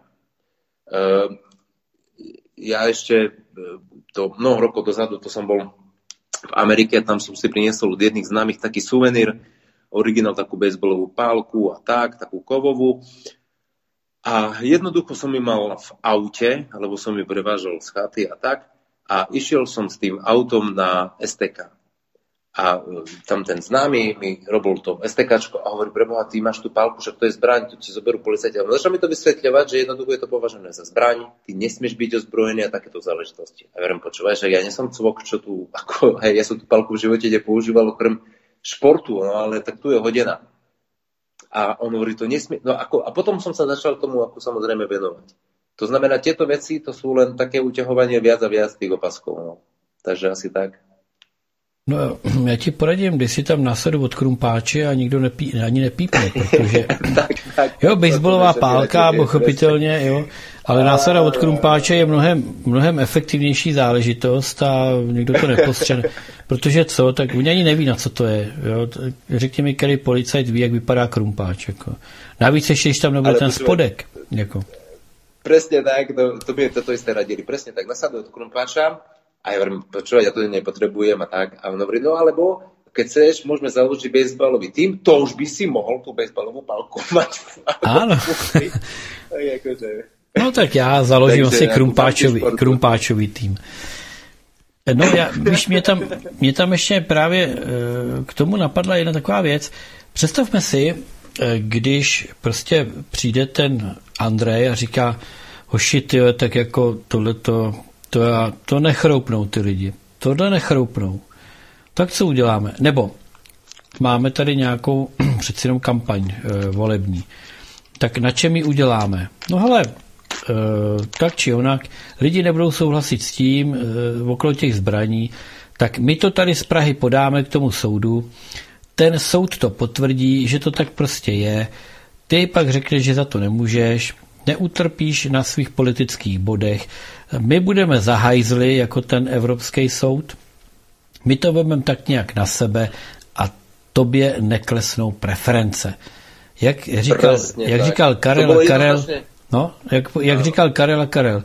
Ja ešte mnoho rokov dozadu, to som bol v Amerike, tam som si priniesol od jedných známych taký suvenír, originál, takú bejsbolovú pálku a takú kovovú. A jednoducho som ju mal v aute, alebo som ju prevážal z chaty a tak. A išiel som s tým autom na STK. A tam ten známy mi robil to STKčko a hovorí, preboha, ty máš tú pálku, však to je zbraň, tu ti zoberú policajti. A začal mi to vysvetľovať, že jednoducho je to považené za zbraň, ty nesmieš byť ozbrojený a takéto záležitosti. A verím, počúvaj, že ja nesom cvok, čo tu, ako, hej, ja som tú pálku v živote nepoužíval okrem športu, no ale tak tu je hodená. A on hovorí, to nesmie, no ako, a potom som sa začal tomu ako samozrejme venovať. To znamená, tieto veci, to sú len také uťahovanie viac a viac tých opaskov. No. Takže asi tak. No, já ti poradím, když si tam násadu od krumpáče a nikdo ani nepípne, protože jo, baseballová pálka, pochopitelně, jo, ale násada od krumpáče je mnohem efektivnější záležitost a nikdo to nepostřene. Protože co, tak oni ani neví, na co to je. Jo. Řekni mi, který policajt ví, jak vypadá krumpáč. Jako. Navíc ještě, když tam nebude ten spodek. Jako. Presne tak, to by toto isté radili. Presne tak, nasadujú od krumpáča a ja hovorím, počúvaj, ja to nepotrebujem a tak. A on hovorí, no alebo keď chceš, môžeme založiť bejsbalový tím, to už by si mohol tú bejsbalovú pálku mať. Áno. No tak já založím asi krumpáčový tým. No víš, mě tam ještě právě k tomu napadla jedna taková věc. Představme si, když prostě přijde ten Andrej a říká, hoši, tyjo, tak jako tohleto, to nechroupnou ty lidi. Tohle nechroupnou. Tak co uděláme? Nebo máme tady nějakou přeci jenom kampaň volební. Tak na čem ji uděláme? No hele, tak či onak, lidi nebudou souhlasit s tím okolo těch zbraní, tak my to tady z Prahy podáme k tomu soudu, ten soud to potvrdí, že to tak prostě je, ty pak řekneš, že za to nemůžeš, neutrpíš na svých politických bodech, my budeme zahajzli jako ten Evropský soud, my to vezmeme tak nějak na sebe a tobě neklesnou preference. Jak říkal Karel, no, jak říkal Karel,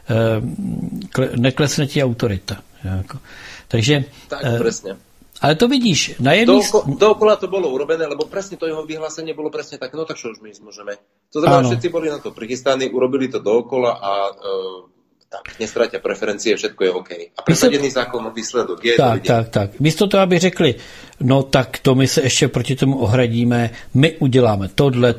neklesne ti autorita. Jako. Takže, tak, presne. Ale to vidíš, na dookola to bolo urobené, lebo presne to jeho vyhlásenie bolo presne tak, no tak čo už my môžeme. To znamená, všetci boli na to prichystaní, urobili to dookola a tak, nestratia preferencie, všetko je OK. A presadený zákon výsledok je tak. Místo toho, aby řekli, no tak to my se ještě proti tomu ohradíme, my uděláme tohle.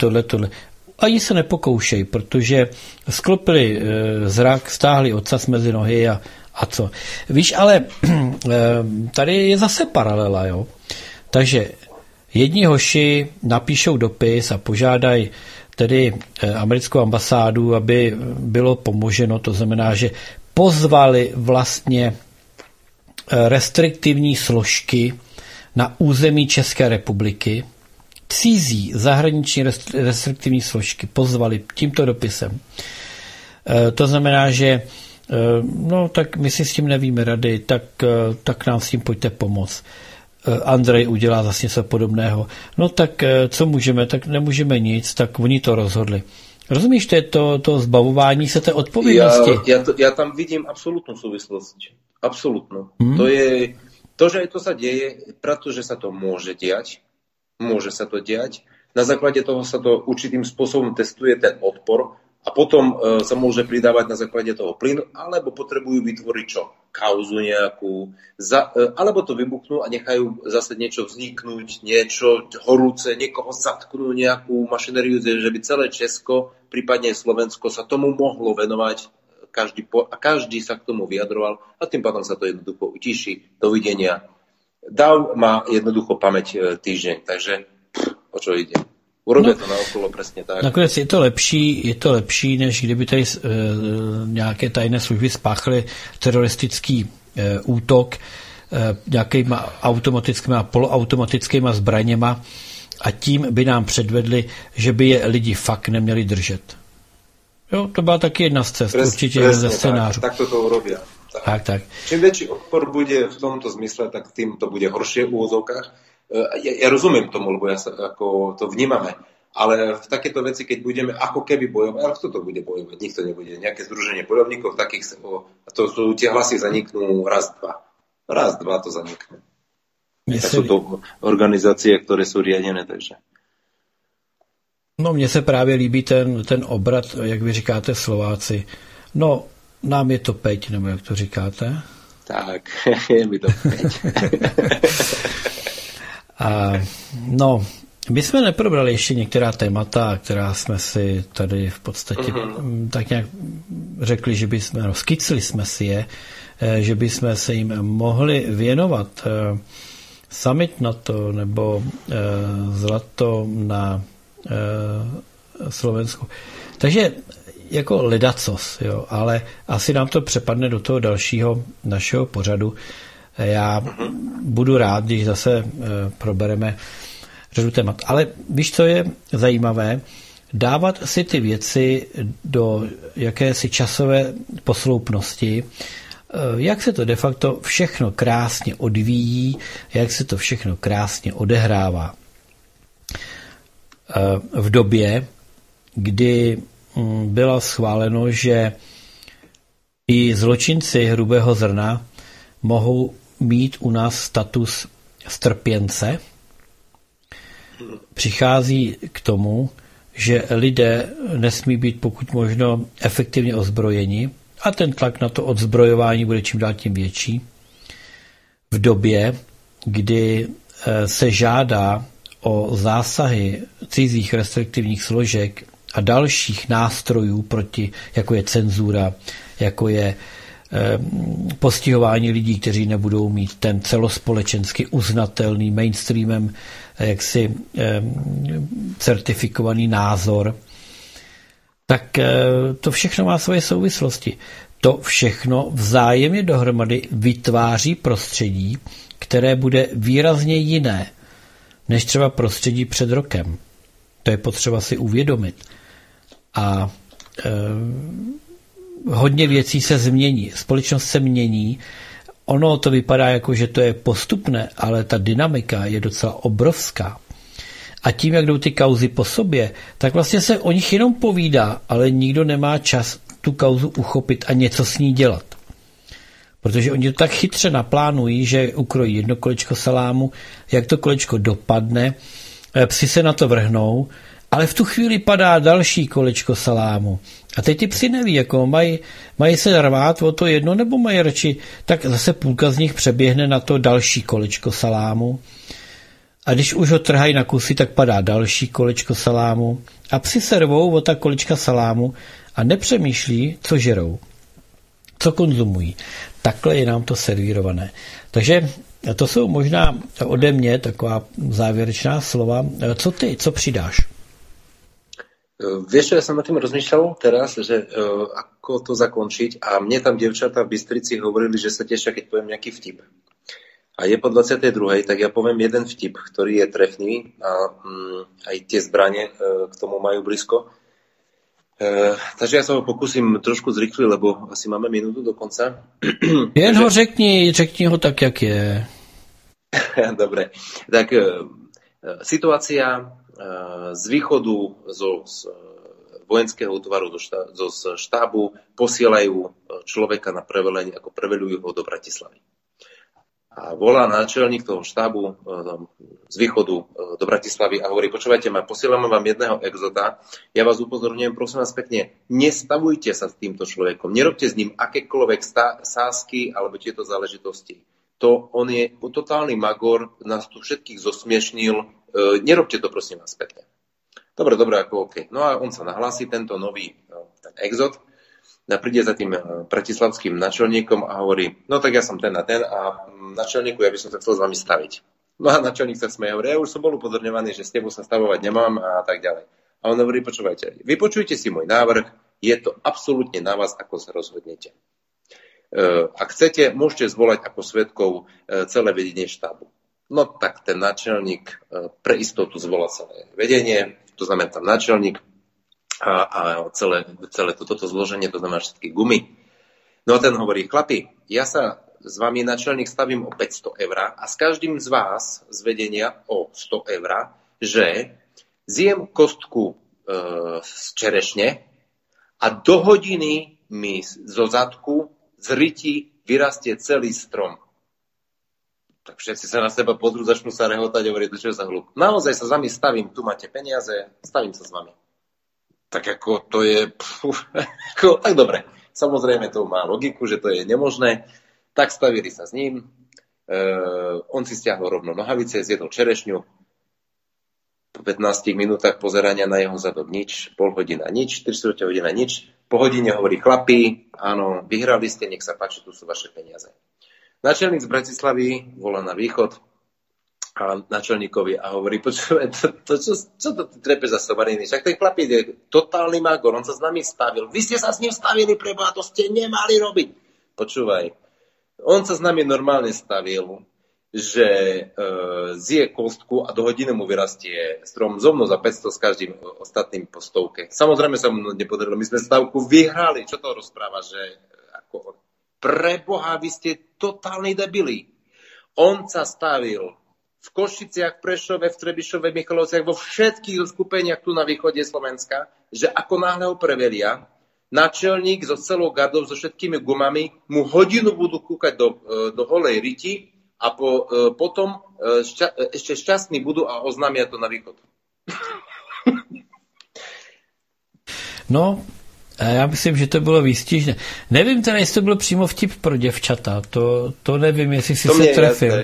Ani se nepokoušej, protože sklopili zrak, stáhli ocas mezi nohy a co. Víš, ale tady je zase paralela, jo. Takže jedni hoši napíšou dopis a požádají tedy americkou ambasádu, aby bylo pomoženo, to znamená, že pozvali vlastně restriktivní složky na území České republiky, cizí zahraniční restriktivní složky pozvali tímto dopisem. To znamená, že no tak my si s tím nevíme rady, tak nám s tím pojďte pomoct. Andrej udělá zase něco podobného. No tak co můžeme? Tak nemůžeme nic, tak oni to rozhodli. Rozumíš, to zbavování se té odpovědnosti? Ja tam vidím absolútnu súvislosť. Absolútnu. To je to, že to sa deje, pretože sa to môže diať. Môže sa to diať. Na základe toho sa to určitým spôsobom testuje ten odpor a potom sa môže pridávať na základe toho plynu, alebo potrebujú vytvoriť čo? Kauzu nejakú, alebo to vybuchnú a nechajú zase niečo vzniknúť, niečo horúce, niekoho zatknú, nejakú mašinériu, že by celé Česko, prípadne Slovensko sa tomu mohlo venovať, každý sa k tomu vyjadroval a tým pádom sa to jednoducho utiší. Dovidenia. Dav má jednoducho pamäť týždeň, takže o čo ide? Urobí to naokolo presne tak. Nakonec je to lepší, než kdyby tady nějaké tajné služby spáchaly teroristický útok nějakýma automatickými a poloautomatickými zbraněma a tím by nám předvedli, že by je lidi fakt neměli držet. Jo, to byla taky jedna z cest, určitě jeden ze scénářů. Tak to urobia. Tak. Čím väčší odpor bude v tomto zmysle, tak tým to bude horšie v úvozovkách. Ja rozumiem tomu, lebo ja sa ako to vnímame, ale v takéto veci, keď budeme ako keby bojovať, ale kto to bude bojovať? Nikto nebude. Nejaké združenie bojovníkov, takých, to sú tie hlasy zaniknú raz, dva to zaniknú. Sú to organizácie, ktoré sú riadené, takže. No, mně se právě líbí ten obrat, jak vy říkáte Slováci. No, nám je to peť, nebo jak to říkáte? Tak, je mi to peť. No, my jsme neprobrali ještě některá témata, která jsme si tady v podstatě tak nějak řekli, že bychom, skicli jsme si je, že bychom se jim mohli věnovat. Summit NATO nebo zlato na Slovensku. Takže jako ledacos, jo, ale asi nám to přepadne do toho dalšího našeho pořadu. Já budu rád, když zase probereme řadu témat. Ale víš, co je zajímavé? Dávat si ty věci do jakési časové posloupnosti, jak se to de facto všechno krásně odvíjí, jak se to všechno krásně odehrává. V době, kdy bylo schváleno, že i zločinci hrubého zrna mohou mít u nás status strpěnce, přichází k tomu, že lidé nesmí být pokud možno efektivně ozbrojeni a ten tlak na to odzbrojování bude čím dál tím větší. V době, kdy se žádá o zásahy cizích restriktivních složek a dalších nástrojů proti, jako je cenzura, jako je postihování lidí, kteří nebudou mít ten celospolečensky uznatelný mainstreamem jaksi certifikovaný názor, tak to všechno má svoje souvislosti. To všechno vzájemně dohromady vytváří prostředí, které bude výrazně jiné, než třeba prostředí před rokem. To je potřeba si uvědomit. A hodně věcí se změní. Společnost se mění. Ono to vypadá jako, že to je postupné, ale ta dynamika je docela obrovská. A tím, jak jdou ty kauzy po sobě, tak vlastně se o nich jenom povídá, ale nikdo nemá čas tu kauzu uchopit a něco s ní dělat. Protože oni to tak chytře naplánují, že ukrojí jedno kolečko salámu, jak to kolečko dopadne, psi se na to vrhnou, ale v tu chvíli padá další kolečko salámu. A teď ty psi neví, jako mají se rvát o to jedno, nebo mají radši, tak zase půlka z nich přeběhne na to další kolečko salámu. A když už ho trhají na kusy, tak padá další kolečko salámu. A psi se rvou o ta kolečka salámu a nepřemýšlí, co žerou, co konzumují. Takhle je nám to servírované. Takže to jsou možná ode mě taková závěrečná slova. Co ty, co přidáš? Vieš, čo, ja som nad tým rozmýšľal teraz, že ako to zakončiť a mne tam dievčatá v Bystrici hovorili, že sa tešia, keď poviem nejaký vtip. A je po 22. tak ja poviem jeden vtip, ktorý je trefný a aj tie zbranie k tomu majú blízko. Takže ja sa ho pokúsim trošku zrýchliť, lebo asi máme minútu do konca. Jen ho řekni ho tak, jak je. Dobre, tak situácia z východu z vojenského útvaru zo štábu posielajú človeka na prevelenie, ako prevelujú ho do Bratislavy. A volá náčelník toho štábu z východu do Bratislavy a hovorí, počúvajte ma, posielame vám jedného exota, ja vás upozorňujem, prosím vás pekne, nestavujte sa s týmto človekom, nerobte s ním akékoľvek sásky alebo tieto záležitosti. On je totálny magor, nás tu všetkých zosmiešnil, nerobte to prosím vás pekne. Dobre, ako OK. No a on sa nahlási, tento nový ten exot, príde za tým bratislavským načelníkom a hovorí, no tak ja som ten a načelníku, ja by som sa chcel s vami staviť. No a načelník sa smeje, hovorí, ja už som bol upozorňovaný, že s tebou sa stavovať nemám a tak ďalej. A on hovorí, počúvajte, vypočujte si môj návrh, je to absolútne na vás, ako sa rozhodnete. Ak chcete, môžete zvolať ako svedkov celé vedenie štábu. No tak ten náčelník pre istotu zvolá celé vedenie, to znamená tam náčelník a celé toto zloženie, to znamená všetky gumy. No a ten hovorí, chlapi, ja sa s vami náčelník stavím o 500 eur a s každým z vás z vedenia o 100 eur, že zjem kostku z čerešne a do hodiny mi zo zadku z ryti vyrastie celý strom. Tak všetci sa na seba pozrú, začnú sa rehotať a hovoriť, čo je za hlup. Naozaj sa s vami stavím, tu máte peniaze, stavím sa s vami. Tak ako to je... tak dobre. Samozrejme to má logiku, že to je nemožné. Tak stavili sa s ním. On si stiahol rovno nohavice, zjedol čerešňu. Po 15 minútach pozerania na jeho zadok nič, pol hodina nič, 3/4 hodina nič. Po hodine hovorí: chlapi, áno, vyhrali ste, nech sa páči, tu sú vaše peniaze. Načelník z Bratislavy volá na východ a načelníkovi a hovorí: počúvaj, čo to trepeš za somariny? Však ten chlapík je totálny magor, on sa s nami stavil. Vy ste sa s ním stavili, preboha, to ste nemali robiť. Počúvaj, on sa s nami normálne stavil, že zje kostku a do hodiny mu vyrastie strom zo mnou za 500 s každým ostatným po stovke. Samozrejme sa mu nepodarilo, my sme stavku vyhrali. Čo to rozpráva, že ako preboha, vy ste totálni debili. On sa stavil v Košiciach, Prešove, v Trebišove, Michalovciach, vo všetkých skupeniach tu na východe Slovenska, že ako náhle ho prevelia, načelník so celou gardou, so všetkými gumami, mu hodinu budú kúkať do holej riti a potom ešte šťastní budú a oznámia to na východ. No, já myslím, že to bylo výstižné. Nevím teda, jestli to bylo přímo vtip pro děvčata. To nevím, jestli si se trefil.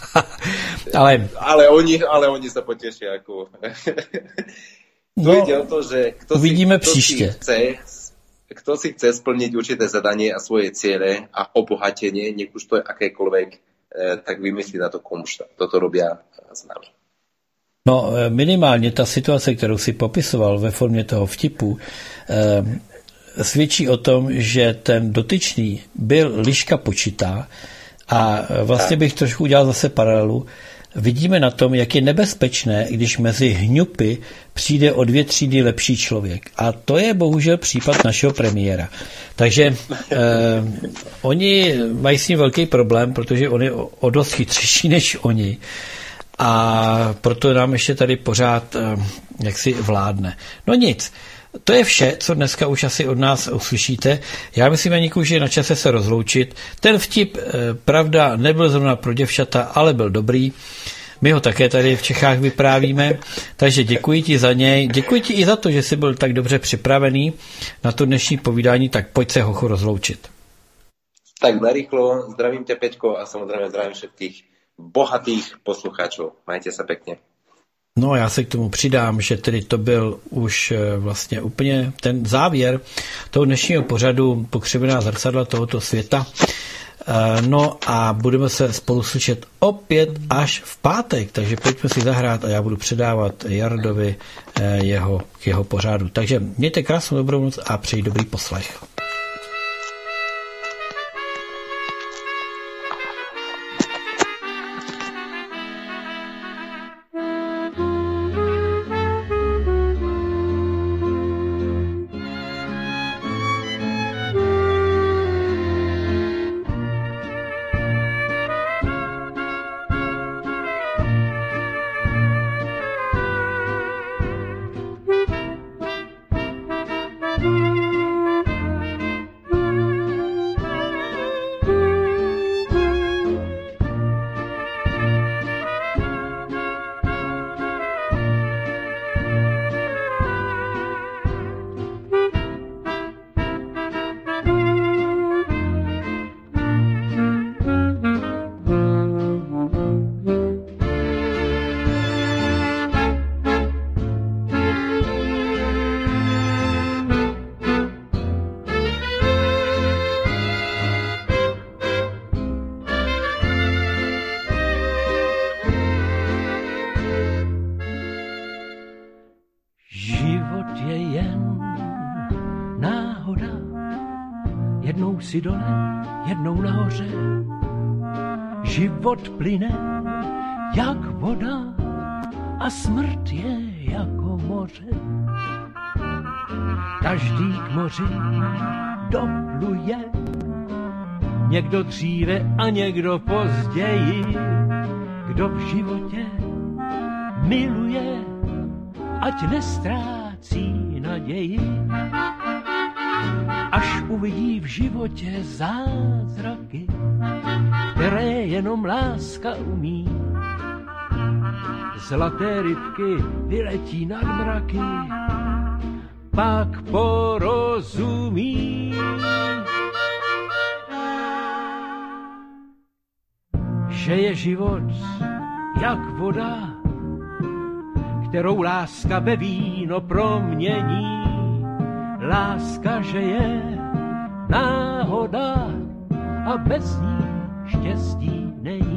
ale oni se potěší. Jako. No, ide o to, že uvidíme příště. Kto si chce splniť určité zadanie a svoje ciele a obohatenie, nech už to je akékoľvek, tak vymyslí na to kumšta. Toto robia s nami. No, minimálně ta situace, kterou si popisoval ve formě toho vtipu, svědčí o tom, že ten dotyčný byl liška počitá a vlastně bych trošku udělal zase paralelu. Vidíme na tom, jak je nebezpečné, když mezi hňupy přijde o 2 třídy lepší člověk. A to je bohužel případ našeho premiéra. Takže oni mají s ním velký problém, protože on je o dost chytřejší než oni. A proto nám ještě tady pořád jaksi vládne. No nic, to je vše, co dneska už asi od nás uslyšíte. Já myslím, Janíku, že je na čase se rozloučit. Ten vtip, pravda, nebyl zrovna pro děvčata, ale byl dobrý. My ho také tady v Čechách vyprávíme, takže děkuji ti za něj. Děkuji ti i za to, že jsi byl tak dobře připravený na to dnešní povídání, tak pojď se, Hocho, rozloučit. Tak narýchlo, zdravím ťa, Peťko, a samozrejme zdravím všetkých bohatých poslucháčov. Majte sa pekne. No, já se k tomu přidám, že tedy to byl už vlastně úplně ten závěr toho dnešního pořadu Pokřivená zrcadla tohoto světa. No a budeme se spolu slyšet opět až v pátek, takže pojďme si zahrát a já budu předávat Jardovi k jeho pořadu. Takže mějte krásnou dobrou noc a přeji dobrý poslech. Si dole, jednou nahoře. Život plyne jak voda a smrt je jako moře. Každý k moři dopluje, někdo dříve a někdo později. Kdo v životě miluje, ať nestrácí naději. Až uvidí v životě zázraky, které jenom láska umí. Zlaté rybky vyletí nad mraky pak porozumí, že je život jak voda, kterou láska ve víno promění. Láska, že je náhoda a bez ní štěstí není.